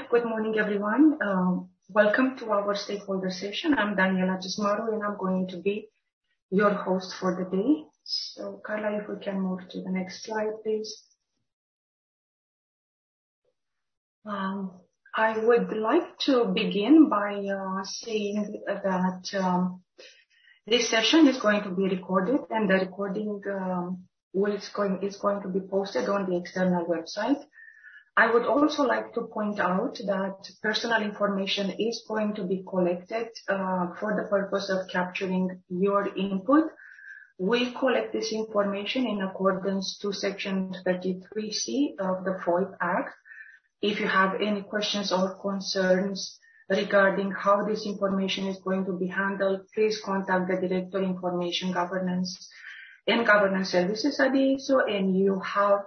Good morning, everyone. Welcome to our stakeholder session. I'm Daniela Cismaru, and I'm going to be your host for the day. So, Carla, if we can move to the next slide, please. I would like to begin by saying that this session is going to be recorded, and the recording is going to be posted on the external website. I would also like to point out that personal information is going to be collected for the purpose of capturing your input. We collect this information in accordance to Section 33C of the FOIP Act. If you have any questions or concerns regarding how this information is going to be handled, please contact the Director of Information Governance and Governance Services at the ISO, and you have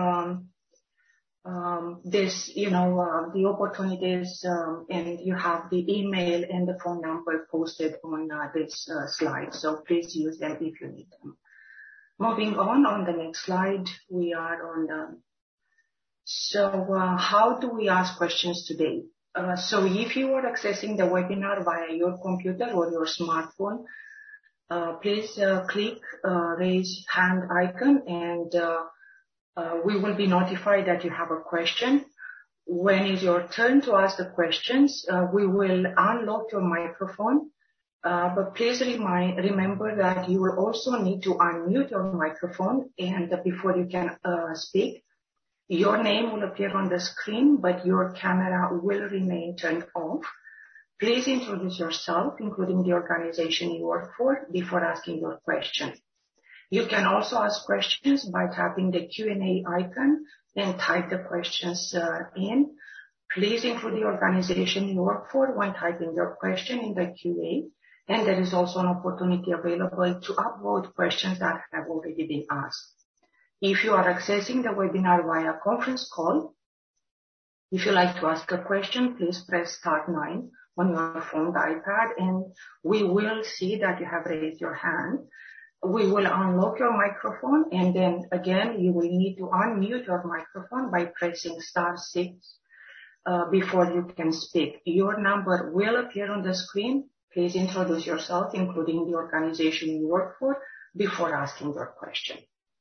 the opportunities, and you have the email and the phone number posted on this slide. So please use them if you need them. Moving on the next slide, we are on the. So how do we ask questions today? So if you are accessing the webinar via your computer or your smartphone, please click raise hand icon, and we will be notified that you have a question. When it's your turn to ask the questions, we will unlock your microphone. But please remember that you will also need to unmute your microphone, and before you can speak, your name will appear on the screen, but your camera will remain turned off. Please introduce yourself, including the organization you work for, before asking your question. You can also ask questions by tapping the Q&A icon and type the questions in. Please include the organization you work for when typing your question in the QA. And there is also an opportunity available to upvote questions that have already been asked. If you are accessing the webinar via conference call, if you like to ask a question, please press star 9 on your phone, the iPad, and we will see that you have raised your hand. We will unlock your microphone, and then again, you will need to unmute your microphone by pressing star 6 before you can speak. Your number will appear on the screen. Please introduce yourself, including the organization you work for, before asking your question.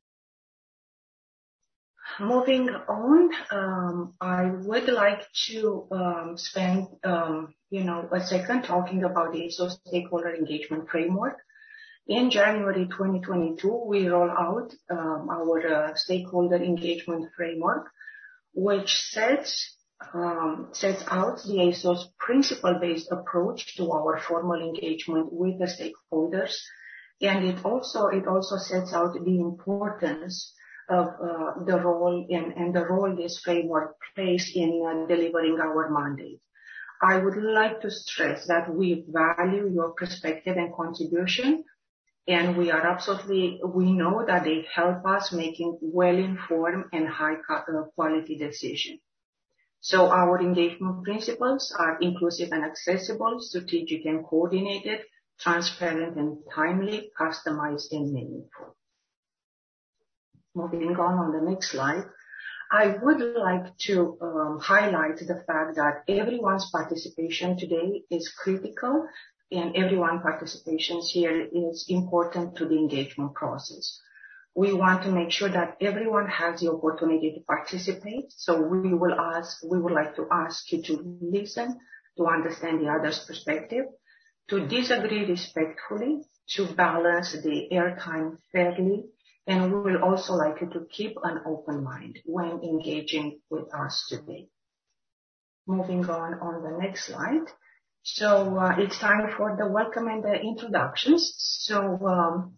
Moving on, I would like to spend a second talking about the ISO Stakeholder Engagement Framework. In January 2022, we roll out our Stakeholder Engagement Framework, which sets out the ISO's principle-based approach to our formal engagement with the stakeholders, and it also sets out the importance of the role this framework plays in delivering our mandate. I would like to stress that we value your perspective and contribution, and we know that they help us making well-informed and high quality decisions. So our engagement principles are inclusive and accessible, strategic and coordinated, transparent and timely, customized and meaningful. Moving on the next slide, I would like to highlight the fact that everyone's participation today is critical, and everyone's participation here is important to the engagement process. We want to make sure that everyone has the opportunity to participate, so we would like to ask you to listen, to understand the other's perspective, to disagree respectfully, to balance the airtime fairly, and we will also like you to keep an open mind when engaging with us today. Moving on the next slide. So it's time for the welcome and the introductions. So,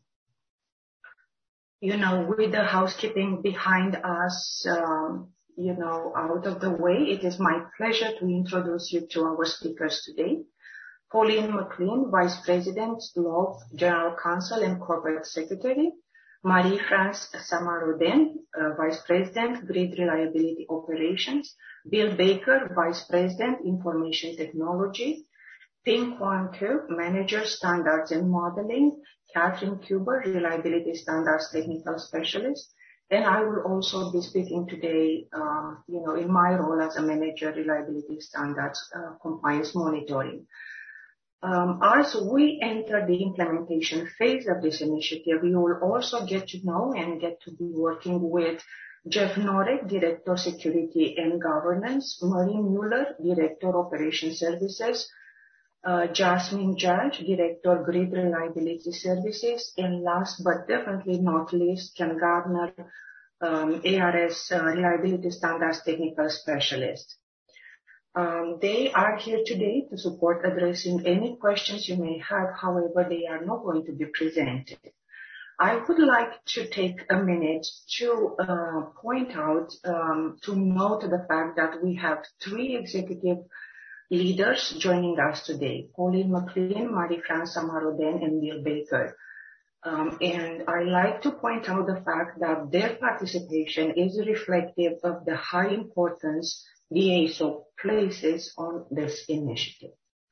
with the housekeeping behind us, out of the way, it is my pleasure to introduce you to our speakers today. Pauline McLean, Vice President, Law, General Counsel and Corporate Secretary. Marie-France Samarodin, Vice President, Grid Reliability Operations. Bill Baker, Vice President, Information Technology. Ping Quan Ke, Manager, Standards and Modeling. Catherine Kuber, Reliability Standards Technical Specialist. And I will also be speaking today, in my role as a manager, reliability standards, compliance monitoring. As we enter the implementation phase of this initiative, you will also get to know and get to be working with Jeff Norek, Director Security and Governance, Maureen Mueller, Director Operation Services, Jasmine Judge, Director Grid Reliability Services, and last but definitely not least, Ken Gardner, ARS Reliability Standards Technical Specialist. They are here today to support addressing any questions you may have. However, they are not going to be presented. I would like to take a minute to point out, to note the fact that we have 3 executive leaders joining us today: Pauline McLean, Marie-France Samarodin, and Neil Baker. And I like to point out the fact that their participation is reflective of the high importance the AESO places on this initiative.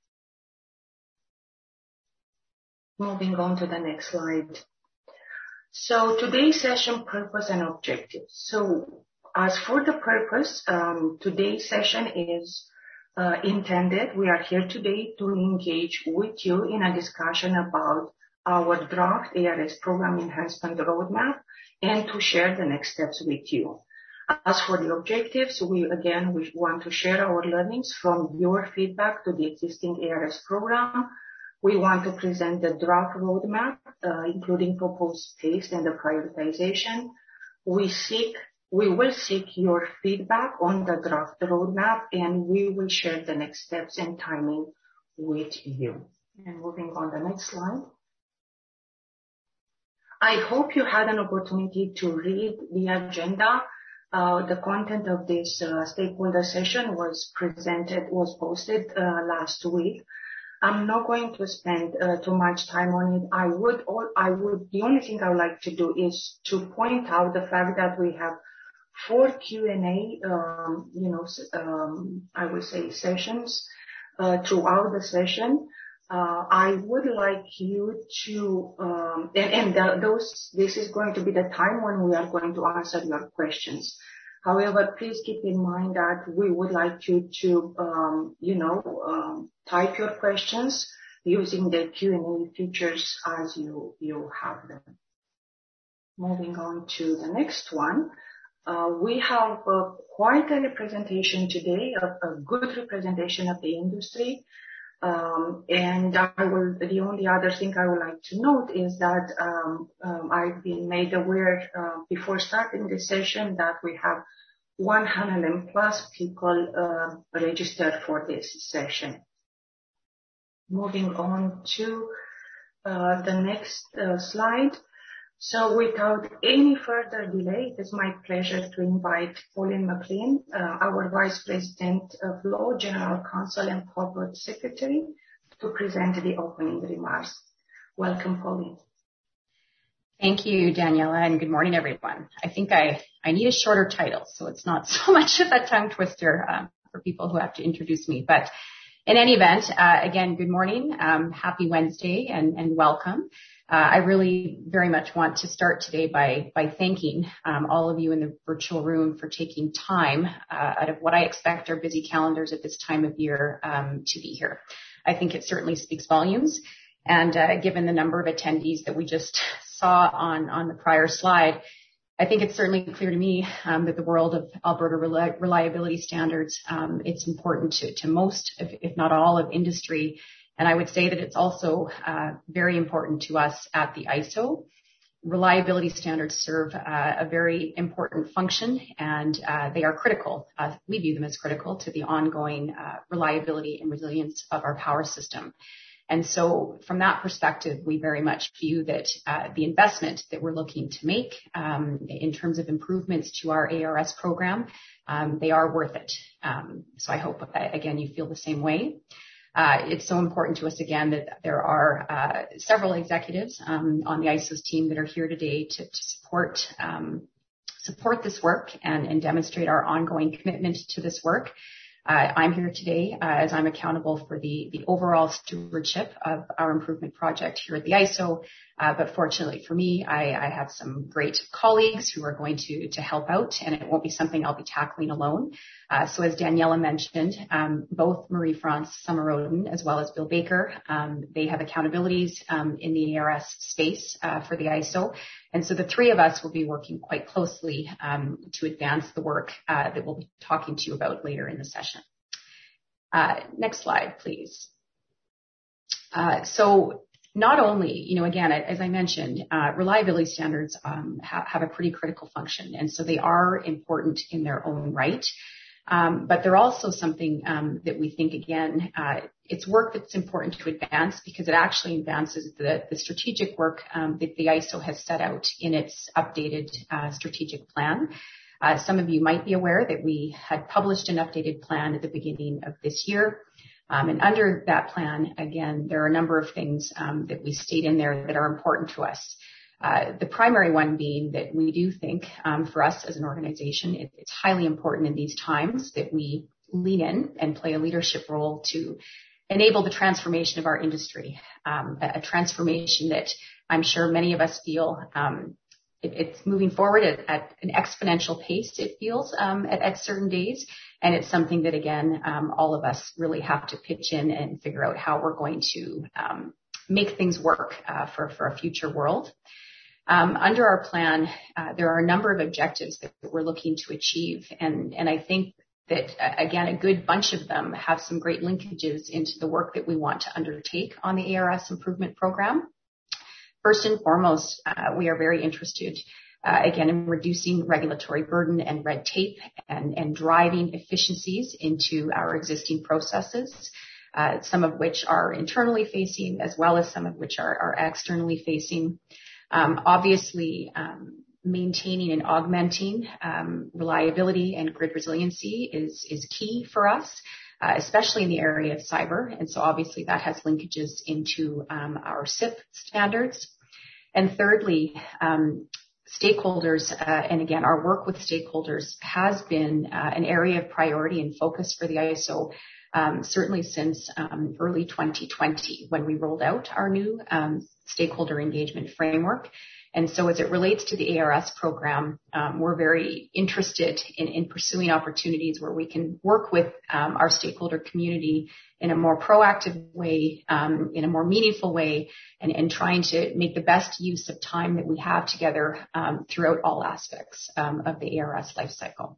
Moving on to the next slide. So today's session purpose and objectives. So as for the purpose, today's session is intended. We are here today to engage with you in a discussion about our draft ARS program enhancement roadmap and to share the next steps with you. As for the objectives, we want to share our learnings from your feedback to the existing ARS program. We want to present the draft roadmap, including proposed pace and the prioritization. We will seek your feedback on the draft roadmap, and we will share the next steps and timing with you. And moving on the next slide. I hope you had an opportunity to read the agenda. The content of this stakeholder session was posted last week. I'm not going to spend too much time on it. The only thing I would like to do is to point out the fact that we have 4 Q&A, I would say sessions throughout the session. I would like you to, this is going to be the time when we are going to answer your questions. However, please keep in mind that we would like you to, type your questions using the Q&A features as you have them. Moving on to the next one. We have quite a representation today, a good representation of the industry. And the only other thing I would like to note is that I've been made aware before starting the session that we have 100+ people registered for this session. Moving on to the next slide. So without any further delay, it is my pleasure to invite Pauline McLean, our Vice President of Law, General Counsel, and Corporate Secretary, to present the opening remarks. Welcome, Pauline. Thank you, Daniela, and good morning, everyone. I think I need a shorter title, so it's not so much of a tongue twister for people who have to introduce me. But in any event, again, good morning, happy Wednesday, and welcome. I really very much want to start today by thanking all of you in the virtual room for taking time out of what I expect are busy calendars at this time of year to be here. I think it certainly speaks volumes. And given the number of attendees that we just saw on the prior slide, I think it's certainly clear to me that the world of Alberta reliability standards, it's important to most, if not all, of industry. And I would say that it's also very important to us at the ISO. Reliability standards serve a very important function, and they are critical. We view them as critical to the ongoing reliability and resilience of our power system. And so from that perspective, we very much view that the investment that we're looking to make in terms of improvements to our ARS program, they are worth it. So I hope, again, you feel the same way. It's so important to us, again, that there are several executives on the ISO's team that are here today to support this work and demonstrate our ongoing commitment to this work. I'm here today as I'm accountable for the overall stewardship of our improvement project here at the ISO, But fortunately for me, I have some great colleagues who are going to help out, and it won't be something I'll be tackling alone. So as Daniela mentioned, both Marie-France Sommer-Roden as well as Bill Baker, they have accountabilities in the ARS space for the ISO. And so the three of us will be working quite closely to advance the work that we'll be talking to you about later in the session. Next slide, please. So not only, again, as I mentioned, reliability standards have a pretty critical function, and so they are important in their own right. But they're also something that we think, again, it's work that's important to advance because it actually advances the strategic work that the ISO has set out in its updated strategic plan. Some of you might be aware that we had published an updated plan at the beginning of this year. And under that plan, again, there are a number of things that we state in there that are important to us. The primary one being that we do think for us as an organization, it's highly important in these times that we lean in and play a leadership role to enable the transformation of our industry, a transformation that I'm sure many of us feel it's moving forward at an exponential pace, it feels, at certain days. And it's something that, again, all of us really have to pitch in and figure out how we're going to make things work for a future world. Under our plan, there are a number of objectives that we're looking to achieve. And I think that, again, a good bunch of them have some great linkages into the work that we want to undertake on the ARS improvement program. First and foremost, we are very interested again, in reducing regulatory burden and red tape and driving efficiencies into our existing processes, some of which are internally facing as well as some of which are externally facing. Obviously, maintaining and augmenting reliability and grid resiliency is key for us, especially in the area of cyber. And so obviously that has linkages into our SIP standards. And thirdly, stakeholders, and again, our work with stakeholders has been an area of priority and focus for the ISO, certainly since early 2020 when we rolled out our new stakeholder engagement framework. And so as it relates to the ARS program, we're very interested in pursuing opportunities where we can work with our stakeholder community in a more proactive way, in a more meaningful way, and trying to make the best use of time that we have together throughout all aspects of the ARS lifecycle.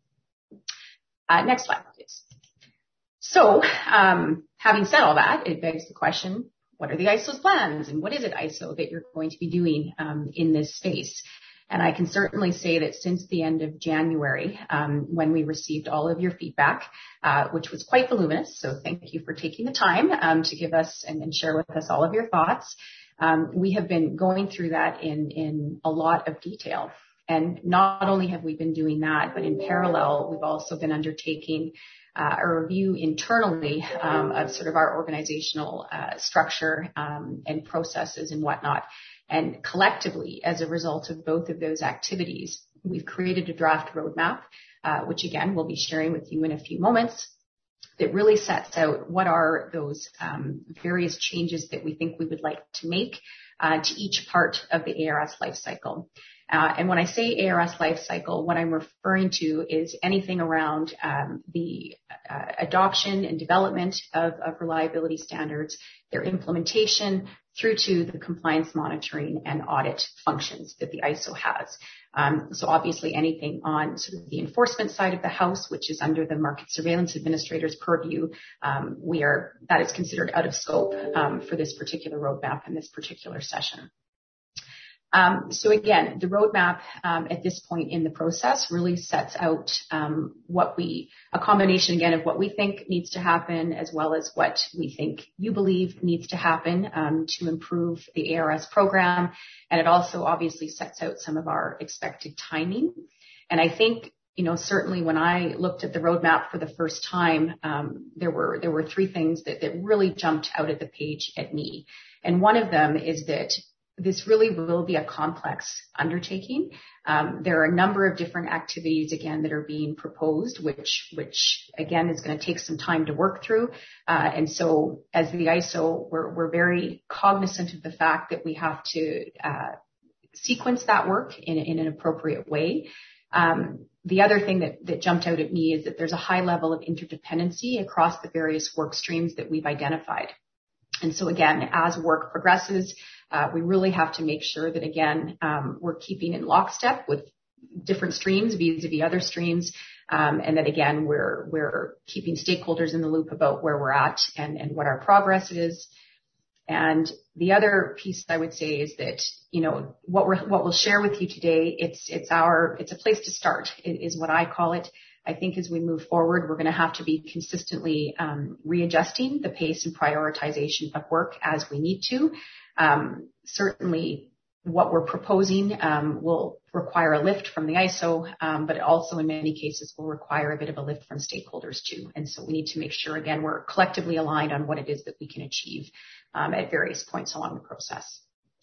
Next slide, please. So having said all that, it begs the question, what are the ISO's plans and what is it, ISO, that you're going to be doing in this space? And I can certainly say that since the end of January, when we received all of your feedback, which was quite voluminous, so thank you for taking the time to give us and share with us all of your thoughts, we have been going through that in a lot of detail. And not only have we been doing that, but in parallel, we've also been undertaking a review internally of sort of our organizational structure and processes and whatnot. And collectively, as a result of both of those activities, we've created a draft roadmap, which again, we'll be sharing with you in a few moments, that really sets out what are those various changes that we think we would like to make to each part of the ARS lifecycle. And when I say ARS lifecycle, what I'm referring to is anything around the adoption and development of reliability standards, their implementation, through to the compliance monitoring and audit functions that the ISO has. So obviously anything on sort of the enforcement side of the house, which is under the Market Surveillance Administrator's purview, that is considered out of scope for this particular roadmap and this particular session. So again, the roadmap at this point in the process really sets out a combination again of what we think needs to happen as well as what we think you believe needs to happen to improve the ARS program. And it also obviously sets out some of our expected timing. And I think, certainly when I looked at the roadmap for the first time, there were three things that really jumped out at the page at me. And one of them is that this really will be a complex undertaking. There are a number of different activities, again, that are being proposed, which again is going to take some time to work through. And so as the ISO, we're very cognizant of the fact that we have to sequence that work in an appropriate way. The other thing that jumped out at me is that there's a high level of interdependency across the various work streams that we've identified. And so again, as work progresses, we really have to make sure that, again, we're keeping in lockstep with different streams vis-a-vis other streams, and that, again, we're keeping stakeholders in the loop about where we're at and what our progress is. And the other piece I would say is that, what we'll share with you today, it's a place to start, is what I call it. I think as we move forward, we're going to have to be consistently readjusting the pace and prioritization of work as we need to. Certainly what we're proposing will require a lift from the ISO, but also in many cases will require a bit of a lift from stakeholders too. And so we need to make sure, again, we're collectively aligned on what it is that we can achieve at various points along the process.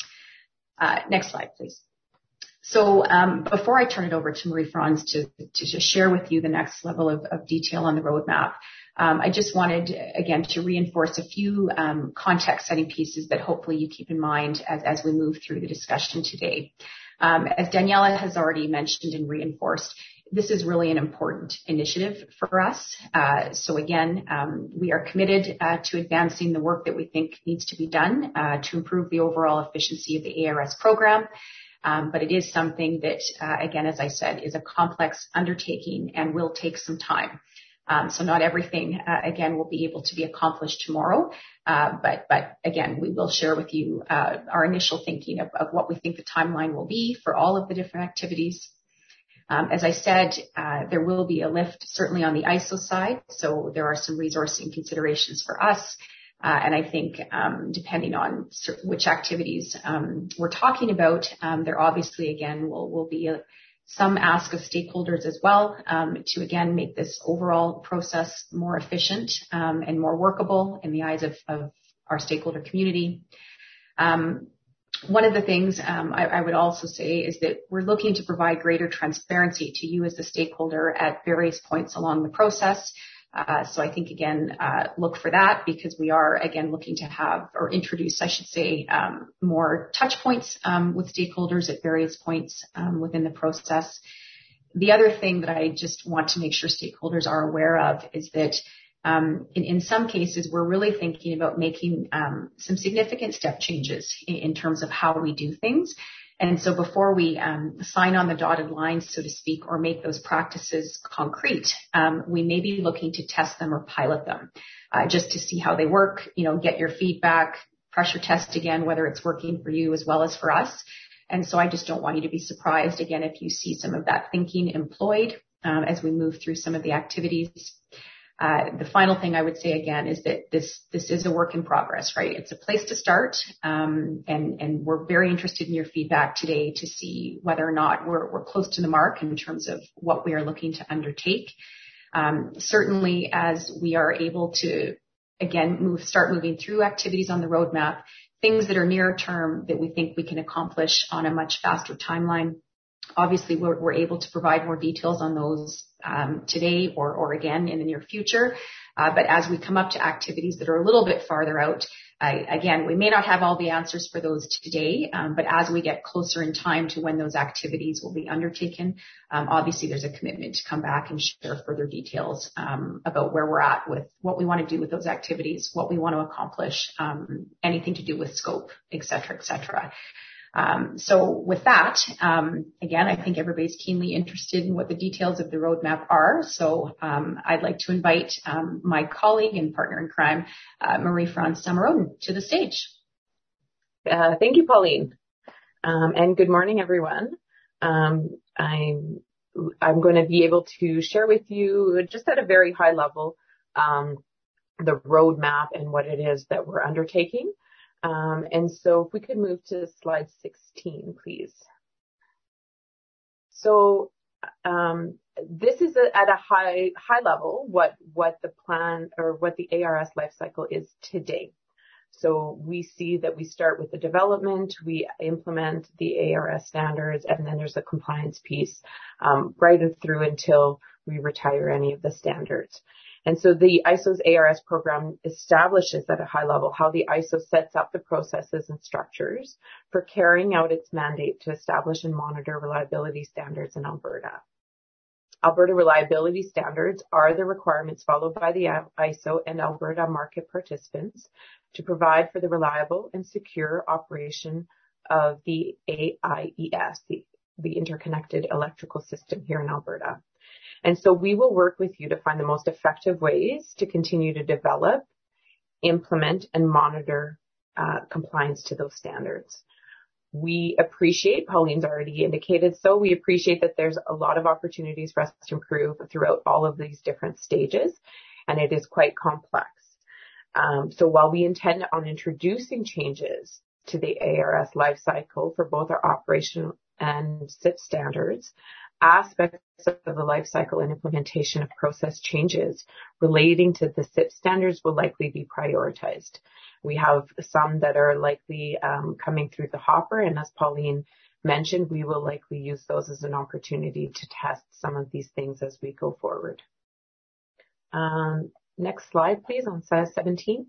Next slide, please. So before I turn it over to Marie-France to just share with you the next level of detail on the roadmap, I just wanted, again, to reinforce a few context-setting pieces that hopefully you keep in mind as we move through the discussion today. As Daniela has already mentioned and reinforced, this is really an important initiative for us. So again, we are committed to advancing the work that we think needs to be done to improve the overall efficiency of the ARS program. But it is something that, again, as I said, is a complex undertaking and will take some time. So not everything, again, will be able to be accomplished tomorrow. But again, we will share with you our initial thinking of what we think the timeline will be for all of the different activities. As I said, there will be a lift certainly on the ISO side. So there are some resourcing considerations for us. And I think depending on which activities we're talking about, there obviously, again, will be some ask of stakeholders as well to, again, make this overall process more efficient and more workable in the eyes of our stakeholder community. One of the things I would also say is that we're looking to provide greater transparency to you as the stakeholder at various points along the process. So I think, again, look for that because we are, again, looking to have or introduce, I should say, more touch points with stakeholders at various points within the process. The other thing that I just want to make sure stakeholders are aware of is that in some cases, we're really thinking about making some significant step changes in terms of how we do things. And so before we sign on the dotted line, so to speak, or make those practices concrete, we may be looking to test them or pilot them just to see how they work, get your feedback, pressure test again, whether it's working for you as well as for us. And so I just don't want you to be surprised, again, if you see some of that thinking employed as we move through some of the activities. The final thing I would say again is that this is a work in progress, right? It's a place to start, and we're very interested in your feedback today to see whether or not we're close to the mark in terms of what we are looking to undertake. Certainly, as we are able to again start moving through activities on the roadmap, things that are near term that we think we can accomplish on a much faster timeline. Obviously, we're able to provide more details on those today or again in the near future. But as we come up to activities that are a little bit farther out, again, we may not have all the answers for those today, but as we get closer in time to when those activities will be undertaken, obviously there's a commitment to come back and share further details about where we're at with what we want to do with those activities, what we want to accomplish, anything to do with scope, et cetera, et cetera. So with that, again, I think everybody's keenly interested in what the details of the roadmap are. So I'd like to invite my colleague and partner in crime, Marie-France Samarodin, to the stage. Thank you, Pauline. And good morning, everyone. I'm going to be able to share with you just at a very high level the roadmap and what it is that we're undertaking. And so if we could move to slide 16, please. So, this is at a high level what the plan or what the ARS life cycle is today. So we see that we start with the development, we implement the ARS standards, and then there's a compliance piece right through until we retire any of the standards. And so the ISO's ARS program establishes at a high level how the ISO sets up the processes and structures for carrying out its mandate to establish and monitor reliability standards in Alberta. Alberta reliability standards are the requirements followed by the ISO and Alberta market participants to provide for the reliable and secure operation of the AIES, the interconnected electrical system here in Alberta. And so we will work with you to find the most effective ways to continue to develop, implement, and monitor compliance to those standards. We appreciate, Pauline's already indicated, so we appreciate that there's a lot of opportunities for us to improve throughout all of these different stages, and it is quite complex. So while we intend on introducing changes to the ARS life cycle for both our operational and SIP standards, aspects of the life cycle and implementation of process changes relating to the SIP standards will likely be prioritized. We have some that are likely coming through the hopper, and as Pauline mentioned, we will likely use those as an opportunity to test some of these things as we go forward. Next slide, please, on slide 17.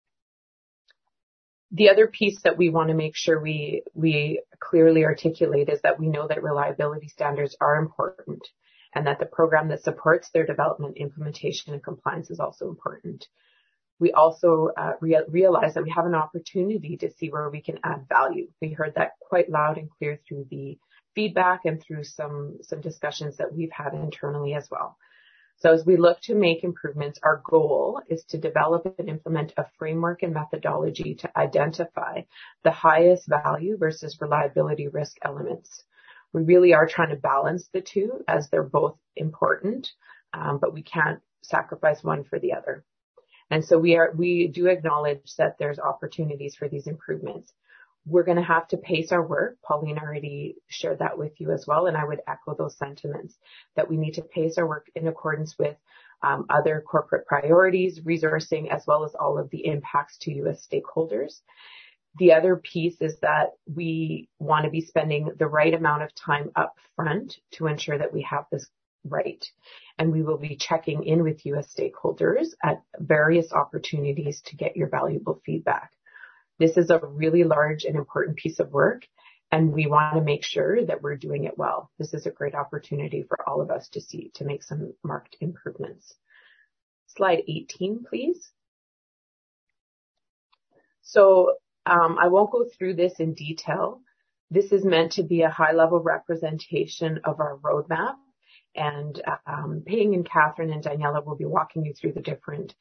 The other piece that we want to make sure we clearly articulate is that we know that reliability standards are important and that the program that supports their development, implementation, and compliance is also important. We also realize that we have an opportunity to see where we can add value. We heard that quite loud and clear through the feedback and through some discussions that we've had internally as well. So as we look to make improvements, our goal is to develop and implement a framework and methodology to identify the highest value versus reliability risk elements. We really are trying to balance the two as they're both important, but we can't sacrifice one for the other. And so we do acknowledge that there's opportunities for these improvements. We're going to have to pace our work. Pauline already shared that with you as well, and I would echo those sentiments that we need to pace our work in accordance with other corporate priorities, resourcing, as well as all of the impacts to U.S. stakeholders. The other piece is that we want to be spending the right amount of time up front to ensure that we have this right. And we will be checking in with U.S. stakeholders at various opportunities to get your valuable feedback. This is a really large and important piece of work, and we want to make sure that we're doing it well. This is a great opportunity for all of us to make some marked improvements. Slide 18, please. So I won't go through this in detail. This is meant to be a high-level representation of our roadmap, and Ping and Catherine and Daniela will be walking you through the different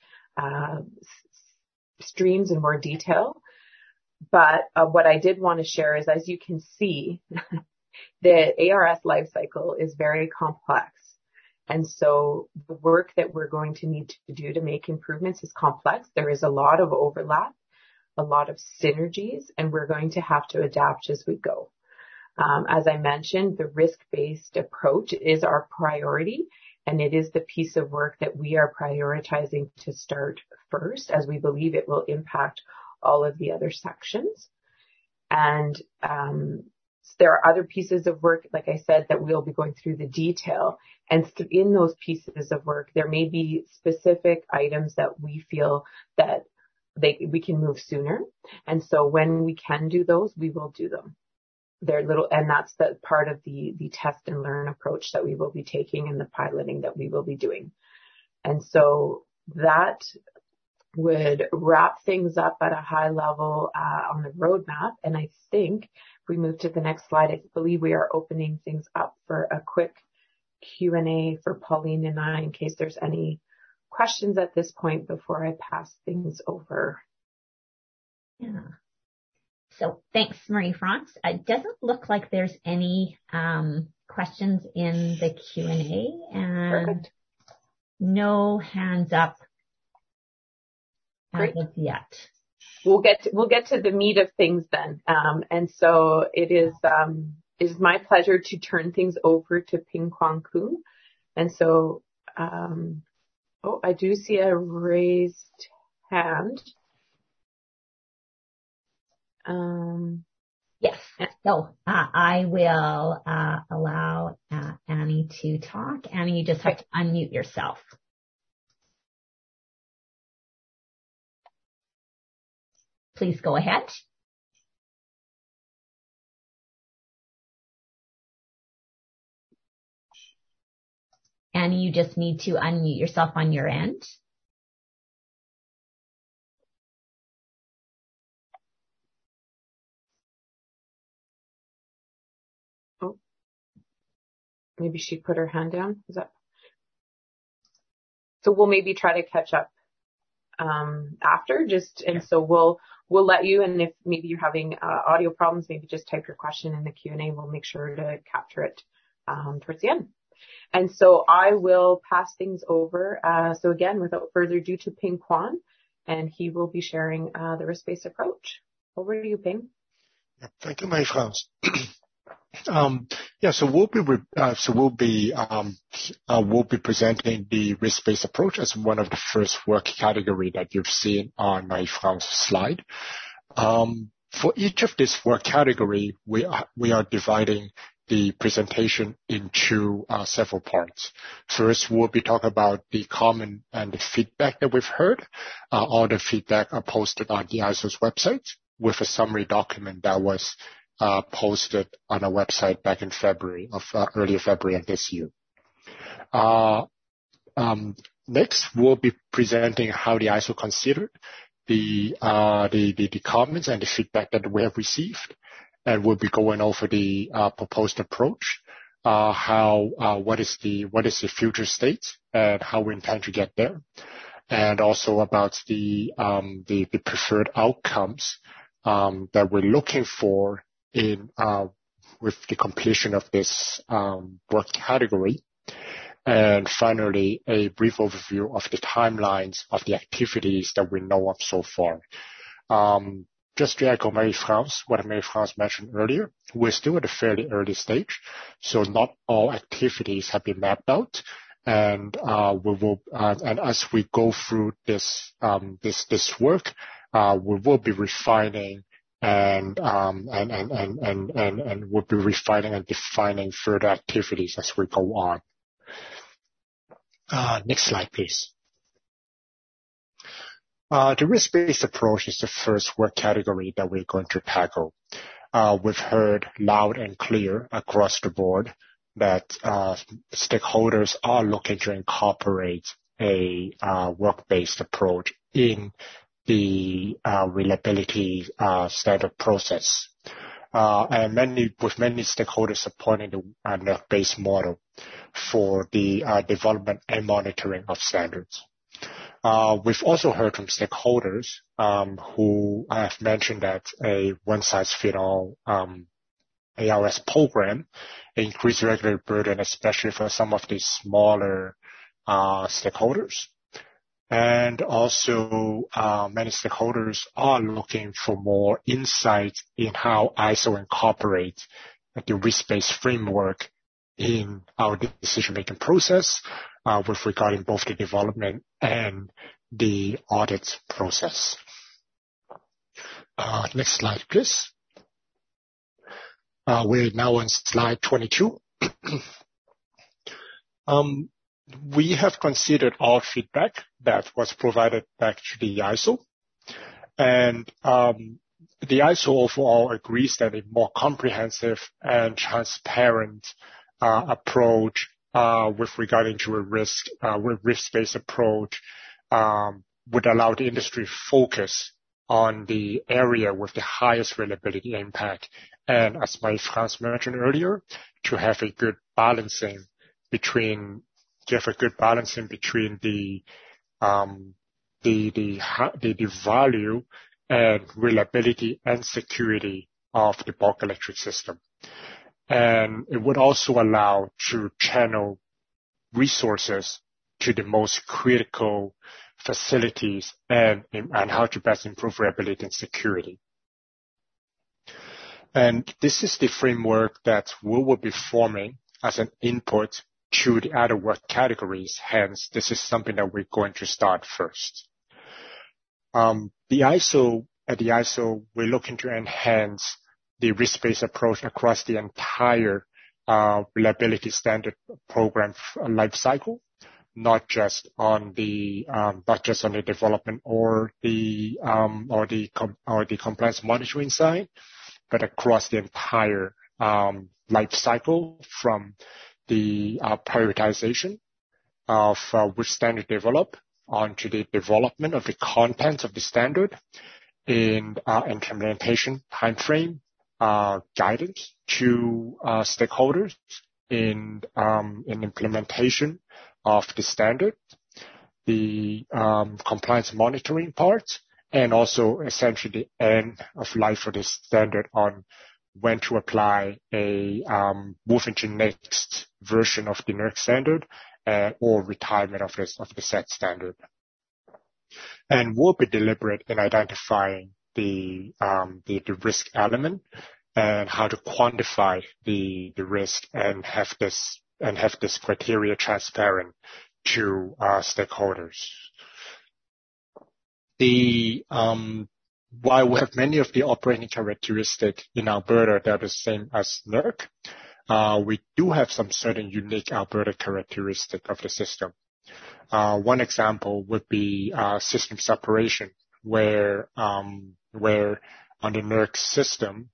streams in more detail. But what I did want to share is, as you can see, the ARS lifecycle is very complex. And so the work that we're going to need to do to make improvements is complex. There is a lot of overlap, a lot of synergies, and we're going to have to adapt as we go. As I mentioned, the risk-based approach is our priority, and it is the piece of work that we are prioritizing to start first, as we believe it will impact all of the other sections. And there are other pieces of work, like I said, that we'll be going through the detail. And in those pieces of work, there may be specific items that we feel that we can move sooner. And so when we can do those, we will do them. And that's the part of the test and learn approach that we will be taking and the piloting that we will be doing. And so that would wrap things up at a high level on the roadmap. And I think if we move to the next slide, I believe we are opening things up for a quick Q&A for Pauline and I in case there's any questions at this point before I pass things over. Yeah. So thanks, Marie-France. It doesn't look like there's any questions in the Q&A, and Perfect. No hands up Great. as of yet. We'll get to the meat of things then. And so it is my pleasure to turn things over to Ping Kwang Kuhn. And so, I do see a raised hand. Yes. So I will allow Annie to talk. Annie, you just have to unmute yourself. Please go ahead. Annie, you just need to unmute yourself on your end. Oh, maybe she put her hand down. Is that? So we'll maybe try to catch up after. And so we'll let you. And if maybe you're having audio problems, maybe just type your question in the Q&A. We'll make sure to capture it towards the end. And so I will pass things over. So again, without further ado, to Ping Quan, and he will be sharing the risk-based approach. Over to you, Ping. Thank you, Marie-France. So we'll be presenting the risk-based approach as one of the first work category that you've seen on Marie-France's slide. For each of this work category, we are dividing the presentation into several parts. First, we'll be talking about the comment and the feedback that we've heard. All the feedback are posted on the ISO's website with a summary document that was posted on our website back in early February of this year. Next, we'll be presenting how the ISO considered the comments and the feedback that we have received. And we'll be going over the proposed approach, what is the future state and how we intend to get there, and also about the preferred outcomes that we're looking for in with the completion of this work category. And finally, a brief overview of the timelines of the activities that we know of so far. Just to echo what Marie-France mentioned earlier, we're still at a fairly early stage, so not all activities have been mapped out. And and as we go through this work, we will be refining and we'll be refining and defining further activities as we go on. Next slide, please. The risk-based approach is the first work category that we're going to tackle. We've heard loud and clear across the board that stakeholders are looking to incorporate a work-based approach in the reliability standard process. And with many stakeholders supporting the NERC-based model for the development and monitoring of standards. We've also heard from stakeholders who have mentioned that a one-size-fits-all ARS program increased regulatory burden, especially for some of the smaller stakeholders. And also, many stakeholders are looking for more insight in how ISO incorporates the risk-based framework in our decision-making process with regarding both the development and the audit process. Next slide, please. We're now on slide 22. We have considered all feedback that was provided back to the ISO, and the ISO overall agrees that a more comprehensive and transparent approach with regarding to a risk-based approach would allow the industry to focus on the area with the highest reliability impact, and as Marie-France mentioned earlier, to have a good balancing between the value and reliability and security of the bulk electric system. And it would also allow to channel resources to the most critical facilities and how to best improve reliability and security. And this is the framework that we will be forming as an input to the other work categories. Hence, this is something that we're going to start first. The ISO at the ISO, we're looking to enhance the risk-based approach across the entire reliability standard program life cycle, not just on the development or the compliance monitoring side, but across the entire life cycle, from the prioritization of which standard develop onto the development of the content of the standard, in implementation timeframe, guidance to stakeholders in implementation of the standard, the compliance monitoring part, and also essentially the end of life for the standard on when to apply a move into next version of the NERC standard or retirement of the set standard. And we'll be deliberate in identifying the risk element and how to quantify the risk and have this criteria transparent to stakeholders. While we have many of the operating characteristics in Alberta that are the same as NERC, we do have some certain unique Alberta characteristic of the system. One example would be system separation, where on the NERC system,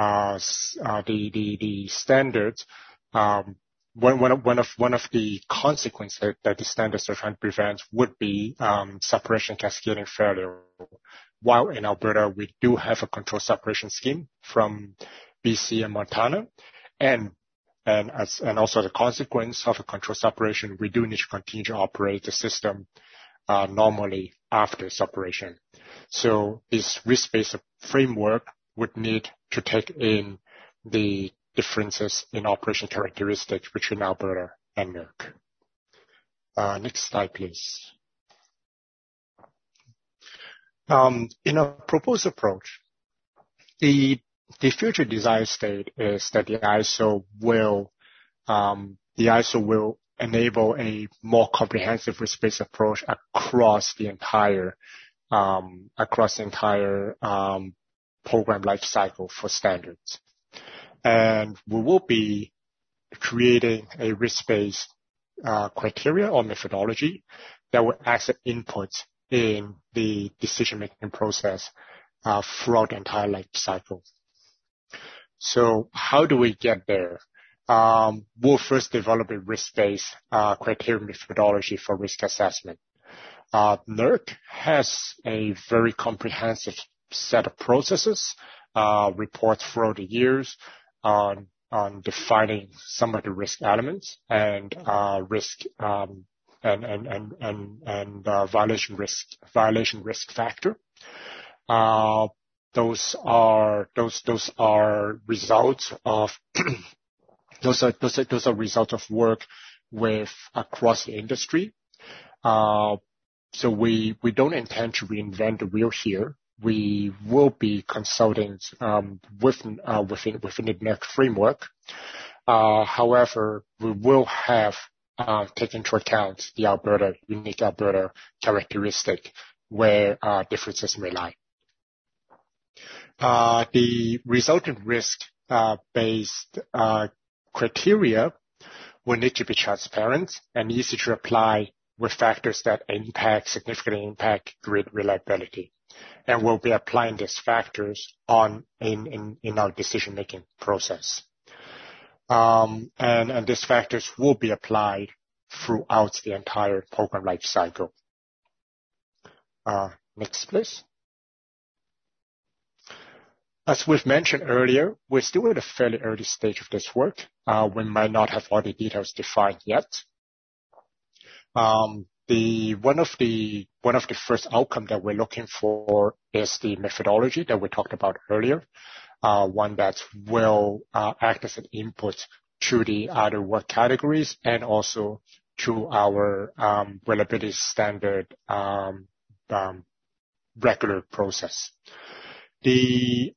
the standards, one of the consequences that the standards are trying to prevent would be separation cascading failure. While in Alberta, we do have a control separation scheme from BC and Montana, and also the consequence of a control separation, we do need to continue to operate the system normally after separation. So this risk-based framework would need to take in the differences in operation characteristics between Alberta and NERC. Next slide, please. In a proposed approach, the future desired state is that the ISO will enable a more comprehensive risk-based approach across the entire program life cycle for standards. And we will be creating a risk-based criteria or methodology that will accept inputs in the decision-making process throughout the entire life cycle. So how do we get there? We'll first develop a risk-based criteria methodology for risk assessment. NERC has a very comprehensive set of processes, reports throughout the years on defining some of the risk elements and violation risk factor. Those are results of those are results of work with across the industry. So we don't intend to reinvent the wheel here. We will be consulting within the NERC framework. However, we will have take into account the unique Alberta characteristic where differences may lie. The resultant risk-based criteria will need to be transparent and easy to apply with factors that significantly impact grid reliability. And we'll be applying these factors in our decision-making process. And these factors will be applied throughout the entire program life cycle. Next, please. As we've mentioned earlier, we're still at a fairly early stage of this work. We might not have all the details defined yet. One of the first outcome that we're looking for is the methodology that we talked about earlier, one that will act as an input to the other work categories and also to our reliability standard regular process. This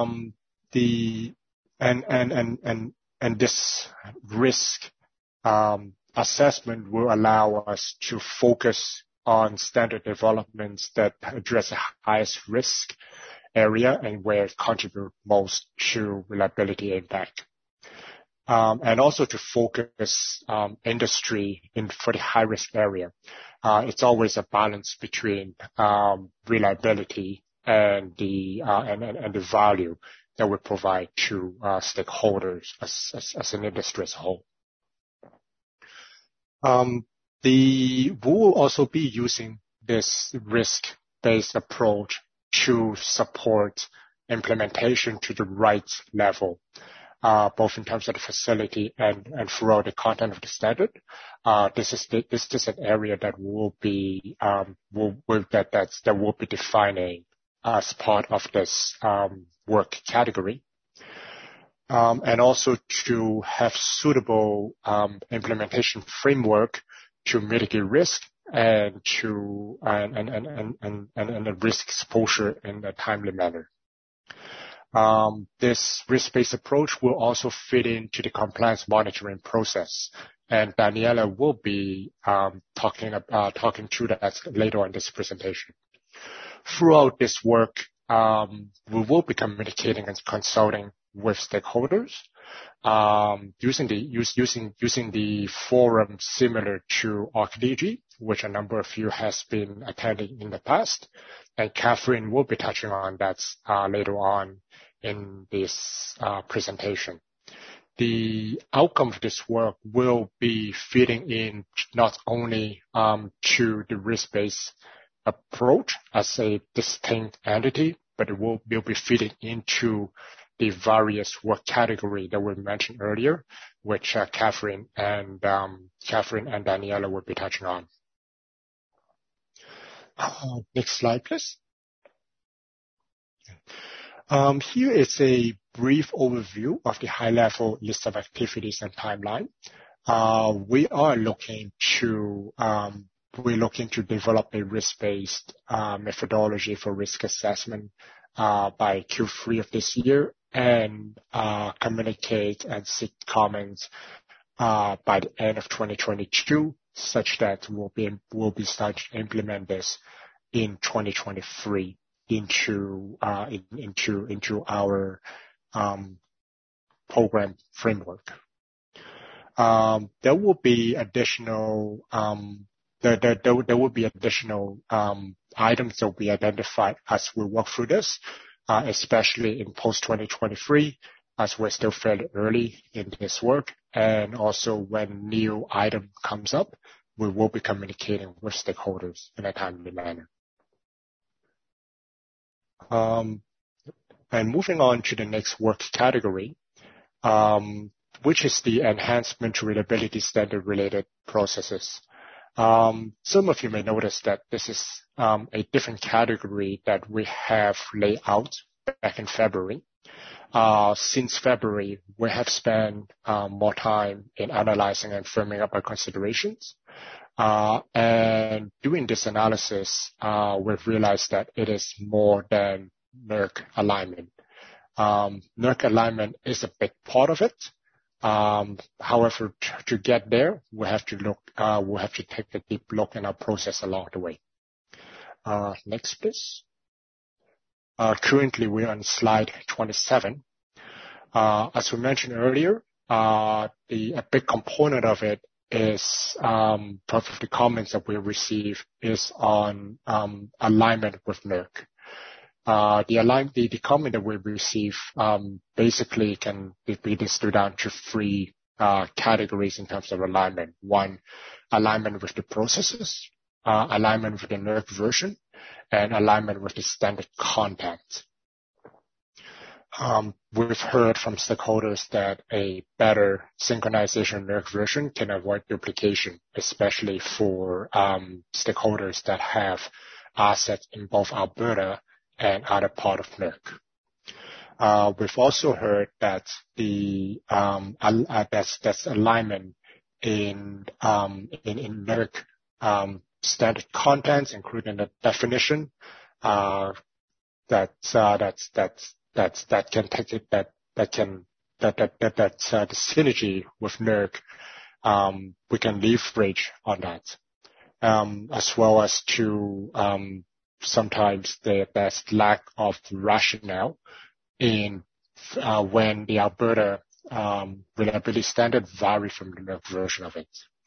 risk assessment will allow us to focus on standard developments that address the highest risk area and where it contributes most to reliability impact. And also to focus industry for the high-risk area. It's always a balance between reliability and the value that we provide to stakeholders as an industry as a whole. We will also be using this risk-based approach to support implementation to the right level, both in terms of the facility and throughout the content of the standard. This is an area that will be defining as part of this work category. And also to have suitable implementation framework to mitigate risk and the risk exposure in a timely manner. This risk-based approach will also fit into the compliance monitoring process, and Daniela will be talking to that later on in this presentation. Throughout this work, we will be communicating and consulting with stakeholders, using the forum similar to ArcDG, which a number of you has been attending in the past, and Catherine will be touching on that later on in this presentation. The outcome of this work will be fitting in not only to the risk-based approach as a distinct entity, but it will be fitting into the various work category that we mentioned earlier, which Catherine and Daniela will be touching on. Next slide, please. Here is a brief overview of the high-level list of activities and timeline. We're looking to develop a risk-based methodology for risk assessment by Q3 of this year, and communicate and seek comments by the end of 2022, such that we'll be starting to implement this in 2023 into our program framework. There will be additional items that we identified as we work through this, especially in post-2023, as we're still fairly early in this work. And also when new item comes up, we will be communicating with stakeholders in a timely manner. And moving on to the next work category, which is the enhancement to reliability standard related processes. Some of you may notice that this is a different category that we have laid out back in February. Since February, we have spent more time in analyzing and firming up our considerations. And doing this analysis, we've realized that it is more than NERC alignment. NERC alignment is a big part of it. However, to get there, we'll have to take a deep look in our process along the way. Next, please. Currently, we're on slide 27. As we mentioned earlier, a big component of it is part of the comments that we receive is on alignment with NERC. The comment that we receive basically can be distilled down to three categories in terms of alignment. One, alignment with the processes, alignment with the NERC version, and alignment with the standard content. We've heard from stakeholders that a better synchronization NERC version can avoid duplication, especially for stakeholders that have assets in both Alberta and other part of NERC. We've also heard that that's alignment in NERC standard contents, including the definition the synergy with NERC. We can leverage on that, as well as to sometimes there's lack of rationale in when the Alberta reliability standard vary from the NERC version of it.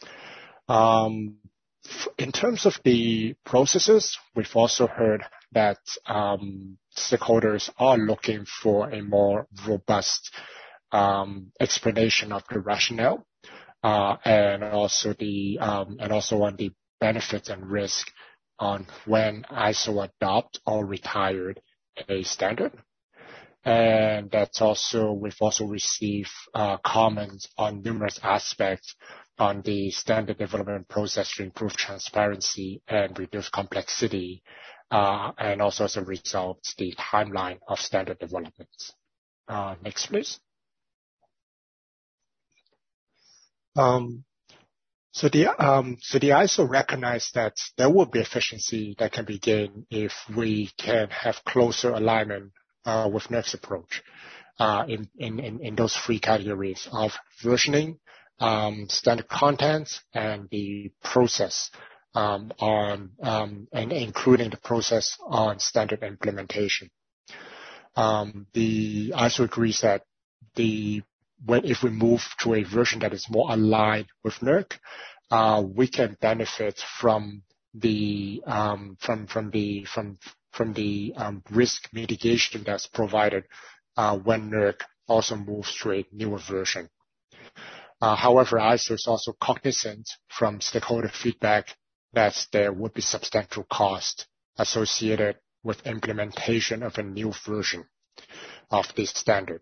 In terms of the processes, we've also heard that stakeholders are looking for a more robust explanation of the rationale, and also on the benefits and risk on when ISO adopt or retired a standard. And we've also received comments on numerous aspects on the standard development process to improve transparency and reduce complexity, and also as a result, the timeline of standard developments. Next, please. So the ISO recognized that there will be efficiency that can be gained if we can have closer alignment with NERC's approach in those three categories of versioning, standard contents, and the process and including the process on standard implementation. The ISO agrees that if we move to a version that is more aligned with NERC, we can benefit from the risk mitigation that's provided when NERC also moves to a newer version. However, ISO is also cognizant from stakeholder feedback that there would be substantial cost associated with implementation of a new version of this standard.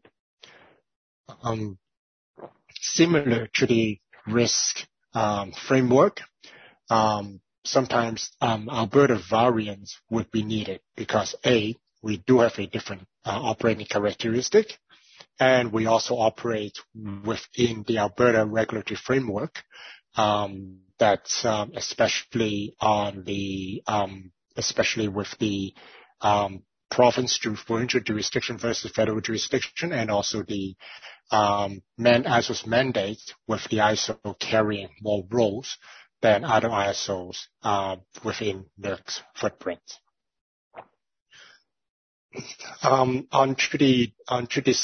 Similar to the risk framework, sometimes Alberta variants would be needed because A, we do have a different operating characteristic, and we also operate within the Alberta regulatory framework that's especially with the province to provincial jurisdiction versus federal jurisdiction, and also the ISO's mandate with the ISO carrying more roles than other ISOs within NERC's footprint. Onto the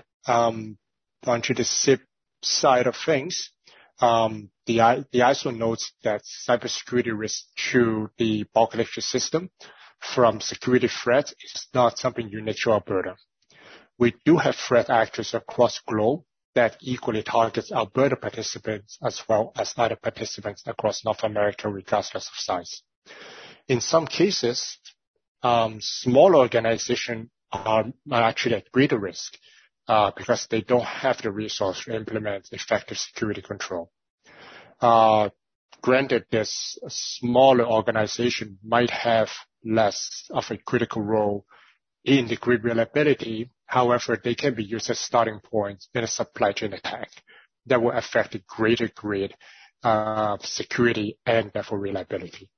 SIP side of things, the ISO notes that cybersecurity risk to the bulk electric system from security threats is not something unique to Alberta. We do have threat actors across the globe that equally targets Alberta participants as well as other participants across North America, regardless of size. In some cases, smaller organizations are actually at greater risk because they don't have the resource to implement effective security control. Granted, this smaller organization might have less of a critical role in the grid reliability. However, they can be used as starting points in a supply chain attack that will affect the greater grid security and therefore reliability.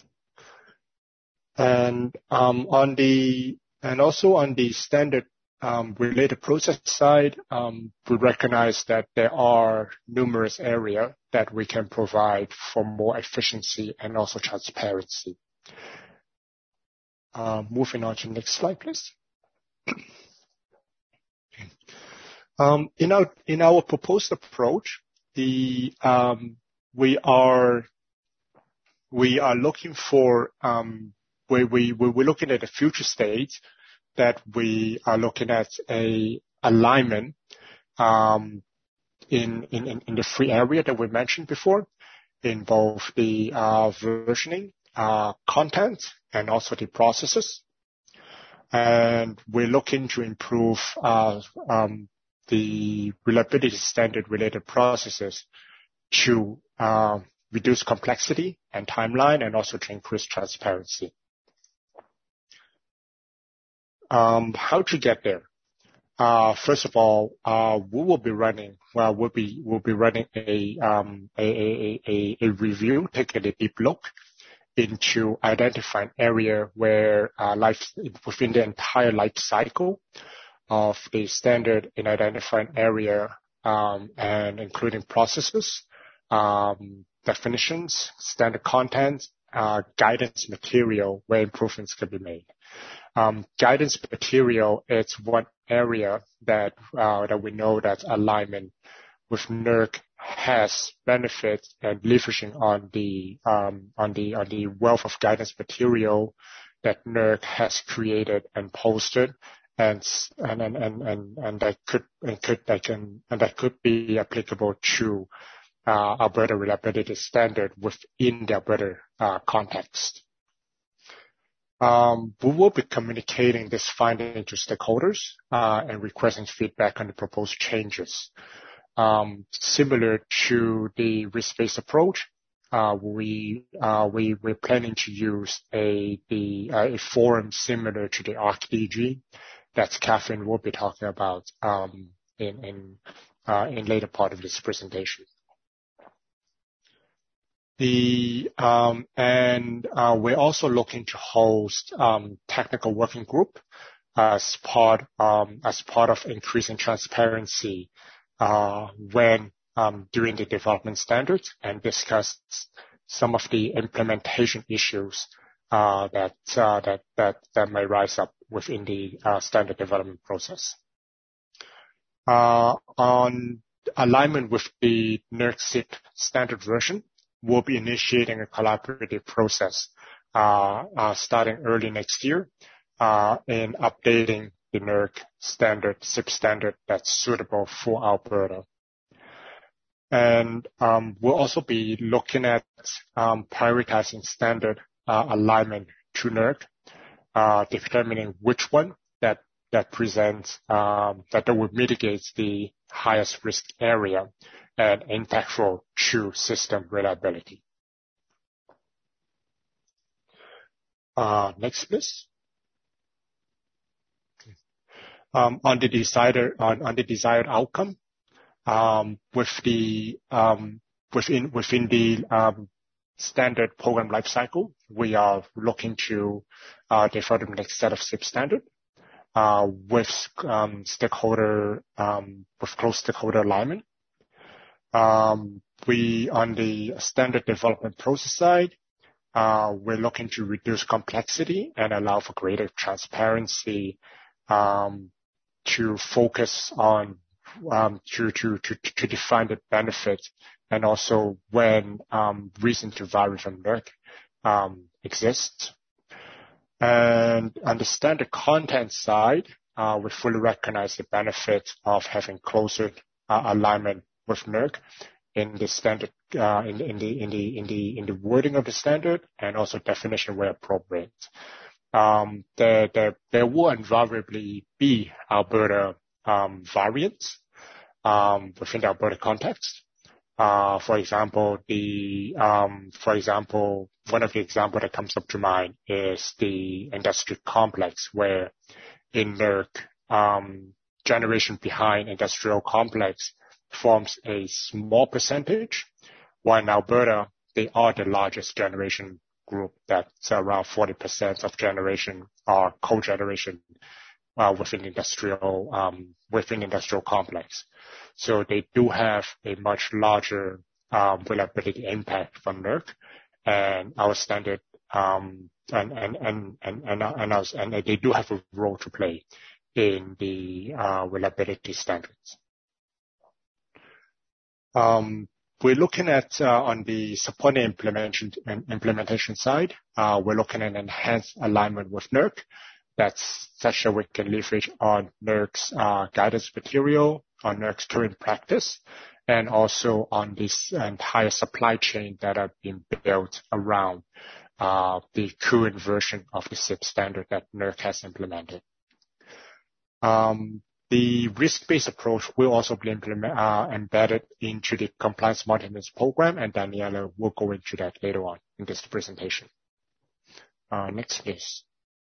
And also on the standard related process side, we recognize that there are numerous areas that we can provide for more efficiency and also transparency. Moving on to the next slide, please. In our proposed approach, we are looking for we're looking at a future state that we are looking at a alignment in the three areas that we mentioned before, in both the versioning, content, and also the processes. And we're looking to improve the reliability standard related processes to reduce complexity and timeline, and also to increase transparency. How to get there? First of all, we'll be running a review, taking a deep look into identifying area where within the entire life cycle of the standard, in identifying area and including processes, definitions, standard content, guidance material where improvements can be made. Guidance material is one area that we know that alignment with NERC has benefits and leveraging on the wealth of guidance material that NERC has created and posted, and that could be applicable to Alberta reliability standard within the Alberta context. We will be communicating this finding to stakeholders and requesting feedback on the proposed changes. Similar to the risk-based approach, we're planning to use a forum similar to the ArcDG that Catherine will be talking about in later part of this presentation. We're also looking to host technical working group as part of increasing transparency when during the development standards, and discuss some of the implementation issues that may rise up within the standard development process. On alignment with the NERC SIP standard version, we'll be initiating a collaborative process starting early next year in updating the NERC standard, SIP standard that's suitable for Alberta. And we'll also be looking at prioritizing standard alignment to NERC, determining which one that presents that would mitigate the highest risk area and impactful to system reliability. Next, please. On the desired outcome, within the standard program lifecycle, we are looking to develop the next set of SIP standard with close stakeholder alignment. We, on the standard development process side, we're looking to reduce complexity and allow for greater transparency to focus on to define the benefits, and also when reason to vary from NERC exists. And on the standard content side, we fully recognize the benefit of having closer alignment with NERC in the standard, in the wording of the standard, and also definition where appropriate. There will invariably be Alberta variants within the Alberta context. For example, one of the examples that comes up to mind is the industrial complex, where in NERC, generation behind industrial complex forms a small percentage, while in Alberta, they are the largest generation group. That's around 40% of generation are cogeneration within industrial complex. So they do have a much larger reliability impact from NERC, and our standard and they do have a role to play in the reliability standards. We're looking at on the supporting implementation side, we're looking at enhanced alignment with NERC. That's such that we can leverage on NERC's guidance material, on NERC's current practice, and also on this entire supply chain that have been built around the current version of the SIP standard that NERC has implemented. The risk-based approach will also be embedded into the compliance monitoring program, and Daniela will go into that later on in this presentation. Next, please.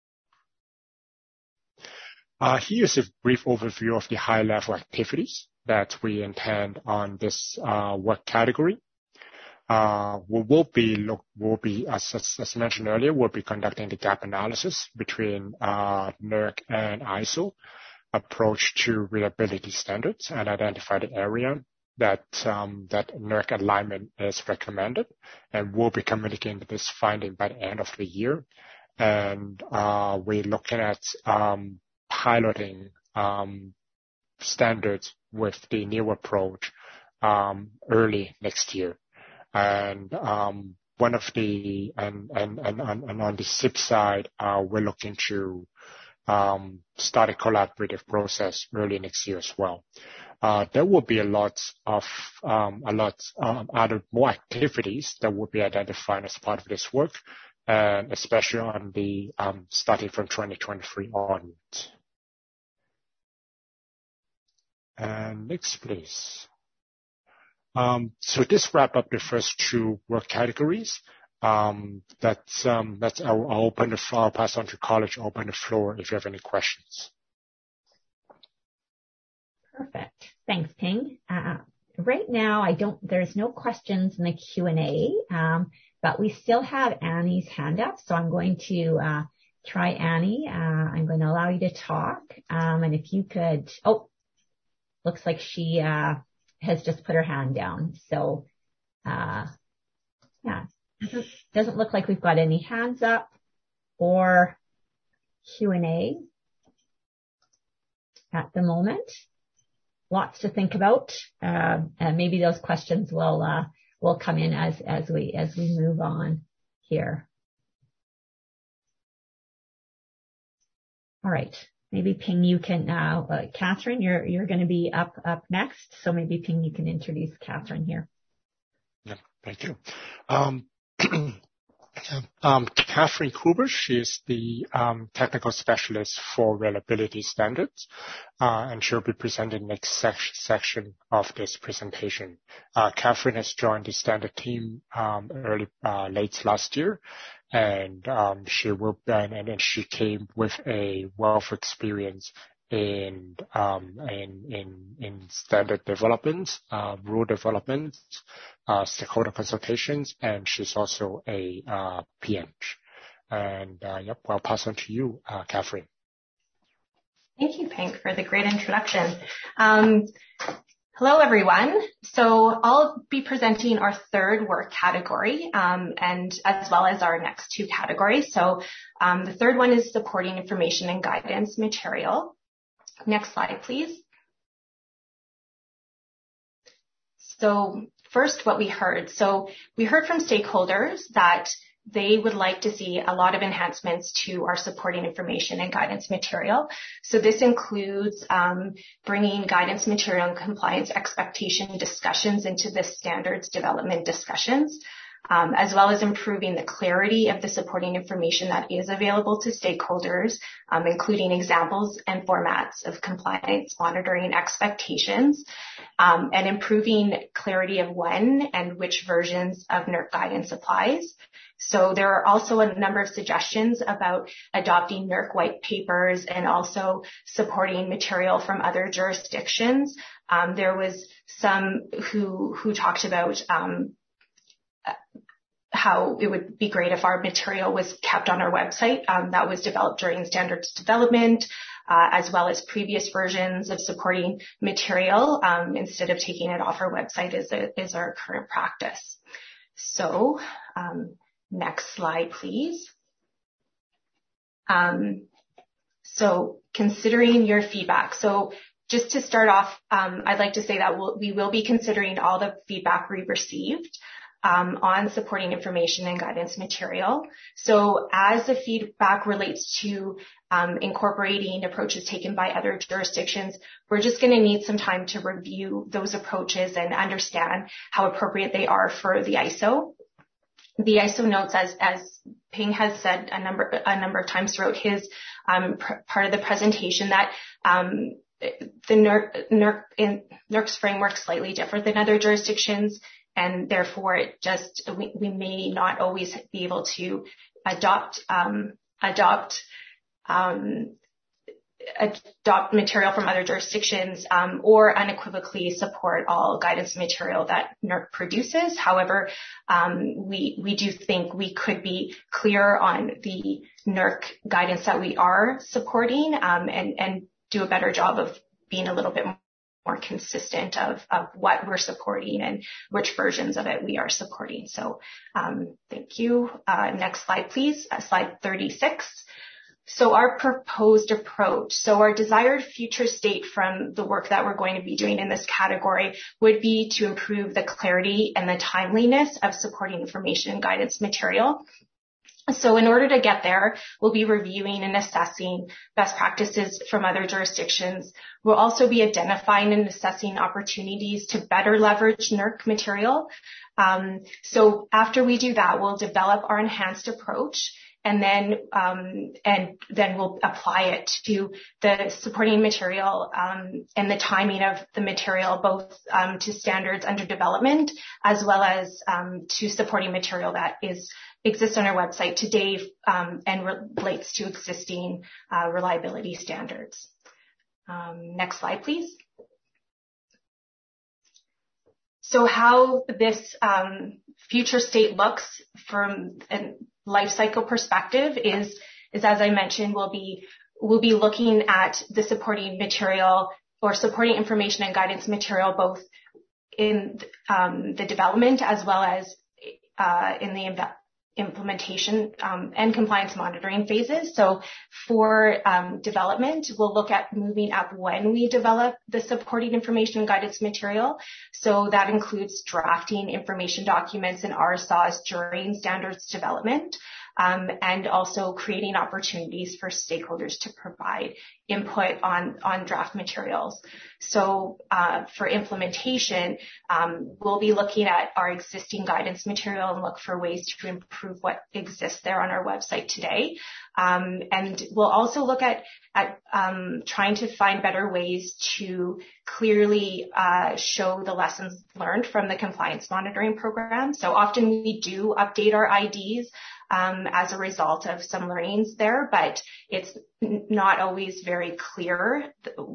Here's a brief overview of the high-level activities that we intend on this work category. We'll be, as mentioned earlier, we'll be conducting the gap analysis between NERC and ISO approach to reliability standards and identify the area that NERC alignment is recommended, and we'll be communicating this finding by the end of the year. And we're looking at piloting standards with the new approach early next year. And one of the and on the SIP side, we're looking to start a collaborative process early next year as well. There will be a lot other more activities that will be identified as part of this work, and especially on the starting from 2023 onwards. And next, please. So this wrap up the first two work categories. I'll open the floor. I'll pass on to college. Open the floor if you have any questions. Perfect. Thanks, Ping. Right now, there's no questions in the Q&A, but we still have Annie's hand up. So I'm going to try Annie. I'm going to allow you to talk. And if you could, looks like she has just put her hand down. So, yeah, doesn't look like we've got any hands up or Q&A at the moment. Lots to think about. And maybe those questions will come in as we move on here. All right. Maybe Ping, you can Catherine, you're going to be up next. So maybe Ping, you can introduce Catherine here. Yeah, thank you. Catherine Kuber, she is the technical specialist for reliability standards, and she'll be presenting next section of this presentation. Catherine has joined the standard team late last year, and she came with a wealth of experience in standard development, rule development, stakeholder consultations, and she's also a PN. And I'll pass on to you, Catherine. Thank you, Pink, for the great introduction. Hello, everyone. So I'll be presenting our third work category, and as well as our next two categories. So the third one is supporting information and guidance material. Next slide, please. So first, what we heard. So we heard from stakeholders that they would like to see a lot of enhancements to our supporting information and guidance material. So this includes bringing guidance material and compliance expectation discussions into the standards development discussions, as well as improving the clarity of the supporting information that is available to stakeholders, including examples and formats of compliance monitoring expectations, and improving clarity of when and which versions of NERC guidance applies. So there are also a number of suggestions about adopting NERC white papers and also supporting material from other jurisdictions. There was some who talked about how it would be great if our material was kept on our website that was developed during standards development, as well as previous versions of supporting material instead of taking it off our website is our current practice. So next slide, please. So considering your feedback. So just to start off, I'd like to say that we will be considering all the feedback we received on supporting information and guidance material. So as the feedback relates to incorporating approaches taken by other jurisdictions, we're just going to need some time to review those approaches and understand how appropriate they are for the ISO. The ISO notes, as Ping has said a number of times throughout his part of the presentation, that the NERC's framework is slightly different than other jurisdictions, and therefore we may not always be able to adopt material from other jurisdictions or unequivocally support all guidance material that NERC produces. However, we do think we could be clear on the NERC guidance that we are supporting and do a better job of being a little bit more consistent of what we're supporting and which versions of it we are supporting. So thank you. Next slide, please. Slide 36. So our proposed approach, so our desired future state from the work that we're going to be doing in this category would be to improve the clarity and the timeliness of supporting information and guidance material. So in order to get there, we'll be reviewing and assessing best practices from other jurisdictions. We'll also be identifying and assessing opportunities to better leverage NERC material. So after we do that, we'll develop our enhanced approach, and then we'll apply it to the supporting material and the timing of the material, both to standards under development as well as to supporting material that exists on our website today and relates to existing reliability standards. Next slide, please. So how this future state looks from a life cycle perspective is as I mentioned, we'll be looking at the supporting material or supporting information and guidance material both in the development as well as in the implementation and compliance monitoring phases. So for development, we'll look at moving up when we develop the supporting information and guidance material. So that includes drafting information documents and RSAWs during standards development, and also creating opportunities for stakeholders to provide input on draft materials. So for implementation, we'll be looking at our existing guidance material and look for ways to improve what exists there on our website today. And we'll also look at trying to find better ways to clearly show the lessons learned from the compliance monitoring program. So often we do update our IDs as a result of some learnings there, but it's not always very clear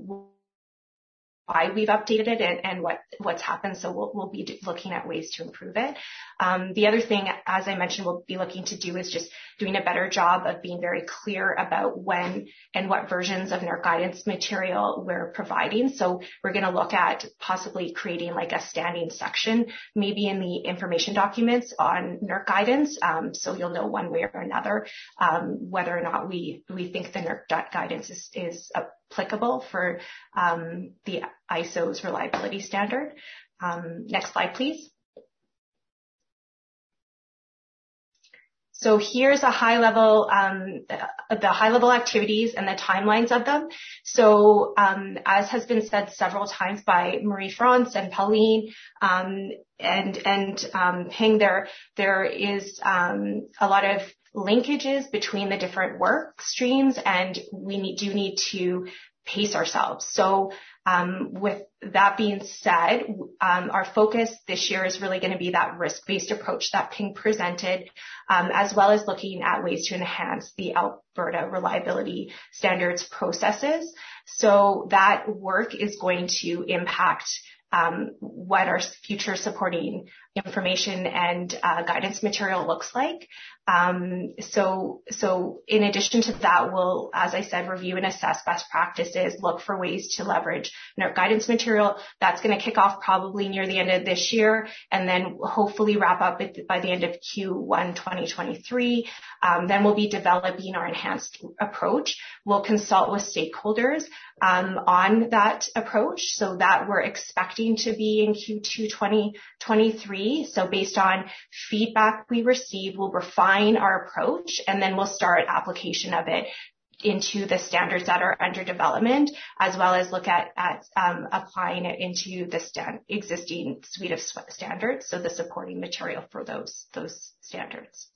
why we've updated it and what's happened. So we'll be looking at ways to improve it. The other thing, as I mentioned, we'll be looking to do is just doing a better job of being very clear about when and what versions of NERC guidance material we're providing. So we're going to look at possibly creating like a standing section, maybe in the information documents on NERC guidance. So you'll know one way or another whether or not we think the NERC guidance is applicable for the ISO's reliability standard. Next slide, please. So here's a high level, the high level activities and the timelines of them. So as has been said several times by Marie-France and Pauline and Ping, there is a lot of linkages between the different work streams, and we do need to pace ourselves. So with that being said, our focus this year is really going to be that risk-based approach that Ping presented, as well as looking at ways to enhance the Alberta reliability standards processes. So that work is going to impact what our future supporting information and guidance material looks like. So in addition to that, we'll, as I said, review and assess best practices, look for ways to leverage NERC guidance material. That's going to kick off probably near the end of this year, and then hopefully wrap up by the end of Q1 2023. Then we'll be developing our enhanced approach. We'll consult with stakeholders on that approach, so that we're expecting to be in Q2 2023. So based on feedback we receive, we'll refine our approach, and then we'll start application of it into the standards that are under development, as well as look at applying it into the existing suite of standards, so the supporting material for those standards.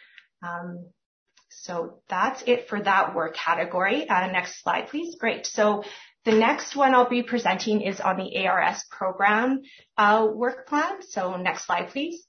So that's it for that work category. Next slide, please. Great. So the next one I'll be presenting is on the ARS program work plan. So next slide, please.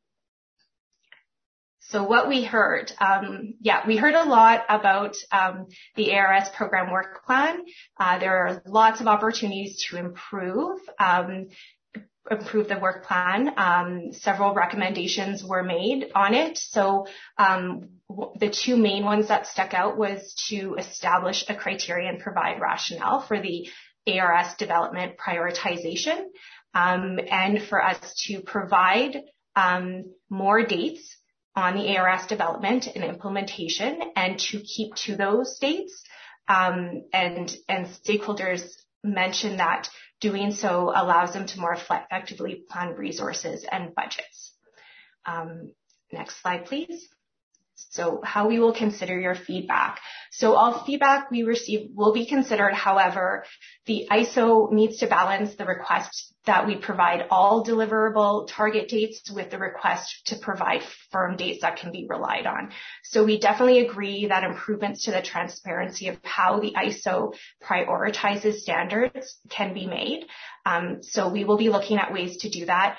So what we heard, we heard a lot about the ARS program work plan. There are lots of opportunities to improve the work plan. Several recommendations were made on it. So the two main ones that stuck out was to establish a criteria and provide rationale for the ARS development prioritization, and for us to provide more dates on the ARS development and implementation, and to keep to those dates. And stakeholders mentioned that doing so allows them to more effectively plan resources and budgets. Next slide, please. So how we will consider your feedback. So all feedback we receive will be considered. However, the ISO needs to balance the request that we provide all deliverable target dates with the request to provide firm dates that can be relied on. So we definitely agree that improvements to the transparency of how the ISO prioritizes standards can be made. So we will be looking at ways to do that.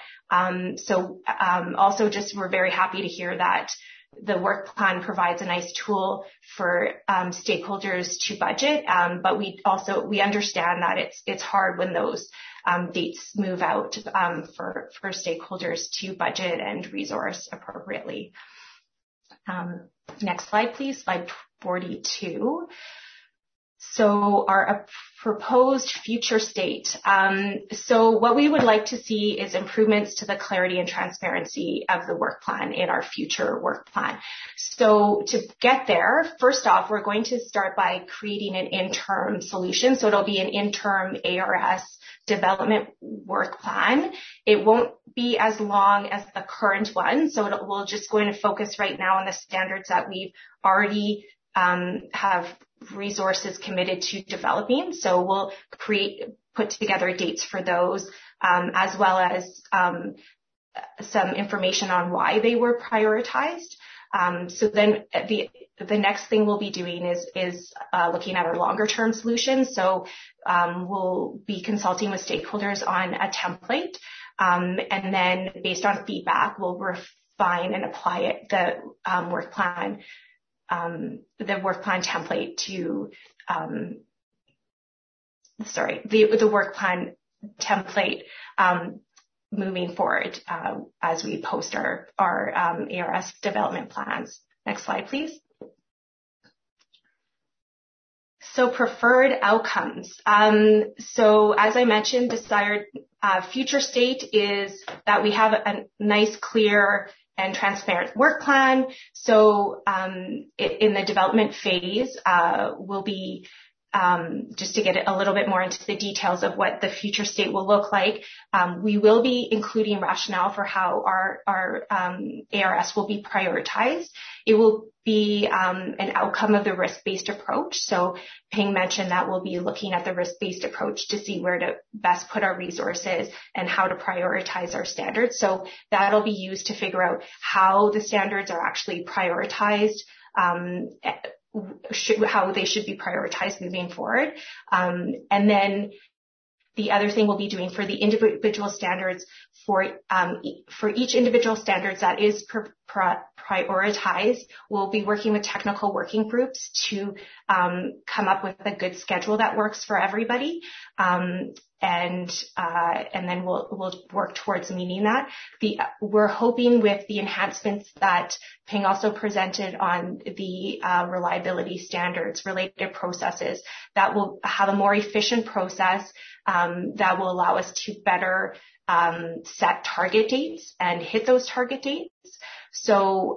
Also just we're very happy to hear that the work plan provides a nice tool for stakeholders to budget, but we understand that it's hard when those dates move out for stakeholders to budget and resource appropriately. Next slide, please. Slide 42. So our proposed future state. So what we would like to see is improvements to the clarity and transparency of the work plan in our future work plan. So to get there, first off, we're going to start by creating an interim solution. So it'll be an interim ARS development work plan. It won't be as long as the current one. So we're just going to focus right now on the standards that we've already have resources committed to developing. So we'll put together dates for those, as well as some information on why they were prioritized. So then the next thing we'll be doing is looking at our longer term solution. So we'll be consulting with stakeholders on a template, and then based on feedback, we'll refine and apply the work plan template to, the work plan template, moving forward, as we post our ARS development plans. Next slide, please. So preferred outcomes. So as I mentioned, desired future state is that we have a nice, clear, and transparent work plan. So in the development phase, we'll be just to get a little bit more into the details of what the future state will look like. We will be including rationale for how our ARS will be prioritized. It will be an outcome of the risk-based approach. So Ping mentioned that we'll be looking at the risk-based approach to see where to best put our resources and how to prioritize our standards. So that'll be used to figure out how the standards are actually prioritized, how they should be prioritized moving forward. And then the other thing we'll be doing for the individual standards, for each individual standards that is prioritized, we'll be working with technical working groups to come up with a good schedule that works for everybody. And then we'll work towards meeting that. We're hoping with the enhancements that Ping also presented on the reliability standards related processes, that will have a more efficient process that will allow us to better set target dates and hit those target dates. So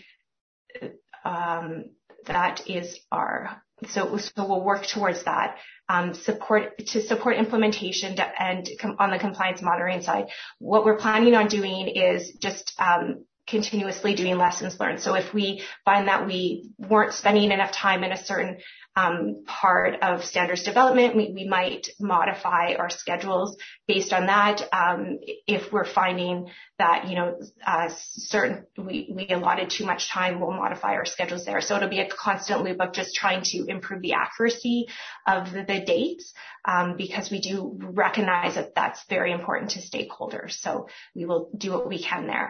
that is so we'll work towards that. Support implementation and on the compliance monitoring side. What we're planning on doing is just continuously doing lessons learned. So if we find that we weren't spending enough time in a certain part of standards development, we might modify our schedules based on that. If we're finding that, we allotted too much time, we'll modify our schedules there. So it'll be a constant loop of just trying to improve the accuracy of the dates, because we do recognize that that's very important to stakeholders. So we will do what we can there.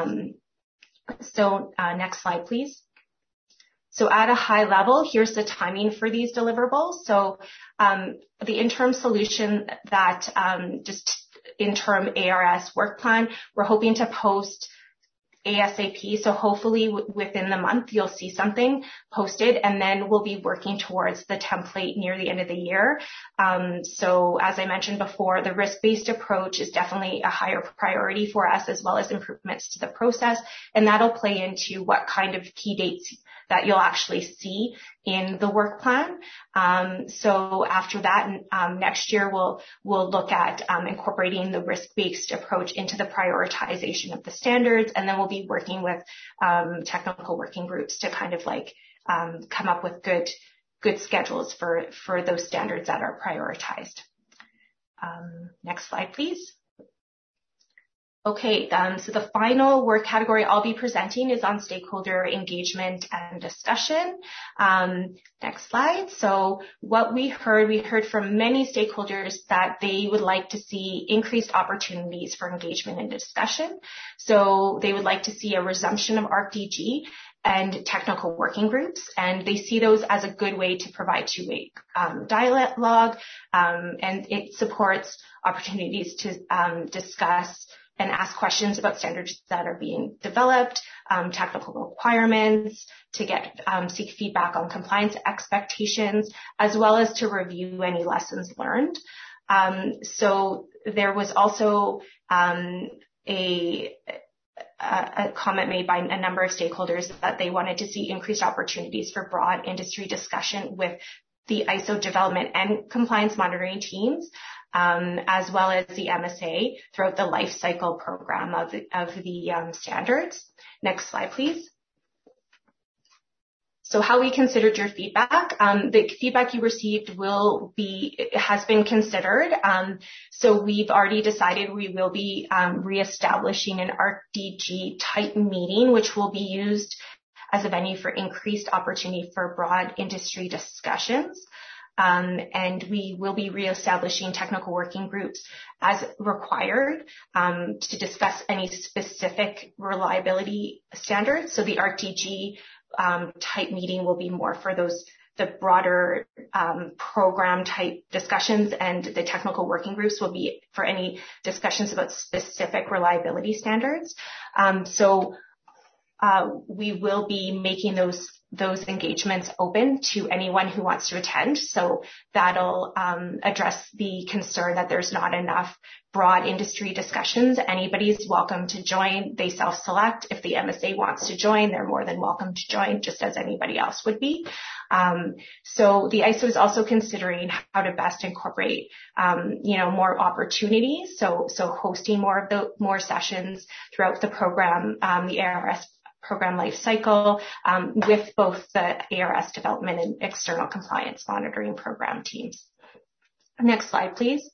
Next slide, please. So at a high level, here's the timing for these deliverables. So the interim solution, that just interim ARS work plan, we're hoping to post ASAP. So hopefully within the month, you'll see something posted, and then we'll be working towards the template near the end of the year. So as I mentioned before, the risk-based approach is definitely a higher priority for us, as well as improvements to the process. And that'll play into what kind of key dates that you'll actually see in the work plan. So after that, next year we'll look at incorporating the risk-based approach into the prioritization of the standards, and then we'll be working with technical working groups to kind of like come up with good schedules for those standards that are prioritized. Next slide, please. Okay, so the final work category I'll be presenting is on stakeholder engagement and discussion. Next slide. So what we heard from many stakeholders that they would like to see increased opportunities for engagement and discussion. So they would like to see a resumption of ArcDG and technical working groups, and they see those as a good way to provide two-way dialogue, and it supports opportunities to discuss and ask questions about standards that are being developed, technical requirements, to seek feedback on compliance expectations, as well as to review any lessons learned. So there was also a comment made by a number of stakeholders that they wanted to see increased opportunities for broad industry discussion with the ISO development and compliance monitoring teams, as well as the MSA throughout the life cycle program of the standards. Next slide, please. So how we considered your feedback. The feedback you received has been considered. So we've already decided we will be reestablishing an ArcDG type meeting, which will be used as a venue for increased opportunity for broad industry discussions. And we will be reestablishing technical working groups as required to discuss any specific reliability standards. So the ArcDG type meeting will be more for the broader program type discussions, and the technical working groups will be for any discussions about specific reliability standards. So we will be making those engagements open to anyone who wants to attend. So that'll address the concern that there's not enough broad industry discussions. Anybody's welcome to join. They self-select. If the MSA wants to join, they're more than welcome to join, just as anybody else would be. So the ISO is also considering how to best incorporate, more opportunities. So hosting more sessions throughout the program, the ARS program life cycle, with both the ARS development and external compliance monitoring program teams. Next slide, please.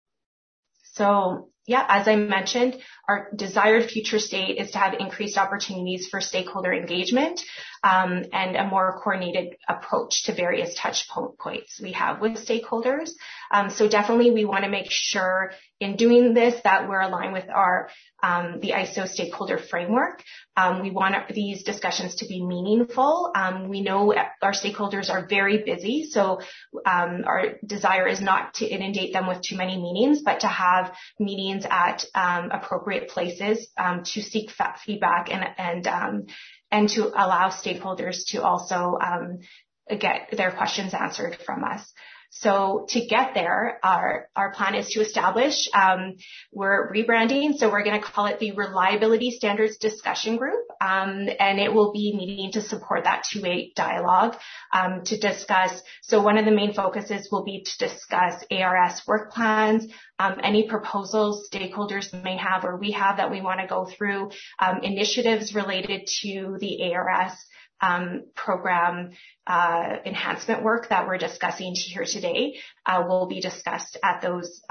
So yeah, as I mentioned, our desired future state is to have increased opportunities for stakeholder engagement, and a more coordinated approach to various touch points we have with stakeholders. So definitely we want to make sure in doing this that we're aligned with the ISO stakeholder framework. We want these discussions to be meaningful. We know our stakeholders are very busy, so our desire is not to inundate them with too many meetings, but to have meetings at appropriate places to seek feedback and to allow stakeholders to also get their questions answered from us. So to get there, our plan is to establish, we're rebranding, so we're going to call it the Reliability Standards Discussion Group, and it will be meeting to support that two-way dialogue, to discuss. So one of the main focuses will be to discuss ARS work plans, any proposals stakeholders may have or we have that we want to go through, initiatives related to the ARS program enhancement work that we're discussing here today will be discussed at those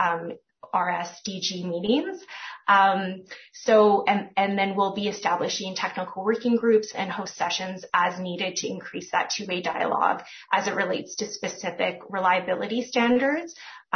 RSDG meetings. So then we'll be establishing technical working groups and host sessions as needed to increase that two-way dialogue as it relates to specific reliability standards.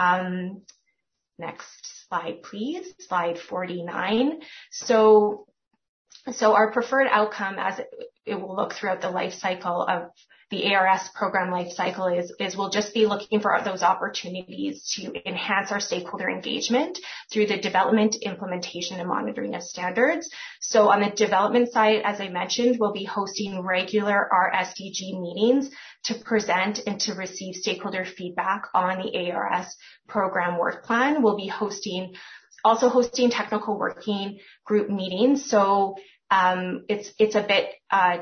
Next slide, please. Slide 49. So our preferred outcome, as it will look throughout the life cycle of the ARS program lifecycle is we'll just be looking for those opportunities to enhance our stakeholder engagement through the development, implementation, and monitoring of standards. So on the development side, as I mentioned, we'll be hosting regular RSDG meetings to present and to receive stakeholder feedback on the ARS program work plan. We'll be also hosting technical working group meetings. So it's a bit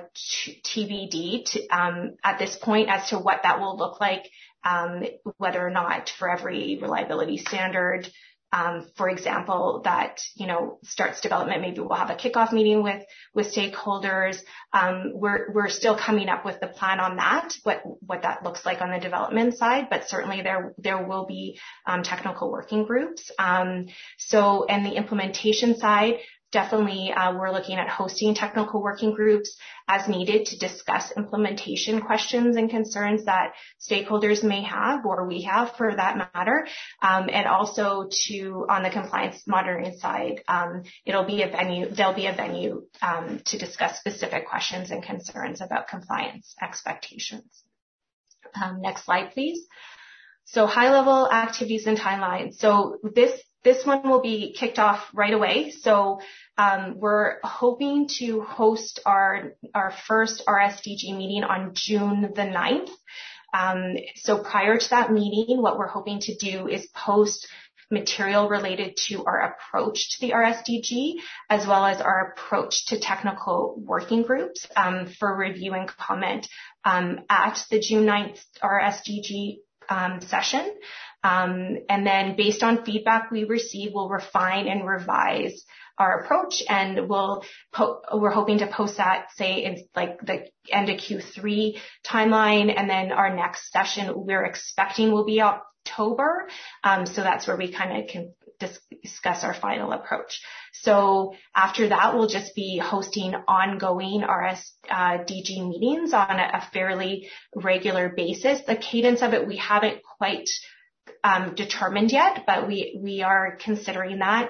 TBD at this point as to what that will look like, whether or not for every reliability standard, for example, that, starts development, maybe we'll have a kickoff meeting with stakeholders. We're still coming up with the plan on that, what that looks like on the development side, but certainly there will be technical working groups. And the implementation side, definitely, we're looking at hosting technical working groups as needed to discuss implementation questions and concerns that stakeholders may have, or we have for that matter. And also on the compliance monitoring side, there'll be a venue to discuss specific questions and concerns about compliance expectations. Next slide, please. So high-level activities and timelines. So this one will be kicked off right away. So we're hoping to host our first RSDG meeting on June the 9th. So prior to that meeting, what we're hoping to do is post material related to our approach to the RSDG, as well as our approach to technical working groups for review and comment at the June 9th RSDG session. And then based on feedback we receive, we'll refine and revise our approach, and we're hoping to post that, say, in like the end of Q3 timeline, and then our next session we're expecting will be October. So that's where we kind of can discuss our final approach. So after that, we'll just be hosting ongoing RSDG meetings on a fairly regular basis. The cadence of it, we haven't quite determined yet, but we are considering that,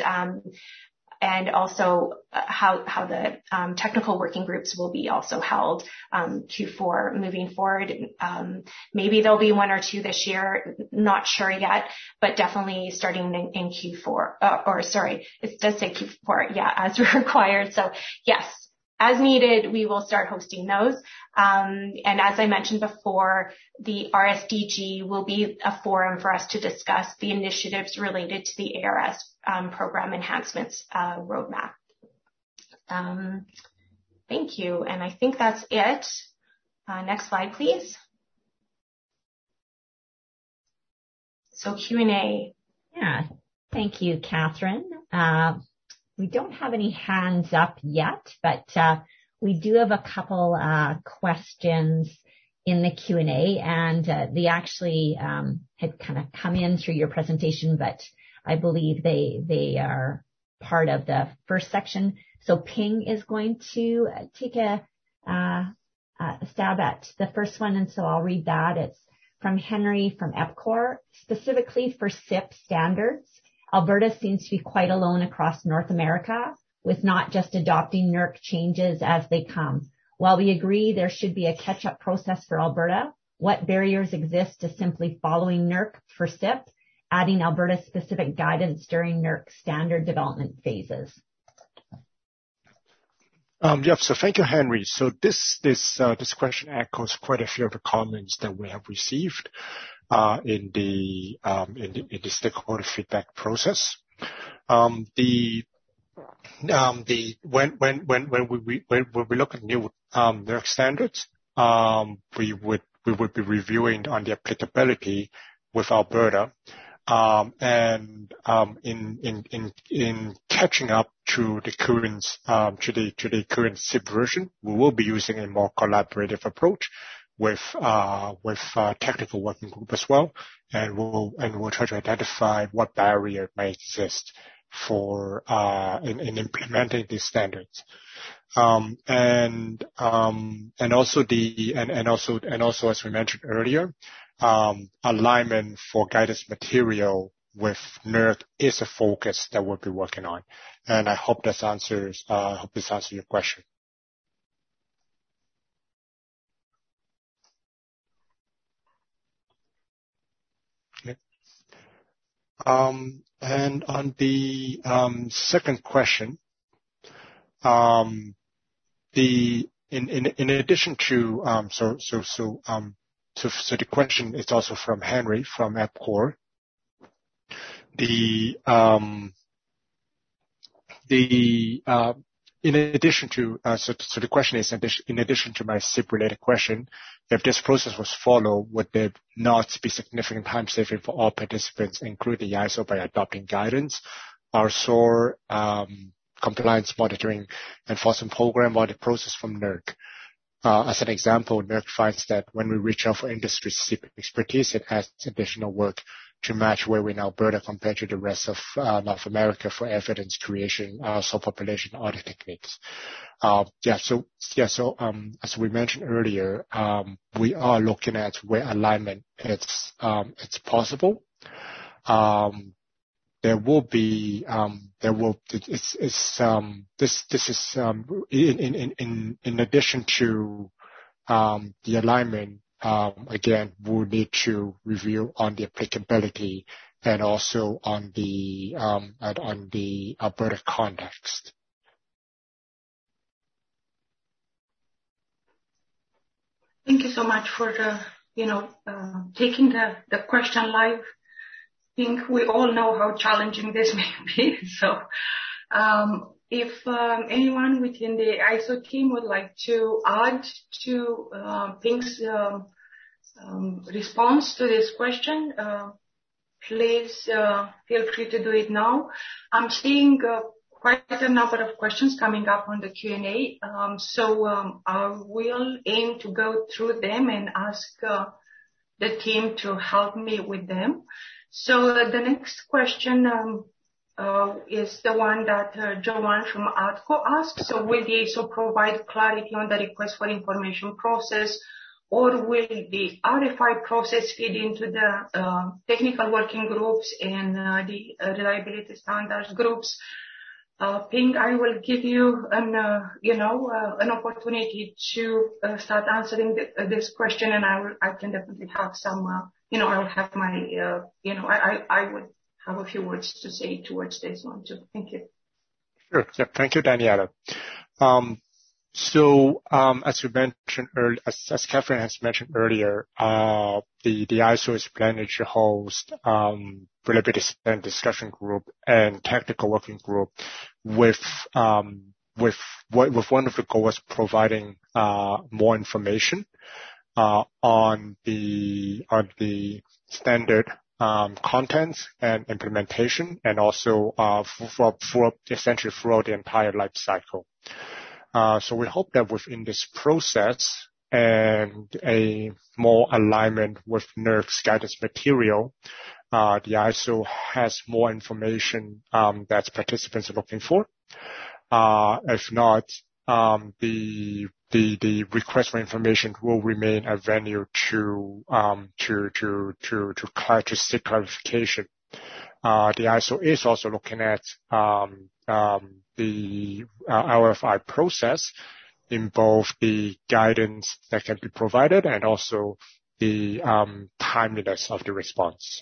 and also how the technical working groups will be also held Q4 moving forward. Maybe there'll be one or two this year, not sure yet, but definitely starting in Q4. It does say Q4, yeah, as required. So yes, as needed, we will start hosting those. And as I mentioned before, the RSDG will be a forum for us to discuss the initiatives related to the ARS program enhancements roadmap. Thank you. And I think that's it. Next slide, please. So Q&A. Yeah. Thank you, Catherine. We don't have any hands up yet, but we do have a couple questions in the Q&A, and they actually had kind of come in through your presentation, but I believe they are part of the first section. So Ping is going to take a stab at the first one, and so I'll read that. It's from Henry from EPCOR, specifically for SIP standards. Alberta seems to be quite alone across North America with not just adopting NERC changes as they come. While we agree there should be a catch-up process for Alberta, what barriers exist to simply following NERC for SIP, adding Alberta-specific guidance during NERC standard development phases? So thank you, Henry. So this question echoes quite a few of the comments that we have received in the stakeholder feedback process. When we look at new NERC standards, we would be reviewing on the applicability with Alberta, and in catching up to the current SIP version, we will be using a more collaborative approach with technical working group as well, and we'll try to identify what barrier may exist for in implementing these standards, and also as we mentioned earlier, alignment for guidance material with NERC is a focus that we'll be working on, and I hope this answers your question. And on the second question, in addition to so the question is also from Henry from AppCore. In addition to so the question is in addition to my SIP-related question, if this process was followed, would there not be significant time saving for all participants, including the ISO, by adopting guidance? Our SOAR compliance monitoring enforcement program or the process from NERC. As an example, NERC finds that when we reach out for industry SIP expertise, it adds additional work to match where we're in Alberta compared to the rest of North America for evidence creation, soil population audit techniques. So as we mentioned earlier, we are looking at where alignment it's possible. There will be this is in addition to the alignment. Again, we'll need to review on the applicability and also on the Alberta context. Thank you so much for taking the question live. I think we all know how challenging this may be. So, if anyone within the ISO team would like to add to Ping's response to this question, please feel free to do it now. I'm seeing quite a number of questions coming up on the Q&A, so I will aim to go through them and ask the team to help me with them. So the next question is the one that Joanne from ADCO asked. So will the ISO provide clarity on the request for information process, or will the RFI process feed into the technical working groups and the reliability standards groups? Ping, I will give you an opportunity to start answering this question, and I can definitely have some, I'll have my, I would have a few words to say towards this one too. Thank you. Sure. Yeah, thank you, Daniela. As you mentioned earlier, as Catherine has mentioned earlier, the ISO is planning to host reliability standard discussion group and technical working group with one of the goals providing more information on the standard contents and implementation, and also for essentially throughout the entire life cycle. So we hope that within this process and a more alignment with NERC's guidance material, the ISO has more information that participants are looking for. If not, the request for information will remain a venue to seek clarification. The ISO is also looking at the RFI process in both the guidance that can be provided and also the timeliness of the response.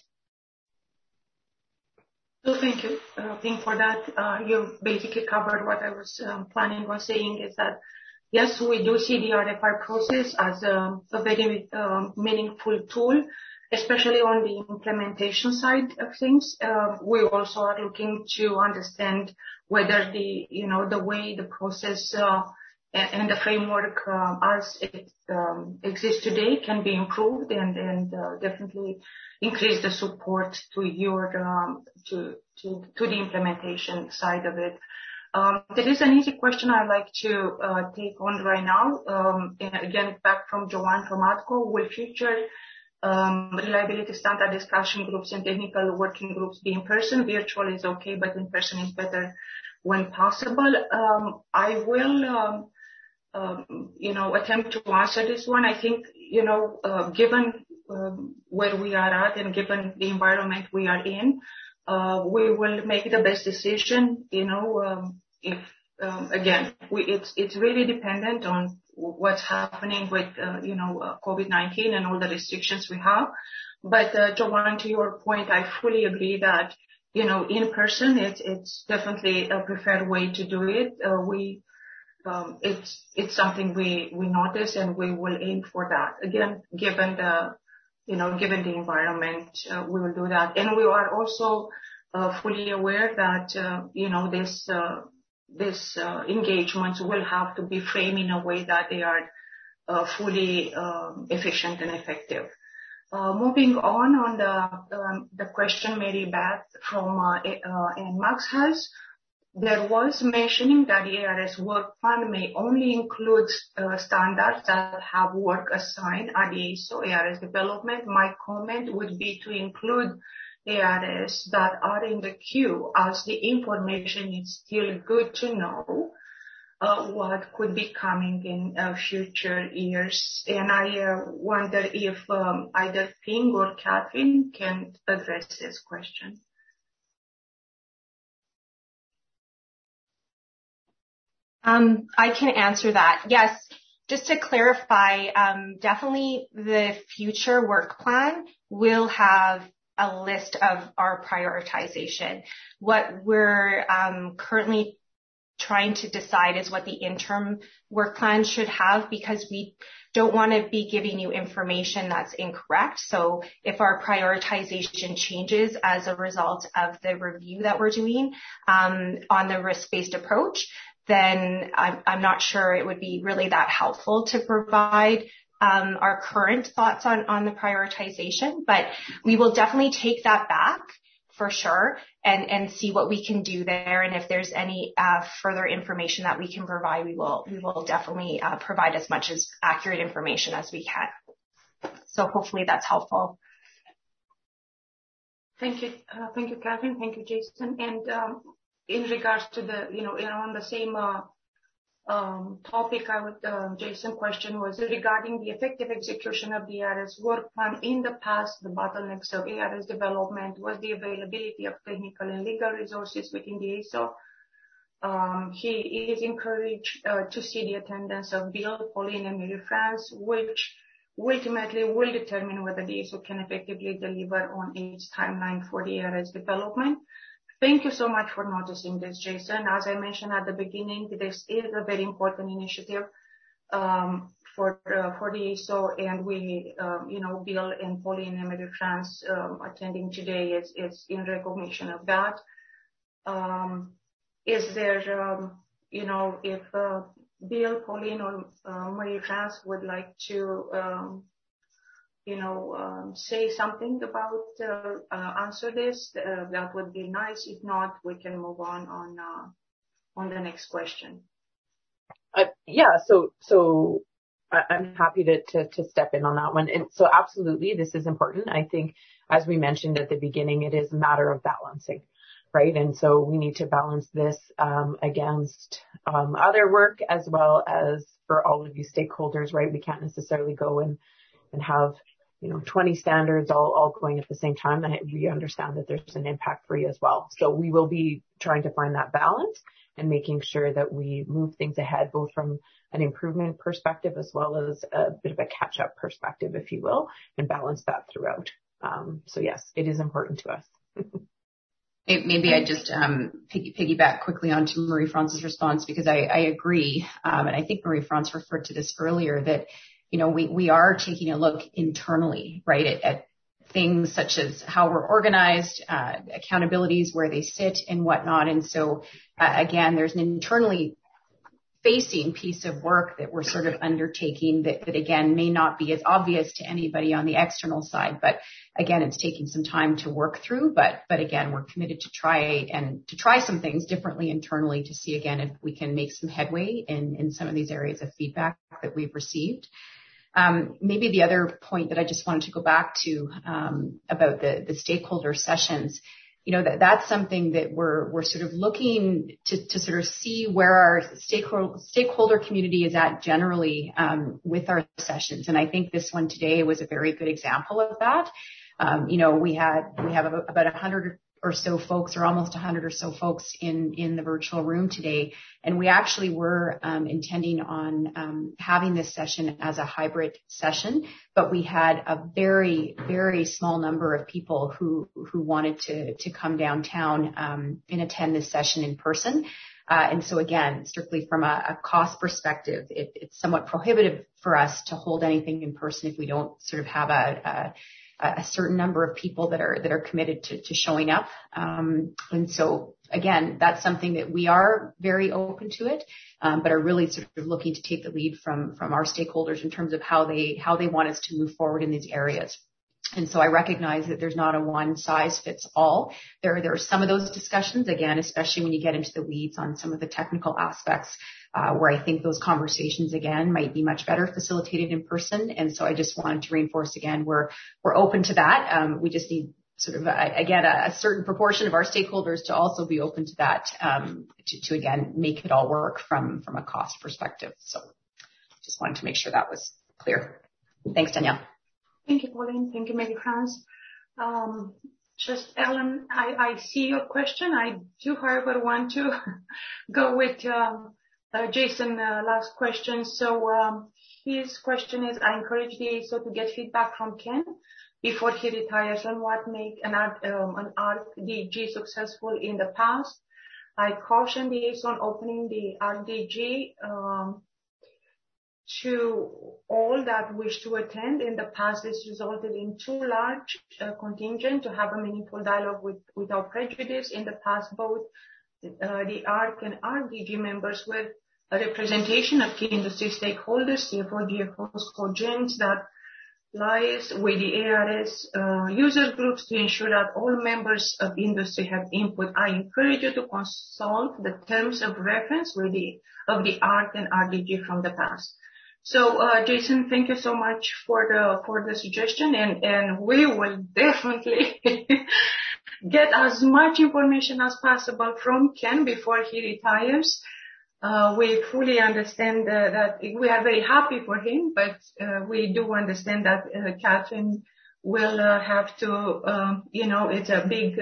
So thank you, Ping, for that. You basically covered what I was planning on saying, is that yes, we do see the RFI process as a very meaningful tool, especially on the implementation side of things. We also are looking to understand whether the way the process and the framework as it exists today can be improved and definitely increase the support to your to the implementation side of it. There is an easy question I'd like to take on right now. And again, back from Joanne from ADCO, will future reliability standard discussion groups and technical working groups be in person? Virtual is okay, but in person is better when possible. I will, attempt to answer this one. I think, given where we are at and given the environment we are in, we will make the best decision. If again, it's really dependent on what's happening with COVID-19 and all the restrictions we have. But Joanne, to your point, I fully agree that, in person, it's definitely a preferred way to do it. It's something we notice, and we will aim for that. Again, given the environment, we will do that. And we are also fully aware that, this engagements will have to be framed in a way that they are fully efficient and effective. Moving on the question Mary Beth from and Max has, there was mentioning that the ARS work plan may only include standards that have work assigned at the ASO ARS development. My comment would be to include ARS that are in the queue, as the information is still good to know what could be coming in future years. And I wonder if either Ping or Catherine can address this question. I can answer that. Yes, just to clarify, definitely the future work plan will have a list of our prioritization. What we're currently trying to decide is what the interim work plan should have, because we don't want to be giving you information that's incorrect. So if our prioritization changes as a result of the review that we're doing on the risk-based approach, then I'm not sure it would be really that helpful to provide our current thoughts on the prioritization. But we will definitely take that back for sure and see what we can do there. And if there's any further information that we can provide, we will definitely provide as much as accurate information as we can. So hopefully that's helpful. Thank you, Catherine. Thank you, Jason. And in regards to the, on the same topic, Jason's question was regarding the effective execution of the ARS work plan. In the past, the bottlenecks of ARS development was the availability of technical and legal resources within the ASO. He is encouraged to see the attendance of Bill, Pauline, and Marie-France, which ultimately will determine whether the ASO can effectively deliver on its timeline for the ARS development. Thank you so much for noticing this, Jason. As I mentioned at the beginning, this is a very important initiative for the ASO, and we, Bill and Pauline and Marie-France attending today is in recognition of that. Is there, if Bill, Pauline, or Marie-France would like to say something about, answer this, that would be nice. If not, we can move on the next question. So I'm happy to step in on that one. And so absolutely, this is important. I think, as we mentioned at the beginning, it is a matter of balancing, right? And so we need to balance this against other work, as well as for all of you stakeholders, right? We can't necessarily go and have 20 standards all going at the same time. And we understand that there's an impact for you as well. So we will be trying to find that balance and making sure that we move things ahead, both from an improvement perspective as well as a bit of a catch-up perspective, if you will, and balance that throughout. So yes, it is important to us. Maybe I just piggyback quickly onto Marie-France's response, because I agree, and I think Marie-France referred to this earlier, that we are taking a look internally, right, at things such as how we're organized, accountabilities, where they sit and whatnot. And so, again, there's an internally facing piece of work that we're sort of undertaking that again, may not be as obvious to anybody on the external side. But again, it's taking some time to work through. But again, we're committed to try some things differently internally to see, again, if we can make some headway in some of these areas of feedback that we've received. Maybe the other point that I just wanted to go back to about the stakeholder sessions, that's something that we're sort of looking to sort of see where our stakeholder community is at generally with our sessions. And I think this one today was a very good example of that. We have about 100 or so folks, or almost 100 or so folks in the virtual room today. And we actually were intending on having this session as a hybrid session, but we had a very, very small number of people who wanted to come downtown and attend this session in person. And so again, strictly from a cost perspective, it's somewhat prohibitive for us to hold anything in person if we don't sort of have a certain number of people that are committed to showing up. And so again, that's something that we are very open to it, but are really sort of looking to take the lead from our stakeholders in terms of how they want us to move forward in these areas. And so I recognize that there's not a one size fits all. There are some of those discussions, again, especially when you get into the weeds on some of the technical aspects, where I think those conversations, again, might be much better facilitated in person. And so I just wanted to reinforce again, we're open to that. We just need sort of, again, a certain proportion of our stakeholders to also be open to that, to again, make it all work from a cost perspective. So just wanted to make sure that was clear. Thanks, Danielle. Thank you, Pauline. Thank you, Marie-France. Just Ellen, I see your question. I do, however, want to go with Jason last question. So his question is, I encourage the ASO to get feedback from Ken before he retires on what make an ARC-DG successful in the past. I caution the ASO on opening the ARC-DG to all that wish to attend. In the past, this resulted in too large contingent to have a meaningful dialogue without prejudice. In the past, both the ARC and ARC-DG members with a representation of key industry stakeholders, CFO, GFOs, co-gens, that lies with the ARS user groups to ensure that all members of industry have input. I encourage you to consult the terms of reference of the ARC and ARC-DG from the past. So, Jason, thank you so much for the suggestion, and we will definitely get as much information as possible from Ken before he retires. We fully understand that we are very happy for him, but we do understand that Catherine will have to, it's a big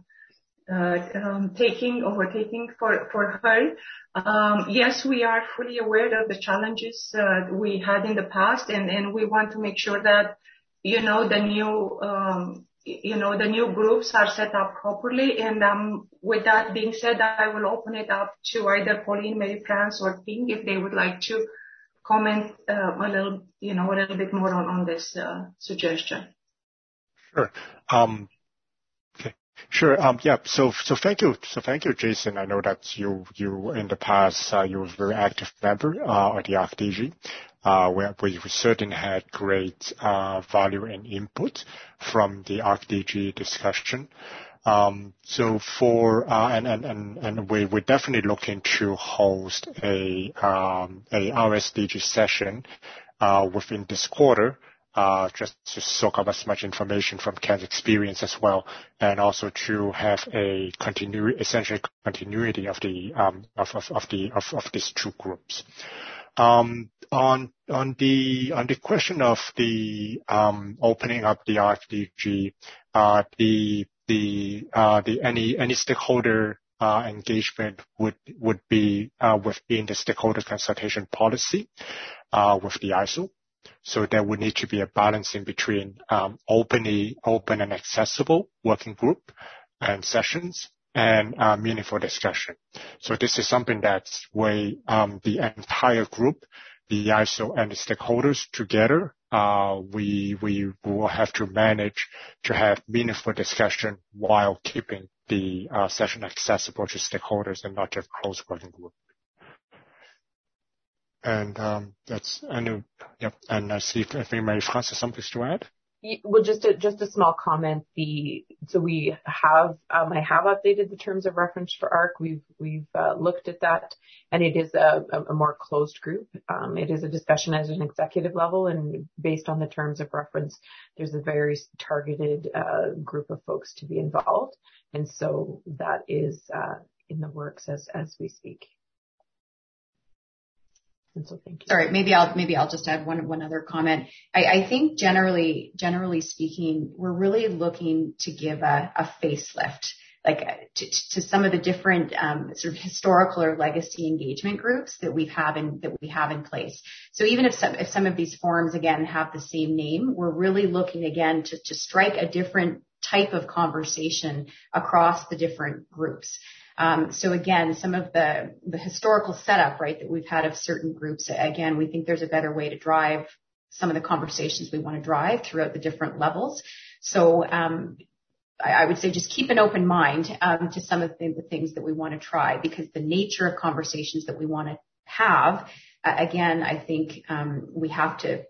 overtaking for her. Yes, we are fully aware of the challenges we had in the past, and we want to make sure that, the new groups are set up properly. And with that being said, I will open it up to either Pauline, Marie-France, or Ping if they would like to comment a little bit more on this suggestion. Sure. Okay. Sure. Yeah. So thank you. So thank you, Jason. I know that you in the past, you were a very active member of the ARC-DG. Where we certainly had great value and input from the ARC-DG discussion. So for and we're definitely looking to host a RSDG session within this quarter. Just to soak up as much information from Ken's experience as well, and also to have a essentially continuity of these two groups. On the question of the opening up the ARC-DG, any stakeholder engagement would be within the stakeholder consultation policy with the ISO. So there would need to be a balancing between open and accessible working group and sessions and meaningful discussion. So this is something that's where the entire group, the ISO and the stakeholders together, we will have to manage to have meaningful discussion while keeping the session accessible to stakeholders and not just closed working group. And yep. And I see if Marie-France has something to add. Well, just a small comment. So we have, I have updated the terms of reference for ARC. We've looked at that, and it is a more closed group. It is a discussion at an executive level, and based on the terms of reference, there's a very targeted group of folks to be involved, and so that is in the works as we speak. And so thank you. Sorry, maybe I'll just add one other comment. I think generally speaking, we're really looking to give a facelift to some of the different sort of historical or legacy engagement groups that we have in place. So even if some of these forums again have the same name, we're really looking again to strike a different type of conversation across the different groups. So again, some of the historical setup, right, that we've had of certain groups, again, we think there's a better way to drive some of the conversations we want to drive throughout the different levels. So I would say just keep an open mind to some of the things that we want to try, because the nature of conversations that we want to have, again, I think we have to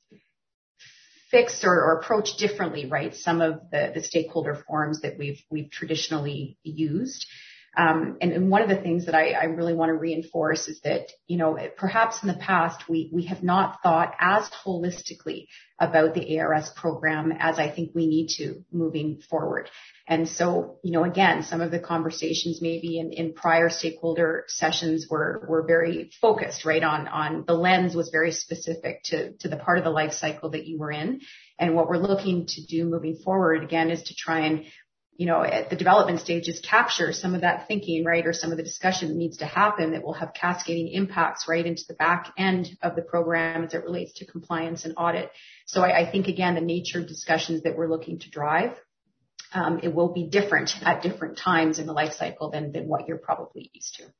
fix or approach differently, right, some of the stakeholder forums that we've traditionally used. And one of the things that I really want to reinforce is that, perhaps in the past we have not thought as holistically about the ARS program as I think we need to moving forward. And so, again, some of the conversations maybe in prior stakeholder sessions were very focused, right, on the lens was very specific to the part of the life cycle that you were in. And what we're looking to do moving forward, again, is to try and at the development stages, capture some of that thinking, right, or some of the discussion that needs to happen that will have cascading impacts right into the back end of the program as it relates to compliance and audit. So I think, again, the nature of discussions that we're looking to drive, it will be different at different times in the life cycle than what you're probably used to.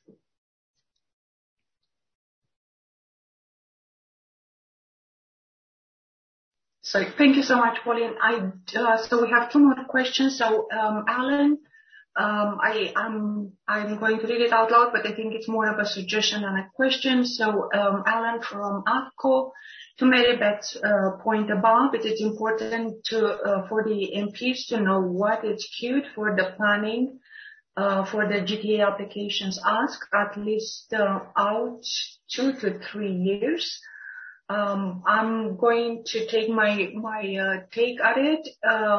So thank you so much, Pauline. So we have two more questions. So, Alan, I'm going to read it out loud, but I think it's more of a suggestion than a question. So, Alan from AFCO, to Mary Beth's point above, it is important for the MPs to know what is queued for the planning for the GTA applications ask, at least out 2 to 3 years. I'm going to take my take at it.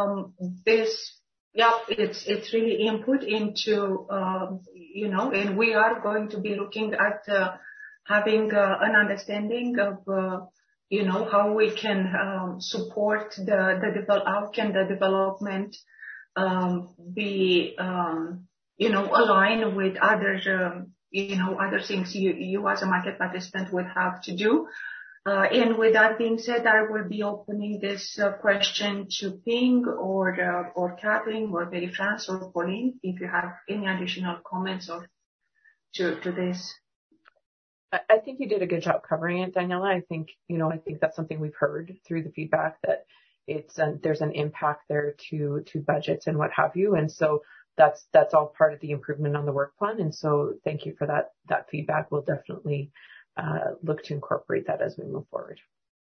It's really input into, and we are going to be looking at having an understanding of, how we can support how can the development be, aligned with other, other things you as a market participant would have to do. And with that being said, I will be opening this question to Ping or Kathleen or Marie-France or Pauline, if you have any additional comments to this. I think you did a good job covering it, Daniela. I think that's something we've heard through the feedback, that there's an impact there to budgets and what have you. And so that's all part of the improvement on the work plan. And so thank you for that feedback. We'll definitely look to incorporate that as we move forward.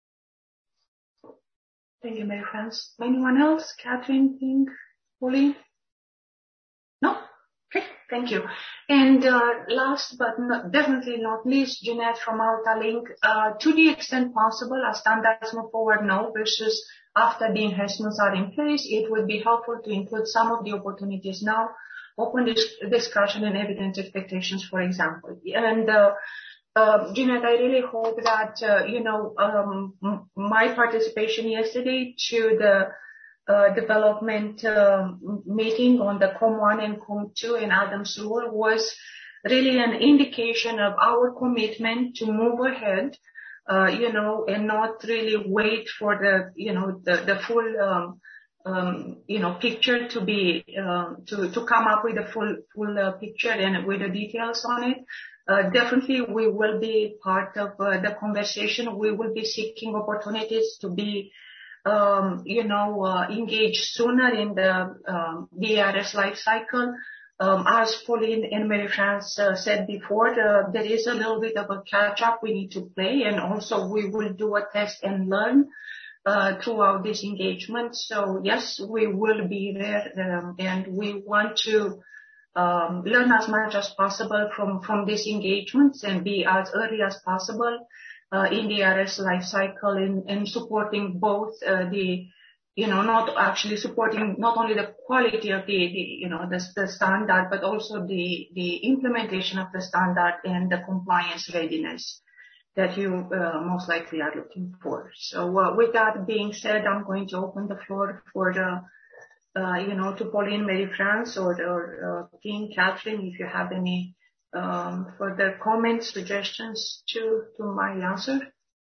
Thank you, Marie-France. Anyone else? Catherine, Ping, Pauline? No? Okay, thank you. And last but definitely not least, Jeanette from AltaLink. To the extent possible, as standards move forward now versus after the enhancements are in place, it would be helpful to include some of the opportunities now, open discussion and evidence expectations, for example. And Jeanette, I really hope that, my participation yesterday to the development meeting on the COM1 and COM2 in Adams Rule was really an indication of our commitment to move ahead, and not really wait for the full, picture to be, to come up with a full picture and with the details on it. Definitely we will be part of the conversation. We will be seeking opportunities to be, engaged sooner in the ARS life cycle. As Pauline and Marie-France said before, there is a little bit of a catch up we need to play, and also we will do a test and learn throughout this engagement. So yes, we will be there, and we want to learn as much as possible from these engagements and be as early as possible in the ARS life cycle in supporting both supporting not only the quality of the standard, but also the implementation of the standard and the compliance readiness that you most likely are looking for. So with that being said, I'm going to open the floor for to Pauline, Marie-France, or Ping, Catherine, if you have any further comments, suggestions to my answer.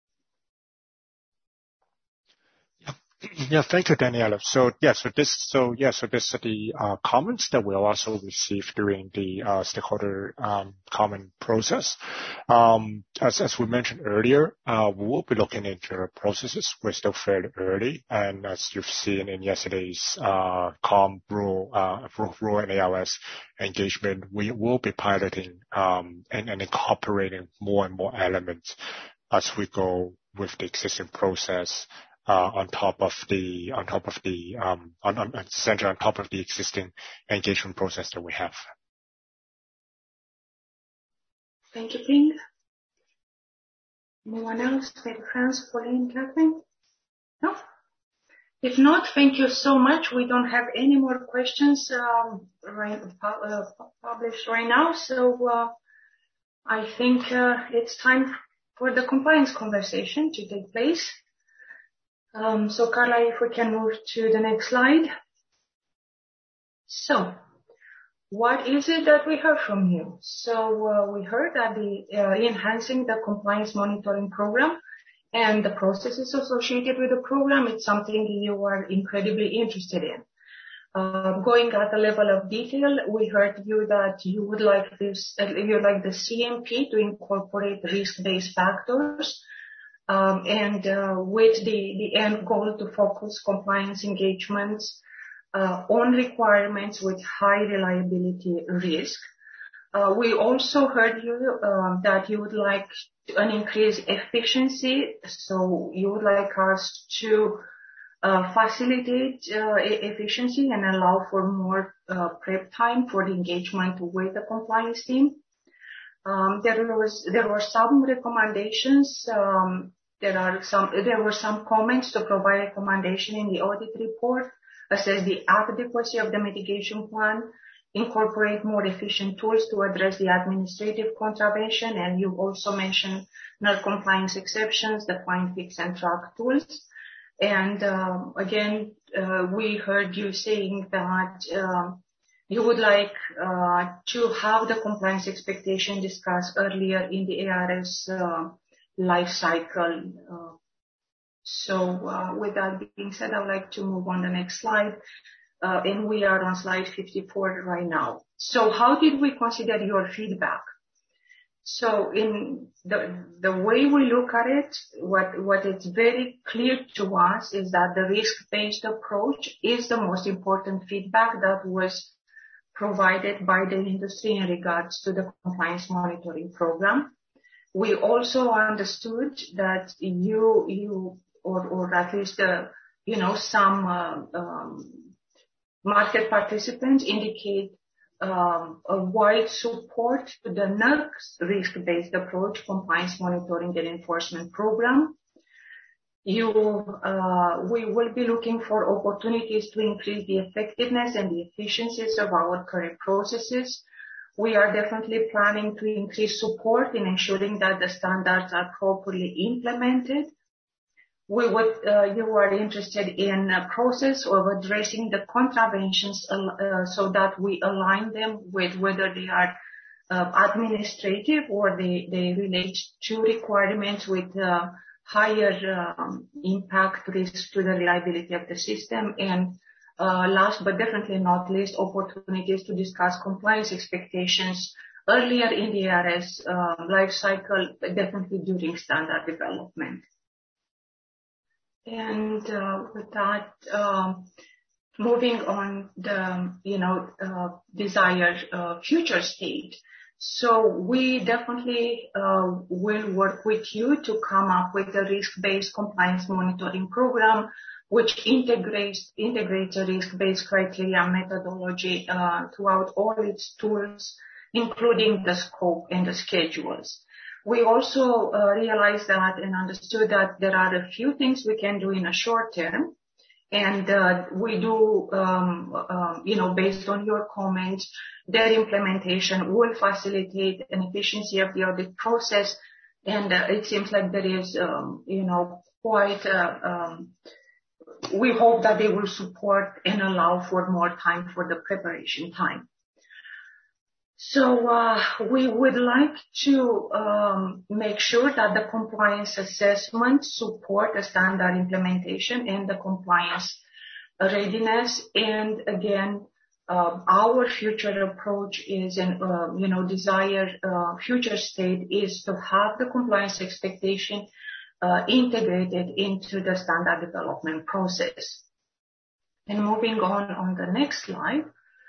Yeah, thank you, Daniela. So this are the comments that we'll also receive during the stakeholder comment process. As we mentioned earlier, we will be looking into processes. We're still fairly early, and as you've seen in yesterday's COM rule and ALS engagement, we will be piloting and incorporating more and more elements as we go with the existing process. Essentially on top of the existing engagement process that we have. Thank you, Ping. Anyone else? Marie-France, Pauline, Catherine? No? If not, thank you so much. We don't have any more questions published right now, so I think it's time for the compliance conversation to take place. So Carla, if we can move to the next slide. So, what is it that we heard from you? So we heard that enhancing the compliance monitoring program and the processes associated with the program is something you are incredibly interested in. Going at the level of detail, we heard you that you would like the CMP to incorporate risk-based factors. With the end goal to focus compliance engagements on requirements with high reliability risk. We also heard you that you would like an increased efficiency, so you would like us to facilitate efficiency and allow for more prep time for the engagement with the compliance team. There were some recommendations. There were some comments to provide recommendation in the audit report, assess the adequacy of the mitigation plan, incorporate more efficient tools to address the administrative contravention, and you also mentioned non-compliance exceptions, the find, fix, and track tools. And again, we heard you saying that you would like to have the compliance expectation discussed earlier in the ARS life cycle. So with that being said, I would like to move on the next slide. And we are on slide 54 right now. So how did we consider your feedback? So in the way we look at it, what is very clear to us is that the risk-based approach is the most important feedback that was provided by the industry in regards to the compliance monitoring program. We also understood that you or at least some market participants indicate a wide support to the NERC's risk-based approach, compliance monitoring and enforcement program. We will be looking for opportunities to increase the effectiveness and the efficiencies of our current processes. We are definitely planning to increase support in ensuring that the standards are properly implemented. You are interested in a process of addressing the contraventions so that we align them with whether they are administrative or they relate to requirements with higher impact risks to the reliability of the system. And last but definitely not least, opportunities to discuss compliance expectations earlier in the ARS life cycle, definitely during standard development. And with that, moving on the desired future state. So we definitely will work with you to come up with a risk-based compliance monitoring program which integrates a risk-based criteria and methodology throughout all its tools, including the scope and the schedules. We also realized that and understood that there are a few things we can do in a short term. And we do, based on your comments, their implementation will facilitate an efficiency of the audit process. And it seems like there is, quite we hope that they will support and allow for more time for the preparation time. So we would like to make sure that the compliance assessment support the standard implementation and the compliance readiness. And again, our future approach is, and desired future state is to have the compliance expectation integrated into the standard development process. And moving on the next slide.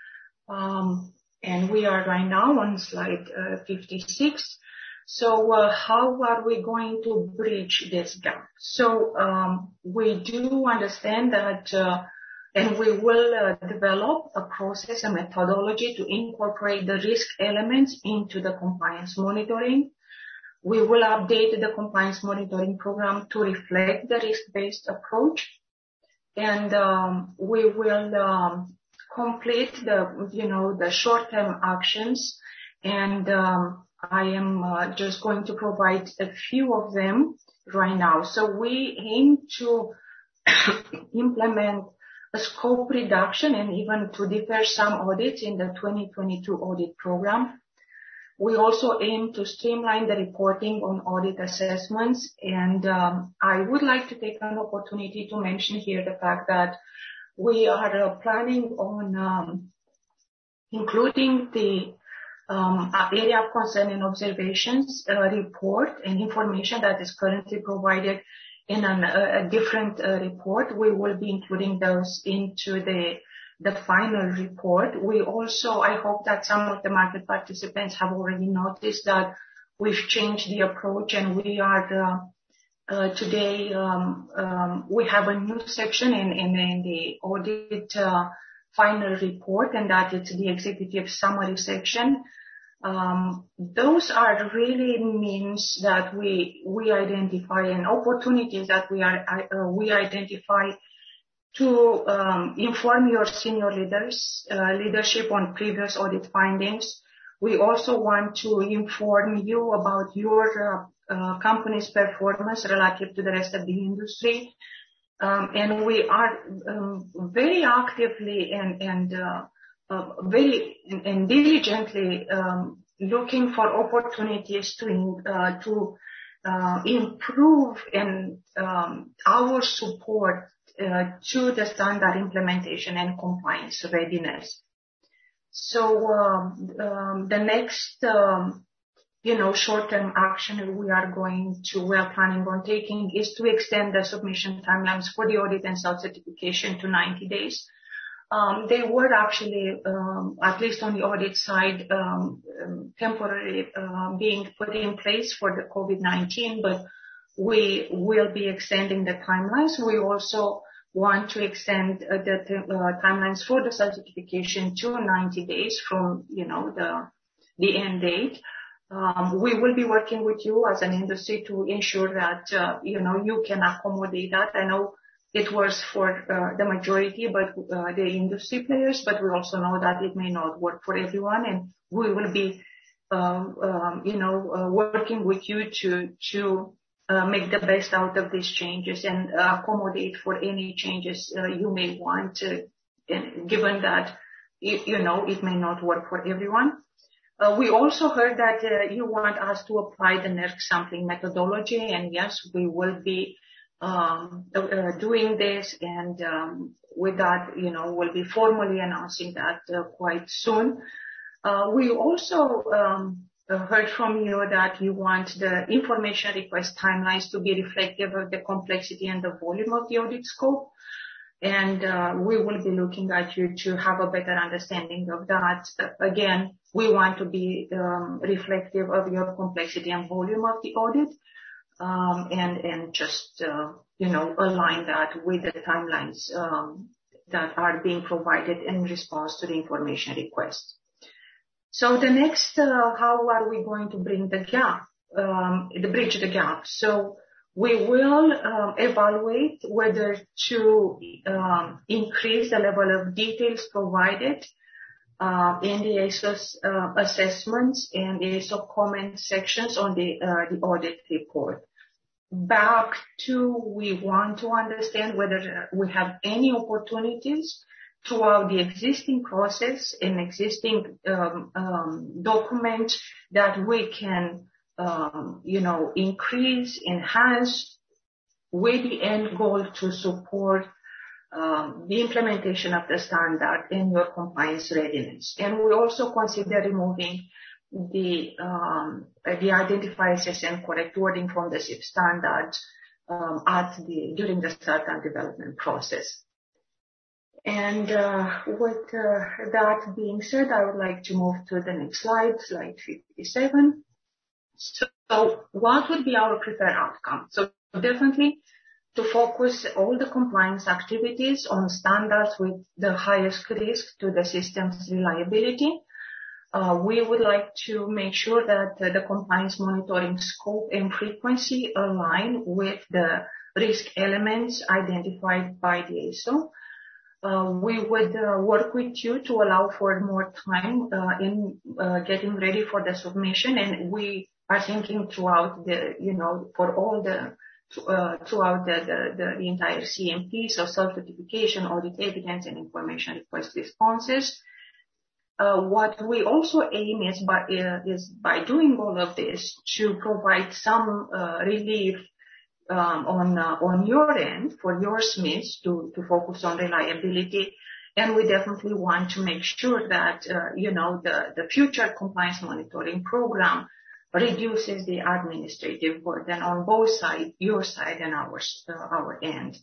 And we are right now on slide 56. So how are we going to bridge this gap? So we do understand that, and we will develop a process, a methodology to incorporate the risk elements into the compliance monitoring. We will update the compliance monitoring program to reflect the risk-based approach, and we will complete the short-term actions, and I am just going to provide a few of them right now. So we aim to implement a scope reduction and even to defer some audits in the 2022 audit program. We also aim to streamline the reporting on audit assessments, and I would like to take an opportunity to mention here the fact that we are planning on including the area of concern and observations report and information that is currently provided in a different report. We will be including those into the final report. We also, I hope that some of the market participants have already noticed that we've changed the approach, and we are today, we have a new section in the audit final report, and that is the executive summary section. Those are really means that we identify and opportunities that we identify to inform your senior leadership on previous audit findings. We also want to inform you about your company's performance relative to the rest of the industry. And we are very actively and very diligently looking for opportunities to improve and our support to the standard implementation and compliance readiness. So the next short-term action we are planning on taking is to extend the submission timelines for the audit and self-certification to 90 days. They were actually, at least on the audit side, temporarily being put in place for the COVID-19, but we will be extending the timelines. We also want to extend the timelines for the certification to 90 days from, the end date. We will be working with you as an industry to ensure that, you can accommodate that. I know it works for the majority, but the industry players, but we also know that it may not work for everyone, and we will be, working with you to make the best out of these changes and accommodate for any changes you may want, given that, it may not work for everyone. We also heard that you want us to apply the NERC sampling methodology, and yes, we will be doing this, and with that, we'll be formally announcing that quite soon. We also heard from you that you want the information request timelines to be reflective of the complexity and the volume of the audit scope. And we will be looking at you to have a better understanding of that. Again, we want to be reflective of your complexity and volume of the audit, and just align that with the timelines that are being provided in response to the information request. So the next, how are we going to bring the gap, bridge the gap? So we will evaluate whether to increase the level of details provided in the ASO assessments and the ASO comment sections on the audit report. back to we want to understand whether we have any opportunities throughout the existing process and existing document that we can, increase, enhance, with the end goal to support the implementation of the standard and your compliance readiness. And we also consider removing the identify, assess, and correct wording from the SIP standards during the start and development process. And with that being said, I would like to move to the next slide 57. So what would be our preferred outcome? So definitely to focus all the compliance activities on standards with the highest risk to the system's reliability. We would like to make sure that the compliance monitoring scope and frequency align with the risk elements identified by the ASO. We would work with you to allow for more time in getting ready for the submission, and we are thinking throughout throughout the entire CMP, so self-certification, audit evidence, and information request responses. What we also aim is by doing all of this to provide some relief on your end for your SMEs to focus on reliability. And we definitely want to make sure that, the future compliance monitoring program reduces the administrative burden on both sides, your side and our end.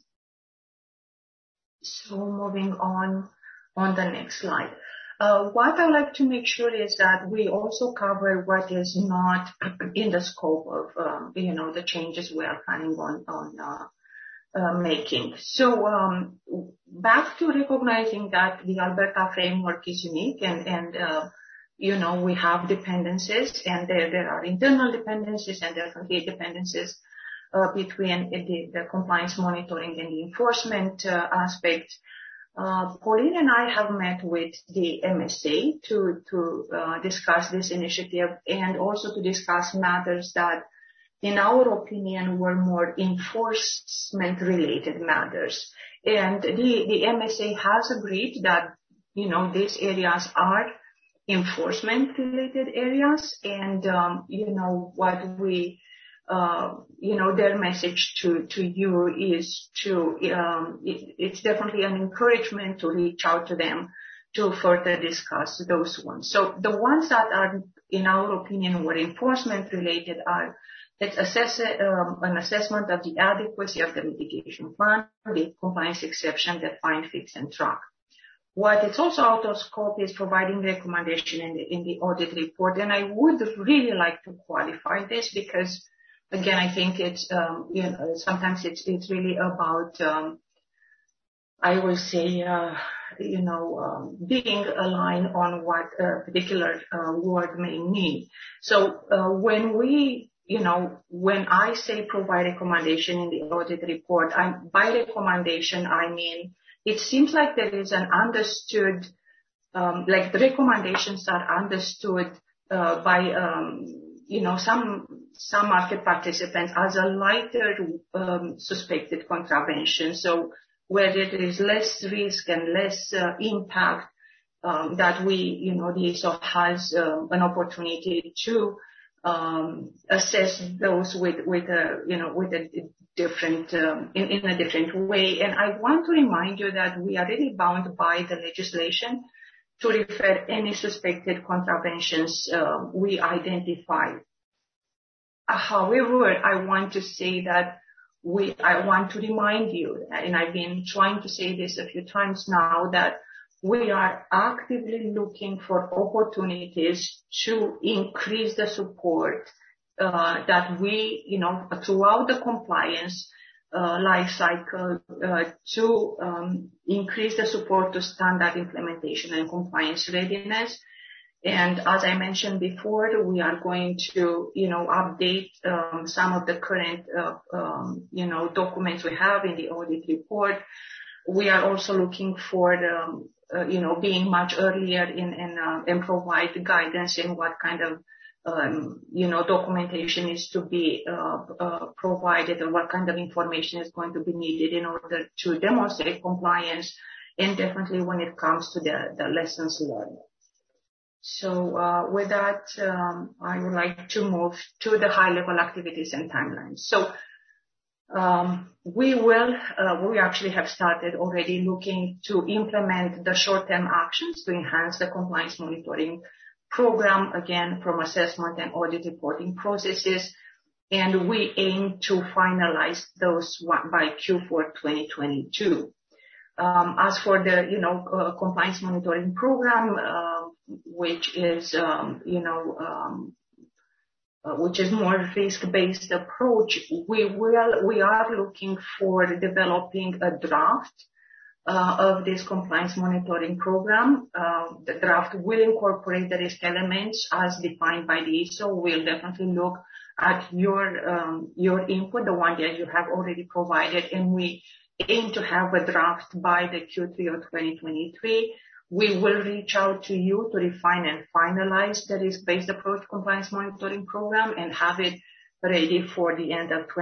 So moving on the next slide. What I like to make sure is that we also cover what is not in the scope of, the changes we are planning on making. So, back to recognizing that the Alberta framework is unique and we have dependencies, and there are internal dependencies and definitely dependencies between the compliance monitoring and the enforcement aspect. Pauline and I have met with the MSA to discuss this initiative and also to discuss matters that, in our opinion, were more enforcement-related matters. And the MSA has agreed that, these areas are enforcement-related areas, and, what we their message to you is it's definitely an encouragement to reach out to them to further discuss those ones. So the ones that are, in our opinion, were enforcement related are an assessment of the adequacy of the mitigation plan, the compliance exception, the find, fix, and track. What is also out of scope is providing recommendation in the audit report, and I would really like to qualify this because, again, I think it's, sometimes it's really about, I will say, being aligned on what a particular word may mean. So, when I say provide recommendation in the audit report, by recommendation, I mean, it seems like there is an understood, like the recommendations are understood, by, some market participants as a lighter suspected contravention. So where there is less risk and less impact, that we, the ASO has an opportunity to assess those with a different, in a different way. And I want to remind you that we are really bound by the legislation to refer any suspected contraventions we identify. However, I want to say that I want to remind you, and I've been trying to say this a few times now, that we are actively looking for opportunities to increase the support that we, throughout the compliance life cycle, to increase the support to standard implementation and compliance readiness. And as I mentioned before, we are going to, update some of the current, documents we have in the audit report. We are also looking for being much earlier and provide guidance in what kind of documentation is to be provided, or what kind of information is going to be needed in order to demonstrate compliance, and definitely when it comes to the lessons learned. So with that, I would like to move to the high-level activities and timelines. So we actually have started already looking to implement the short-term actions to enhance the compliance monitoring program, again, from assessment and audit reporting processes. And we aim to finalize those by Q4 2022. As for the, compliance monitoring program, which is more risk-based approach, we are looking for developing a draft of this compliance monitoring program. The draft will incorporate the risk elements as defined by the ISO. We'll definitely look at your input, the one that you have already provided, and we aim to have a draft by the Q3 of 2023. We will reach out to you to refine and finalize the risk-based approach compliance monitoring program and have it ready for the end of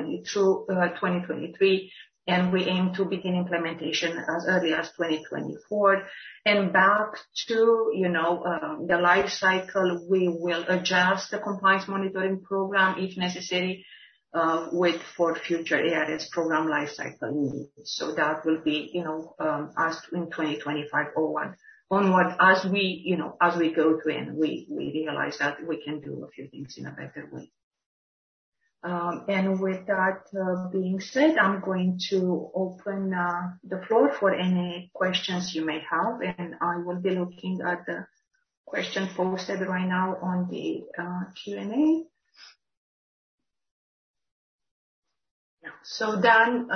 2023. And we aim to begin implementation as early as 2024. And back to, the life cycle, we will adjust the compliance monitoring program if necessary, for future ARS program life cycle needs. So that will be, as in 2025 onward, as we go to and we realize that we can do a few things in a better way. And with that being said, I'm going to open the floor for any questions you may have, and I will be looking at the question posted right now on the Q&A. So Dan,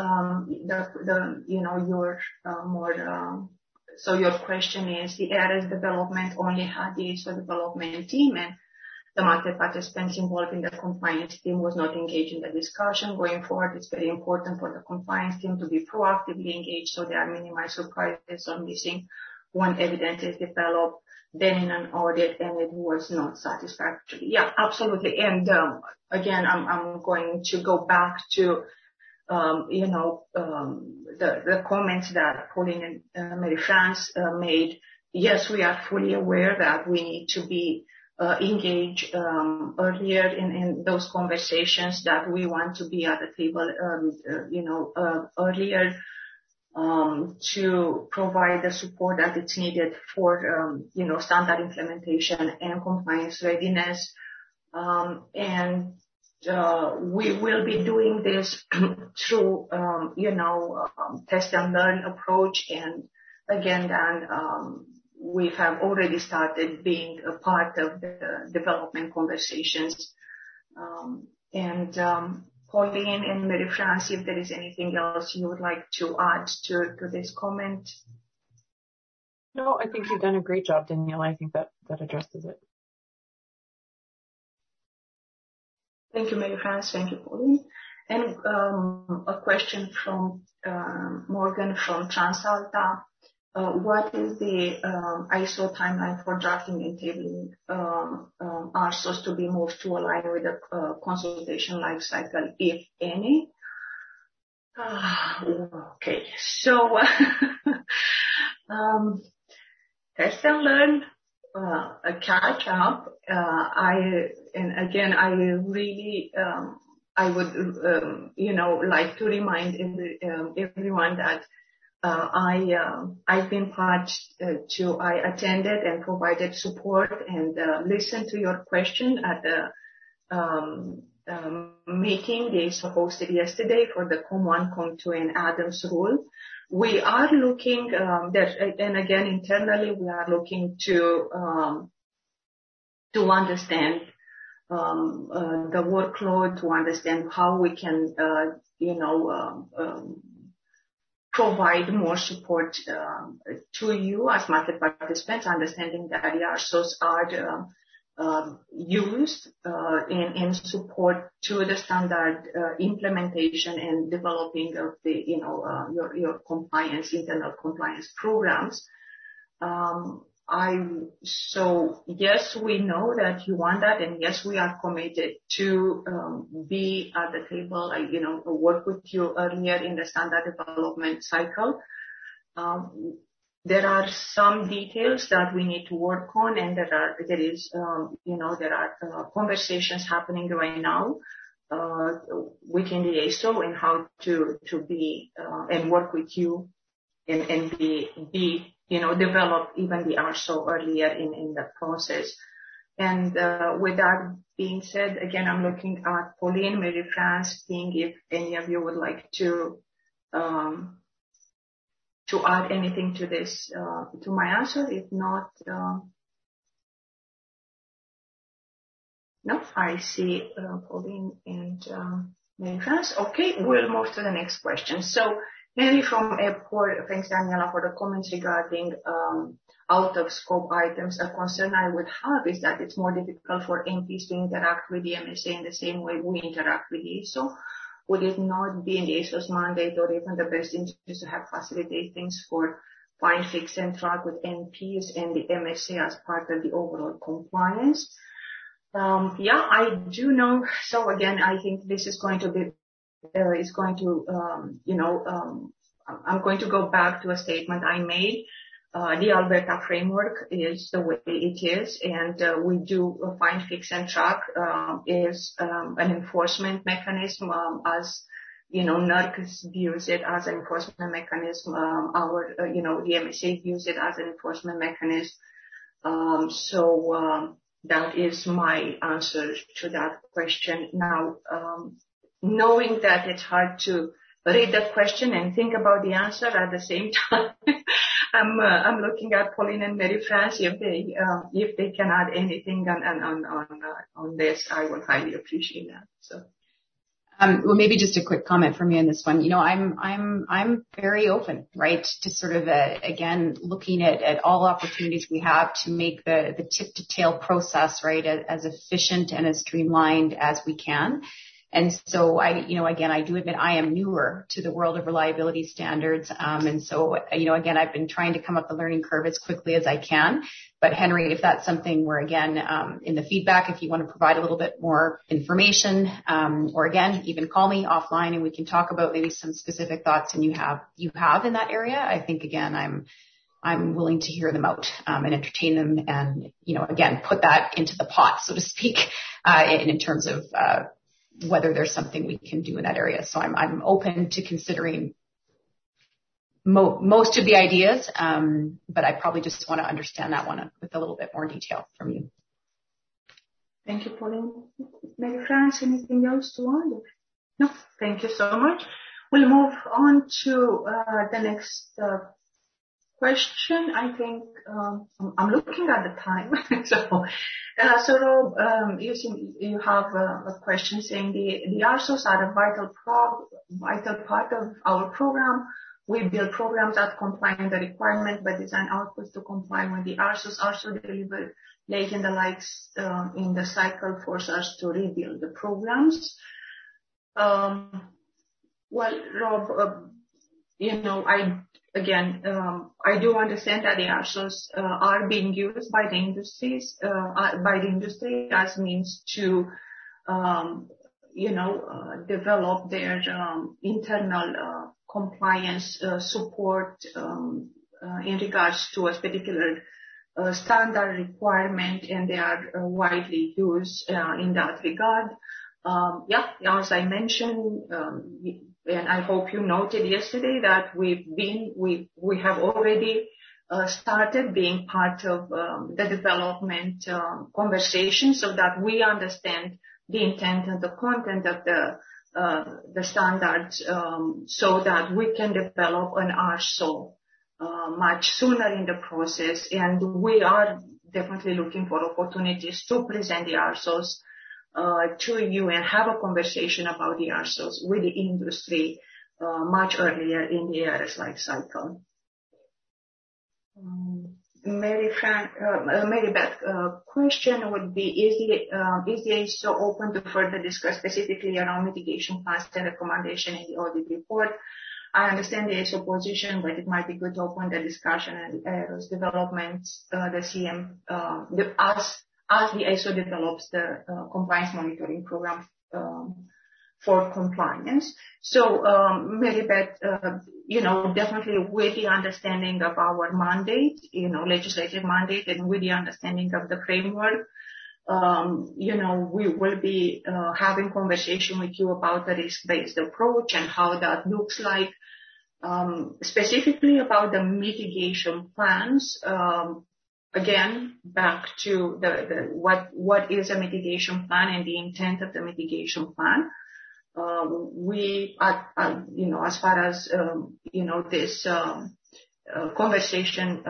so your question is, the ARS development only had the ISO development team, and the market participants involved in the compliance team was not engaged in the discussion. Going forward, it's very important for the compliance team to be proactively engaged so there are minimized surprises or missing when evidence is developed, then in an audit, and it was not satisfactory. Yeah, absolutely. And again, I'm going to go back to the comments that Pauline and Marie-France made. Yes, we are fully aware that we need to be engaged earlier in those conversations, that we want to be at the table, earlier to provide the support that it's needed for, standard implementation and compliance readiness. And we will be doing this through, test and learn approach. And again, then, we have already started being a part of the development conversations. Pauline and Marie-France, if there is anything else you would like to add to this comment. No, I think you've done a great job, Daniela. I think that addresses it. Thank you, Marie-France. Thank you, Pauline. And a question from Morgan from TransAlta. What is the ISO timeline for drafting and tabling RSOs to be moved to align with the consultation life cycle, if any? Okay, so test and learn, catch up. I would like to remind everyone that I've been part I attended and provided support and listened to your question at the meeting they hosted yesterday for the COM1, COM2 and Adams rule. We are looking, and again internally, we are looking to understand the workload, to understand how we can, provide more support to you as market participants, understanding that the RSOs are used in support to the standard implementation and developing of the your compliance, internal compliance programs. So yes, we know that you want that, and yes, we are committed to be at the table. Work with you earlier in the standard development cycle. There are some details that we need to work on, and there are conversations happening right now within the ASO and how to be and work with you and be develop even the ARSO earlier in the process. And with that being said, again, I'm looking at Pauline, Marie-France, seeing if any of you would like to add anything to this, to my answer. If not, no, I see Pauline and Marie-France. Okay, we'll move to the next question. So, Henry from Airport, thanks Daniela for the comments regarding out of scope items. A concern I would have is that it's more difficult for MPs to interact with the MSA in the same way we interact with the ASO. Would it not be in the ASO's mandate or even the best interest to have facilitate things for find, fix, and track with MPs and the MSA as part of the overall compliance? I do know. So again, I think this is going to be I'm going to go back to a statement I made. The Alberta framework is the way it is, and we do find, fix, and track is an enforcement mechanism. As NERC views it as an enforcement mechanism. The MSA views it as an enforcement mechanism. That is my answer to that question. Now, knowing that it's hard to read the question and think about the answer at the same time, I'm looking at Pauline and Marie-France. If they can add anything on this, I would highly appreciate that. So. Well, maybe just a quick comment from me on this one. I'm very open, right, to sort of again looking at all opportunities we have to make the tip to tail process, right, as efficient and as streamlined as we can. And so I do admit I am newer to the world of reliability standards. And so, again, I've been trying to come up the learning curve as quickly as I can. But Henry, if that's something where, again, in the feedback, if you want to provide a little bit more information, or again, even call me offline and we can talk about maybe some specific thoughts and you have in that area, I think, again, I'm willing to hear them out, and entertain them and, again, put that into the pot, so to speak, in terms of, whether there's something we can do in that area. So I'm open to considering most of the ideas, but I probably just want to understand that one with a little bit more detail from you. Thank you, Pauline. Marie-France, anything else to add? No, thank you so much. We'll move on to the next question. I think I'm looking at the time. So Rob, you have a question saying the ARSOs are a vital part of our program. We build programs that comply with the requirement, but design outputs to comply when the ARSOs also deliver late in the likes in the cycle force us to rebuild the programs. Well, Rob, I do understand that the ARSOs are being used by the industry as means to, develop their internal compliance support in regards to a particular standard requirement, and they are widely used in that regard. As I mentioned, and I hope you noted yesterday that we have already started being part of the development conversation, so that we understand the intent and the content of the standards, so that we can develop an ARSO much sooner in the process. And we are definitely looking for opportunities to present the ARSOs to you and have a conversation about the ARSOs with the industry much earlier in the ARS life cycle. Mary Beth, question would be, is the ASO open to further discuss specifically around mitigation plans and recommendation in the audit report? I understand the ASO position, but it might be good to open the discussion and AROS developments, the CM, as the ASO develops the compliance monitoring program for compliance. So, Maribeth, definitely with the understanding of our mandate, legislative mandate, and with the understanding of the framework, we will be having conversation with you about the risk-based approach and how that looks like, specifically about the mitigation plans. Again, back to what is a mitigation plan and the intent of the mitigation plan. As far as this conversation,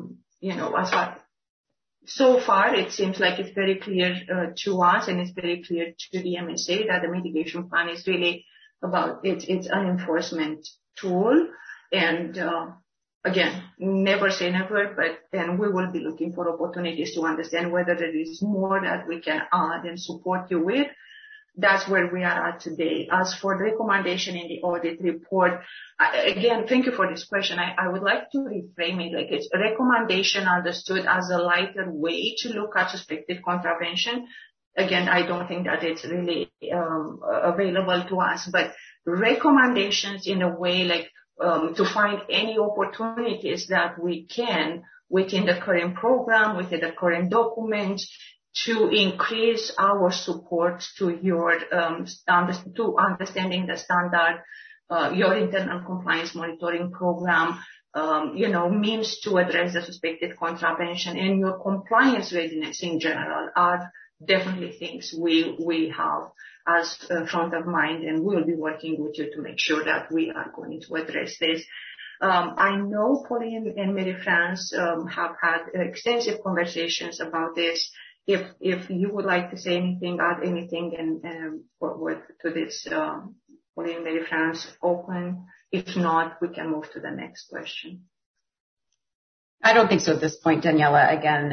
so far it seems like it's very clear to us, and it's very clear to the MSA that the mitigation plan is really about it's an enforcement tool. And again, never say never, but then we will be looking for opportunities to understand whether there is more that we can add and support you with. That's where we are at today. As for the recommendation in the audit report, again, thank you for this question. I would like to reframe it like it's a recommendation understood as a lighter way to look at suspected contravention. Again, I don't think that it's really available to us, but recommendations in a way like to find any opportunities that we can within the current program, within the current document, to increase our support to your to understanding the standard, your internal compliance monitoring program, means to address the suspected contravention, and your compliance readiness in general are definitely things we have as front of mind, and we'll be working with you to make sure that we are going to address this. I know Pauline and Marie-France have had extensive conversations about this. If you would like to say anything, add anything, and to this, Pauline and Marie-France, open. If not, we can move to the next question. I don't think so at this point, Daniela. Again,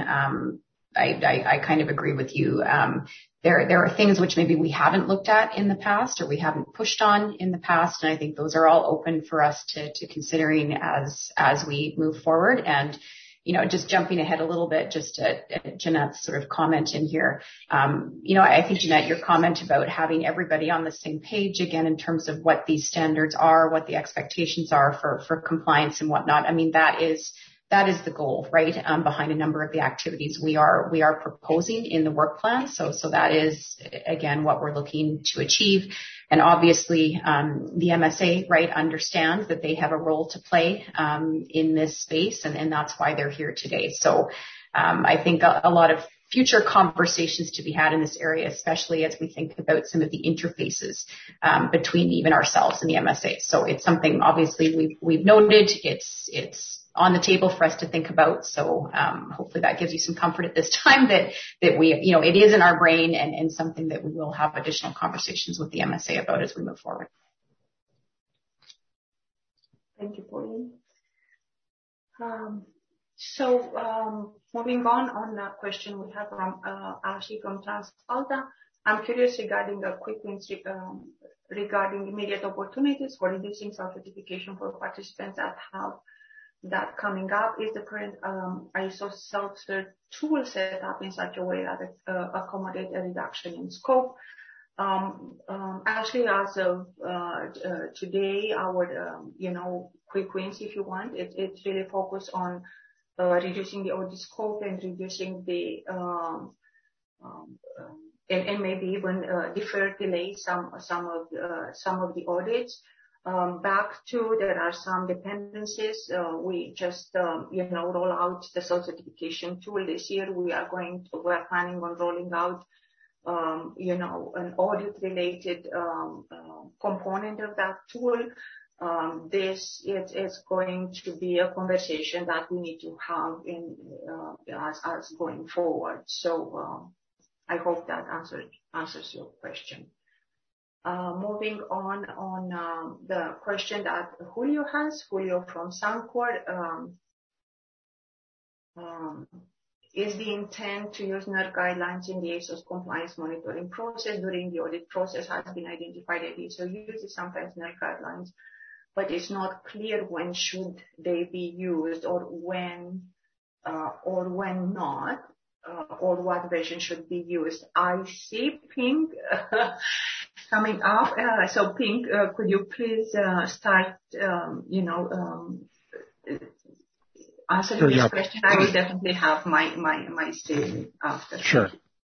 I kind of agree with you. There are things which maybe we haven't looked at in the past or we haven't pushed on in the past, and I think those are all open for us to considering as we move forward. And just jumping ahead a little bit, just at Jeanette's sort of comment in here. I think, Jeanette, your comment about having everybody on the same page again in terms of what these standards are, what the expectations are for compliance and whatnot. I mean, that is the goal, right? Behind a number of the activities we are proposing in the work plan. So that is again what we're looking to achieve. And obviously, the MSA, right, understands that they have a role to play in this space, and that's why they're here today. So I think a lot of future conversations to be had in this area, especially as we think about some of the interfaces between even ourselves and the MSA. So it's something obviously we've noted. It's on the table for us to think about. So hopefully that gives you some comfort at this time that we, it is in our brain and something that we will have additional conversations with the MSA about as we move forward. Thank you, Pauline. Moving on a question we have from Ashley from TransAlta. I'm curious regarding the quick wins regarding immediate opportunities for reducing self-certification for participants that have that coming up. Is the current ISO self-cert tool set up in such a way that it accommodate a reduction in scope? Actually, as of today, our quick wins, if you want, it's really focused on reducing the audit scope and reducing the and maybe even delay some of the audits. Back to there are some dependencies. We just roll out the self-certification tool this year. We're planning on rolling out an audit related component of that tool. This is going to be a conversation that we need to have as going forward. So I hope that answers your question. Moving on the question that Julio has. Julio from Suncor. Is the intent to use NERC guidelines in the ASO's compliance monitoring process during the audit process has been identified that ASO uses sometimes NERC guidelines but it's not clear when should they be used or when not, or what version should be used. I see Ping coming up. So Ping, could you please start, answering this question? I will definitely have my say after. Sure.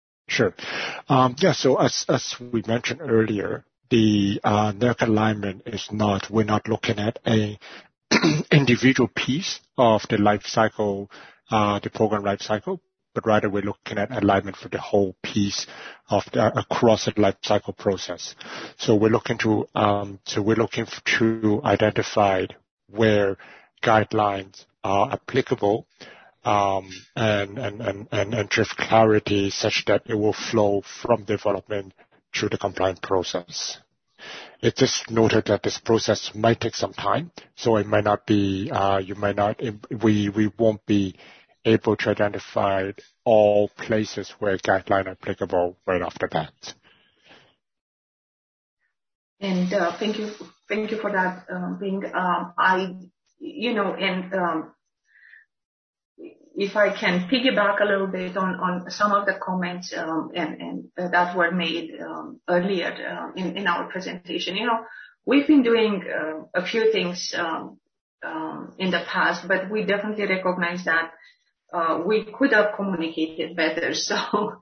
So as we mentioned earlier, the NERC alignment is not, we're not looking at a individual piece of the life cycle, the program life cycle, but rather we're looking at alignment for the whole piece of across the life cycle process. So we're looking to identify where guidelines are applicable, and drive clarity such that it will flow from development through the compliance process. It is noted that this process might take some time, so it might not be, we won't be able to identify all places where guidelines are applicable right after that. And thank you for that, Bing. If I can piggyback a little bit on some of the comments and that were made earlier in our presentation. We've been doing a few things in the past, but we definitely recognize that we could have communicated better. So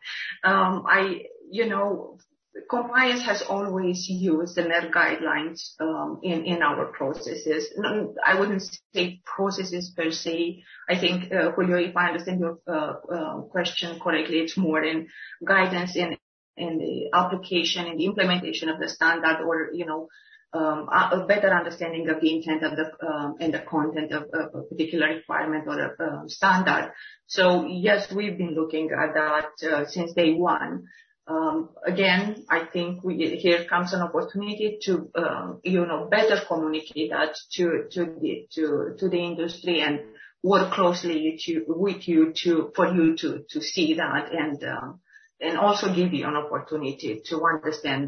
compliance has always used the NERC guidelines in our processes. I wouldn't say processes per se. I think, Julio, if I understand your question correctly, it's more in guidance in the application and the implementation of the standard, or a better understanding of the intent of and the content of a particular requirement or a standard. So yes, we've been looking at that since day one. Again, I think here comes an opportunity to, better communicate that to the industry and work closely with you for you to see that and also give you an opportunity to understand,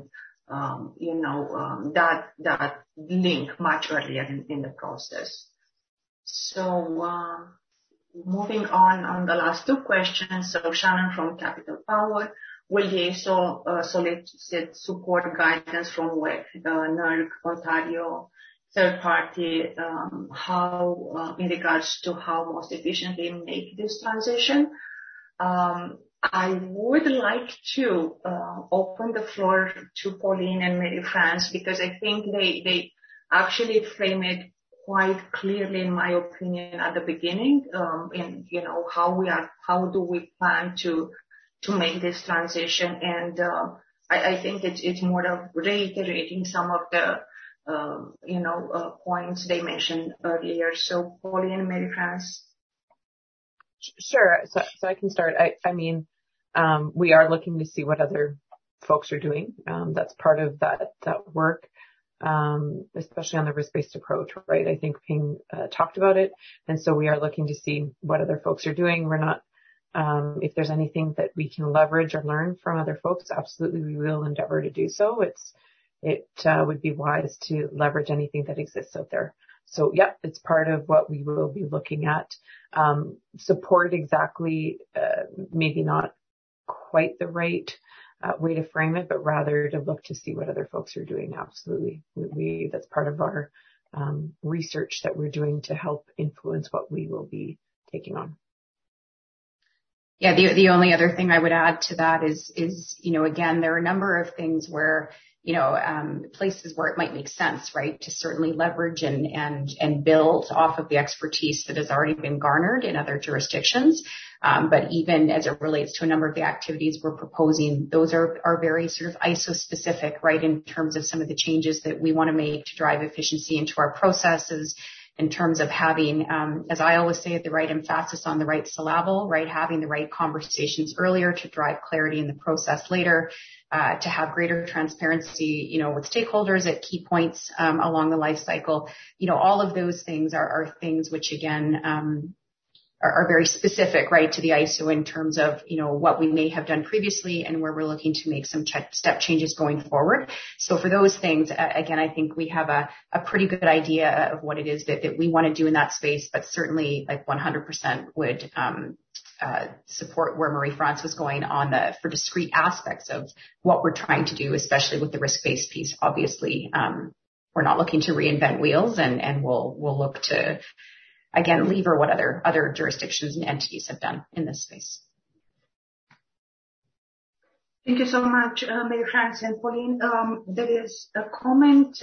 that link much earlier in the process. So, moving on the last two questions. So Shannon from Capital Power. Will the AESO solicit support guidance from WEC, NERC, Ontario, third party, how in regards to how most efficiently make this transition? I would like to open the floor to Pauline and Marie-France, because I think they actually frame it quite clearly, in my opinion, at the beginning, how do we plan to make this transition. And I think it's more of reiterating some of the points they mentioned earlier. So Pauline and Marie-France. Sure. So I can start. I mean, we are looking to see what other folks are doing. That's part of that work, especially on the risk-based approach, right? I think Ping talked about it. And so we are looking to see what other folks are doing. We're not, if there's anything that we can leverage or learn from other folks, absolutely we will endeavor to do so. It would be wise to leverage anything that exists out there. So yeah, it's part of what we will be looking at. Support exactly, maybe not quite the right way to frame it, but rather to look to see what other folks are doing. Absolutely. That's part of our research that we're doing to help influence what we will be taking on. Yeah, the only other thing I would add to that is, again, there are a number of things where, places where it might make sense, right, to certainly leverage and build off of the expertise that has already been garnered in other jurisdictions. But even as it relates to a number of the activities we're proposing, those are very sort of ISO specific, right, in terms of some of the changes that we want to make to drive efficiency into our processes, in terms of having, as I always say, the right emphasis on the right syllable, right, having the right conversations earlier to drive clarity in the process later, to have greater transparency, with stakeholders at key points along the life cycle. All of those things are things which, again, are very specific, right, to the ISO in terms of, what we may have done previously and where we're looking to make some step changes going forward. So for those things, again, I think we have a pretty good idea of what it is that we want to do in that space, but certainly like 100% would support where Marie-France was going on for discrete aspects of what we're trying to do, especially with the risk-based piece. Obviously, we're not looking to reinvent wheels, and we'll look to, again, lever what other jurisdictions and entities have done in this space. Thank you so much, Marie-France and Pauline. There is a comment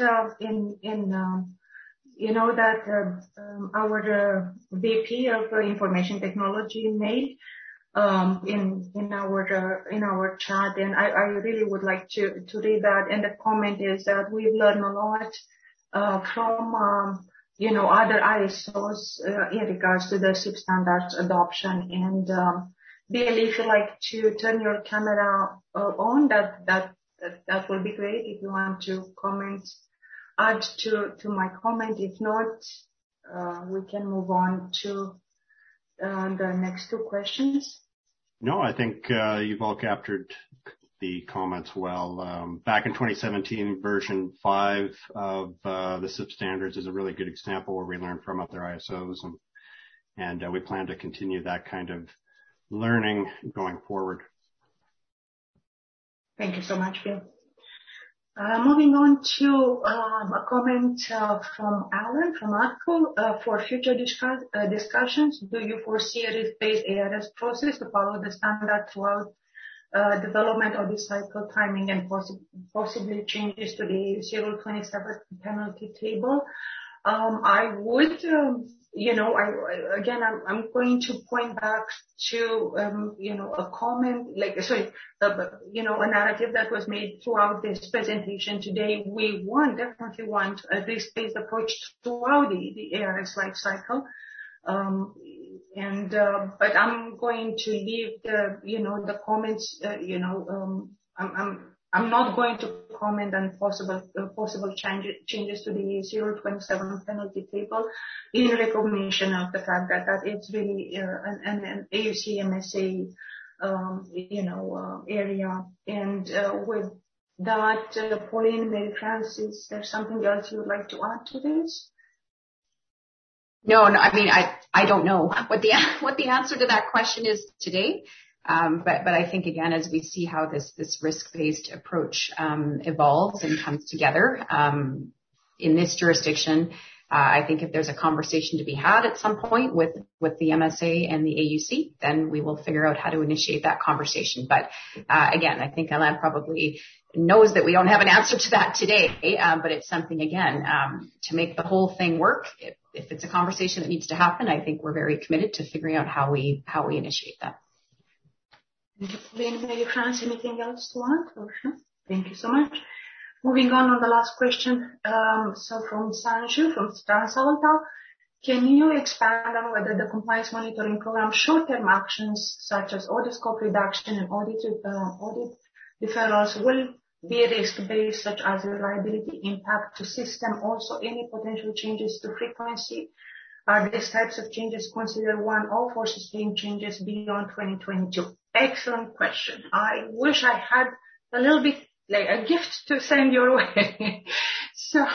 that our VP of Information Technology made in our chat, and I really would like to read that. And the comment is that we've learned a lot from other ISOs in regards to the SIP standards adoption. And Bill, if you'd like to turn your camera on, that will be great. If you want to comment, add to my comment. If not, we can move on to the next two questions. No, I think you've all captured the comments well. Back in 2017, version 5 of the SIP standards is a really good example where we learned from other ISOs, and we plan to continue that kind of learning going forward. Thank you so much, Bill. Moving on to a comment from Alan from ARCO. For future discussions, do you foresee a risk-based ARS process to follow the standard throughout development of the cycle timing and possibly changes to the AUC 27 penalty table? I would, I'm going to point back to, a comment, a narrative that was made throughout this presentation today. We definitely want a risk-based approach throughout the ARS life cycle. But I'm going to leave the comments, I'm not going to comment on possible changes to the 027 penalty table in recognition of the fact that it's really an AUC MSA area. And with that, Pauline, Marie-France, is there something else you would like to add to this? No, I mean, I don't know what the answer to that question is today. But I think, again, as we see how this risk-based approach evolves and comes together in this jurisdiction, I think if there's a conversation to be had at some point with the MSA and the AUC, then we will figure out how to initiate that conversation. But again, I think Alain probably knows that we don't have an answer to that today, but it's something, again, to make the whole thing work. If it's a conversation that needs to happen, I think we're very committed to figuring out how we initiate that. Thank you, Pauline. Marie-France, anything else to add? Thank you so much. Moving on the last question. So from Sanju, from Transalta, can you expand on whether the compliance monitoring program short-term actions such as audit scope reduction and audit deferrals will be risk-based, such as reliability impact to system, also any potential changes to frequency? Are these types of changes considered one-off or sustained changes beyond 2022? Excellent question. I wish I had a little bit like a gift to send your way. So,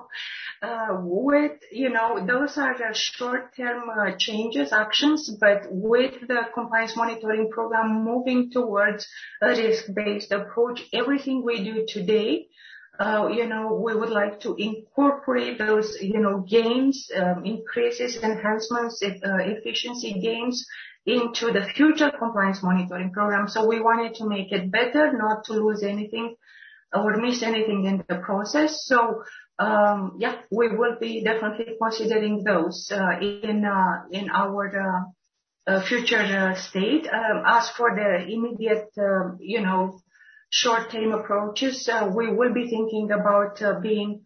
those are the short-term changes, actions, but with the compliance monitoring program moving towards a risk-based approach, everything we do today, we would like to incorporate those, gains, increases, enhancements, efficiency gains into the future compliance monitoring program. So we wanted to make it better, not to lose anything or miss anything in the process. So, we will be definitely considering those in our future state. As for the immediate, short-term approaches, we will be thinking about being,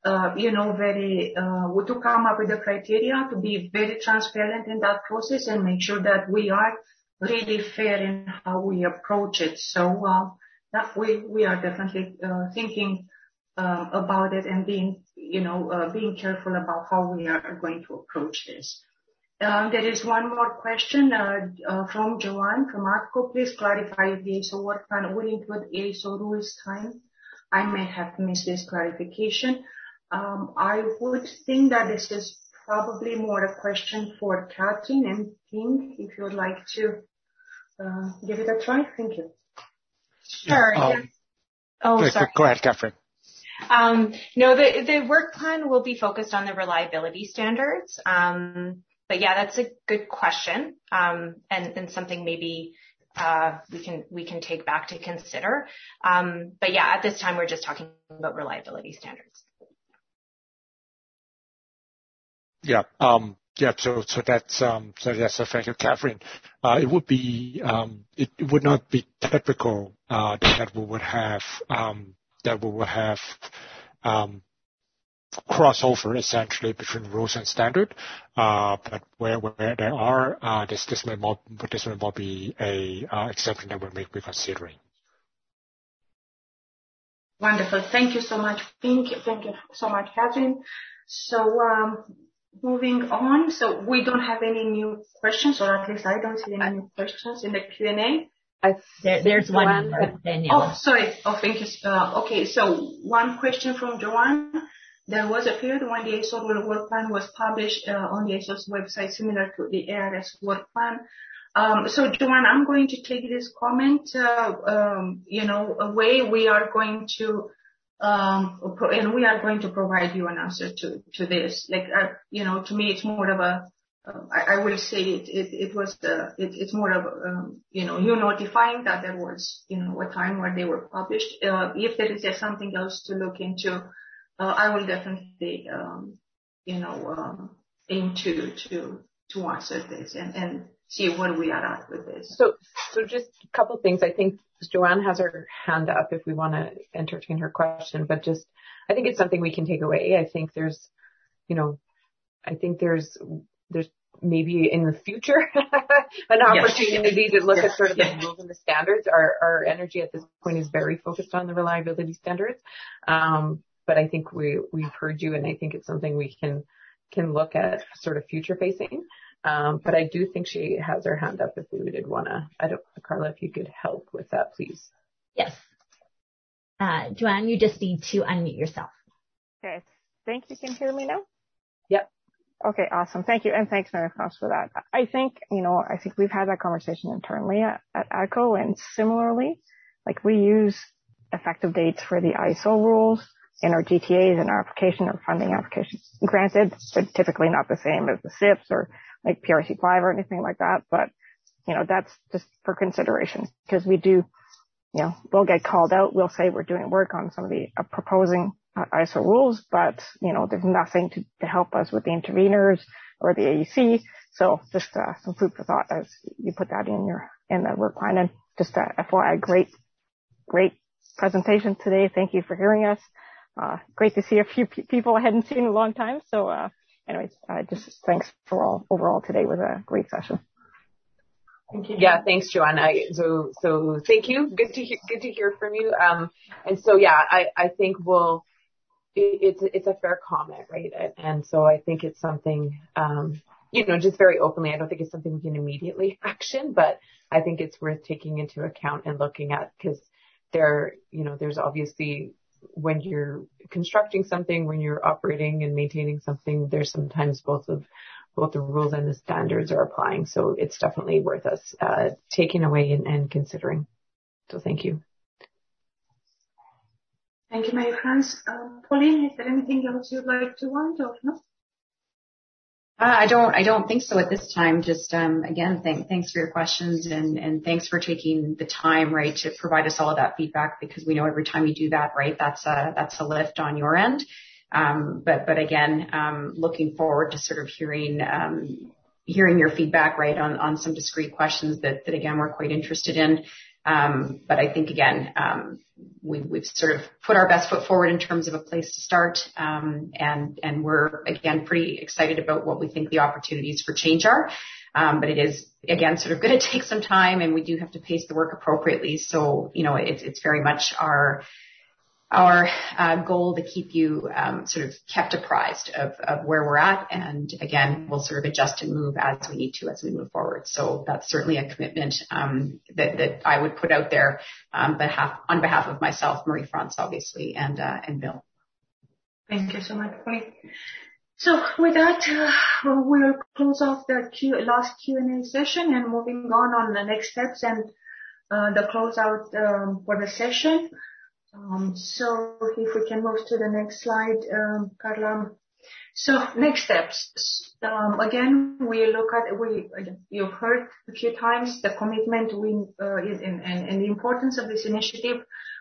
to come up with the criteria to be very transparent in that process and make sure that we are really fair in how we approach it. So, that we are definitely thinking about it and being careful about how we are going to approach this. There is one more question from Joanne from ARTCO. Please clarify if the ASO work plan will include ASO rules time. I may have missed this clarification. I would think that this is probably more a question for Catherine and Ping, if you would like to give it a try. Thank you. Sure. Sorry. Go ahead, Catherine. No, the work plan will be focused on the reliability standards. But yeah, that's a good question, and something maybe we can take back to consider. But yeah, at this time we're just talking about reliability standards. Yeah. So that's so thank you, Catherine. It would not be typical that we would have crossover essentially between rules and standard. But where there are, this may more be a exception that we may be considering. Wonderful. Thank you so much, Pink. Thank you so much, Catherine. So moving on. So we don't have any new questions, or at least I don't see any new questions in the Q&A. There's one more, Daniela. Oh, sorry. Oh, thank you. Okay, so one question from Joanne. There was a period when the ASO work plan was published on the ASO's website, similar to the ARS work plan. So, Joanne, I'm going to take this comment, away. We are going to, and we are going to provide you an answer to this. Like, to me, it's more of a, I will say it's more of, you notifying that there was, a time where they were published. If there is something else to look into, I will definitely, aim to answer this and see where we are at with this. So just a couple of things. I think Joanne has her hand up if we want to entertain her question, but I think it's something we can take away. I think there's maybe in the future an opportunity to look at sort of the rules and the standards. Our energy at this point is very focused on the reliability standards. But I think we've heard you, and I think it's something we can look at sort of future facing. But I do think she has her hand up if we did want to. Carla, if you could help with that, please. Yes. Joanne, you just need to unmute yourself. Okay. Think you can hear me now? Yep. Okay, awesome. Thank you. And thanks, Mary France, for that. I think we've had that conversation internally at ATCO, and similarly, like we use effective dates for the ISO rules in our GTAs and our application or funding applications. Granted, they're typically not the same as the SIPs or like PRC5 or anything like that, but, that's just for consideration because we do, we'll get called out. We'll say we're doing work on some of the proposing ISO rules, but, there's nothing to help us with the interveners or the AEC. So just some food for thought as you put that in the work plan. And just FYI, great presentation today. Thank you for hearing us. Great to see a few people I hadn't seen in a long time. So, anyways, just thanks for all overall today was a great session. Thank you. Yeah, thanks, Joanne. So thank you. Good to hear from you. And so, yeah, I think it's a fair comment, right? And so I think it's something, just very openly, I don't think it's something we can immediately action, but I think it's worth taking into account and looking at because there's obviously when you're constructing something, when you're operating and maintaining something, there's sometimes both the rules and the standards are applying. So it's definitely worth us taking away and considering. So thank you. Thank you, Mary France. Pauline, is there anything else you'd like to add or no? I don't think so at this time. Just, again, thanks for your questions and thanks for taking the time, right, to provide us all of that feedback because we know every time you do that, right, that's a lift on your end. But again, looking forward to sort of hearing your feedback, right, on some discrete questions that again, we're quite interested in. But I think again, we've sort of put our best foot forward in terms of a place to start. And we're again, pretty excited about what we think the opportunities for change are. But it is again, sort of going to take some time and we do have to pace the work appropriately. So, it's very much our our goal to keep you sort of kept apprised of where we're at. And again, we'll sort of adjust and move as we need to as we move forward. So that's certainly a commitment that I would put out there on behalf of myself, Marie-France, obviously, and Bill. Thank you so much, Pauline. So with that, we'll close off the last Q&A session and moving on the next steps and the closeout for the session. So if we can move to the next slide, Carla. So next steps. Again, you've heard a few times the commitment and the importance of this initiative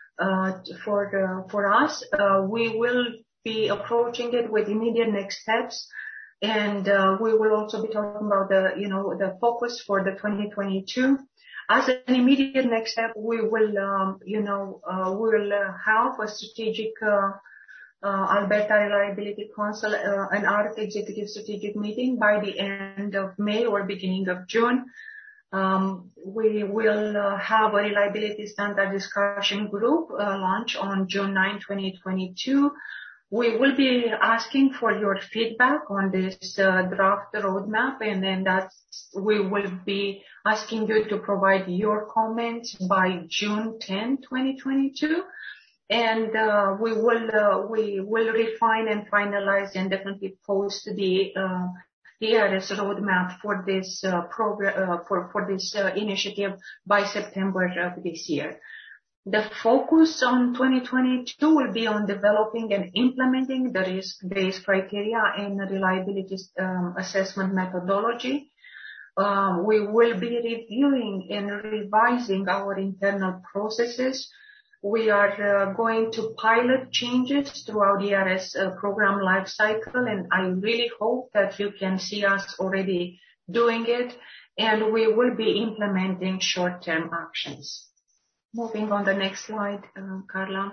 for us. We will be approaching it with immediate next steps, and we will also be talking about the focus for the 2022. As an immediate next step, we will we'll have a strategic Alberta Reliability Council, an ARC executive strategic meeting by the end of May or beginning of June. We will have a reliability standard discussion group launch on June 9, 2022. We will be asking for your feedback on this draft roadmap, and then we will be asking you to provide your comments by June 10, 2022. And we will refine and finalize and definitely post the ARS roadmap for this program for this initiative by September of this year. The focus on 2022 will be on developing and implementing the risk-based criteria and reliability assessment methodology. We will be reviewing and revising our internal processes. We are going to pilot changes throughout the ARS program life cycle, and I really hope that you can see us already doing it, and we will be implementing short-term actions. Moving on the next slide, Carla.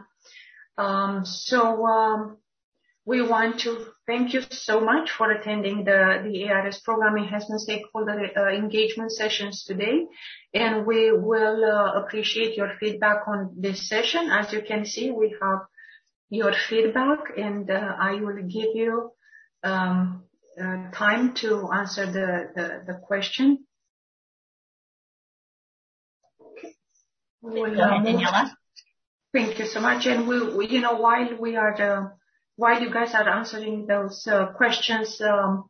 We want to thank you so much for attending the ARS Program Enhancement Stakeholder Engagement sessions today, and we will appreciate your feedback on this session. As you can see, we have your feedback, and I will give you time to answer the question. Go ahead, Daniela. Thank you so much. And while you guys are answering those questions, I'm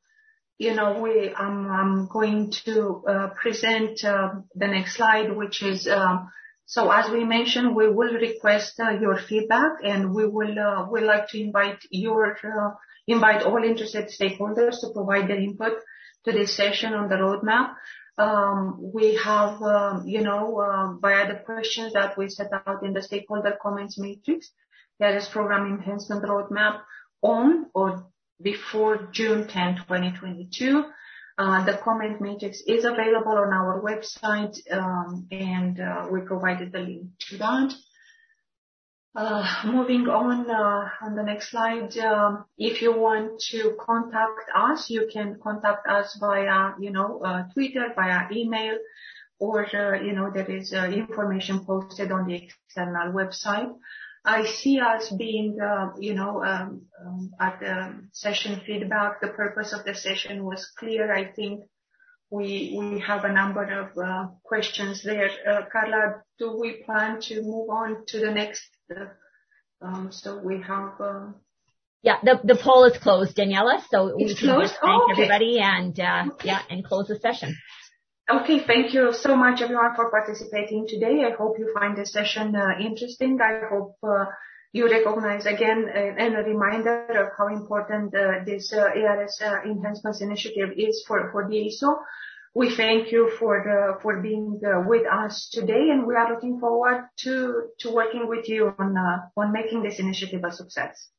going to present the next slide, which is so as we mentioned, we will request your feedback, and we like to invite all interested stakeholders to provide their input to this session on the roadmap. We have, via the questions that we set out in the stakeholder comments matrix, there is program enhancement roadmap on or before June 10, 2022. The comment matrix is available on our website, and we provided the link to that. Moving on the next slide, if you want to contact us, you can contact us via, Twitter, via email, or, there is information posted on the external website. I see us being, at the session feedback, the purpose of the session was clear. I think we have a number of questions there. Carla, do we plan to move on to the next? So we have. Yeah, the poll is closed, Daniela. So we can just thank everybody and and close the session. Okay, thank you so much, everyone, for participating today. I hope you find this session interesting. I hope you recognize again and a reminder of how important this ARS Enhancements Initiative is for the AESO. We thank you for being with us today, and we are looking forward to working with you on making this initiative a success.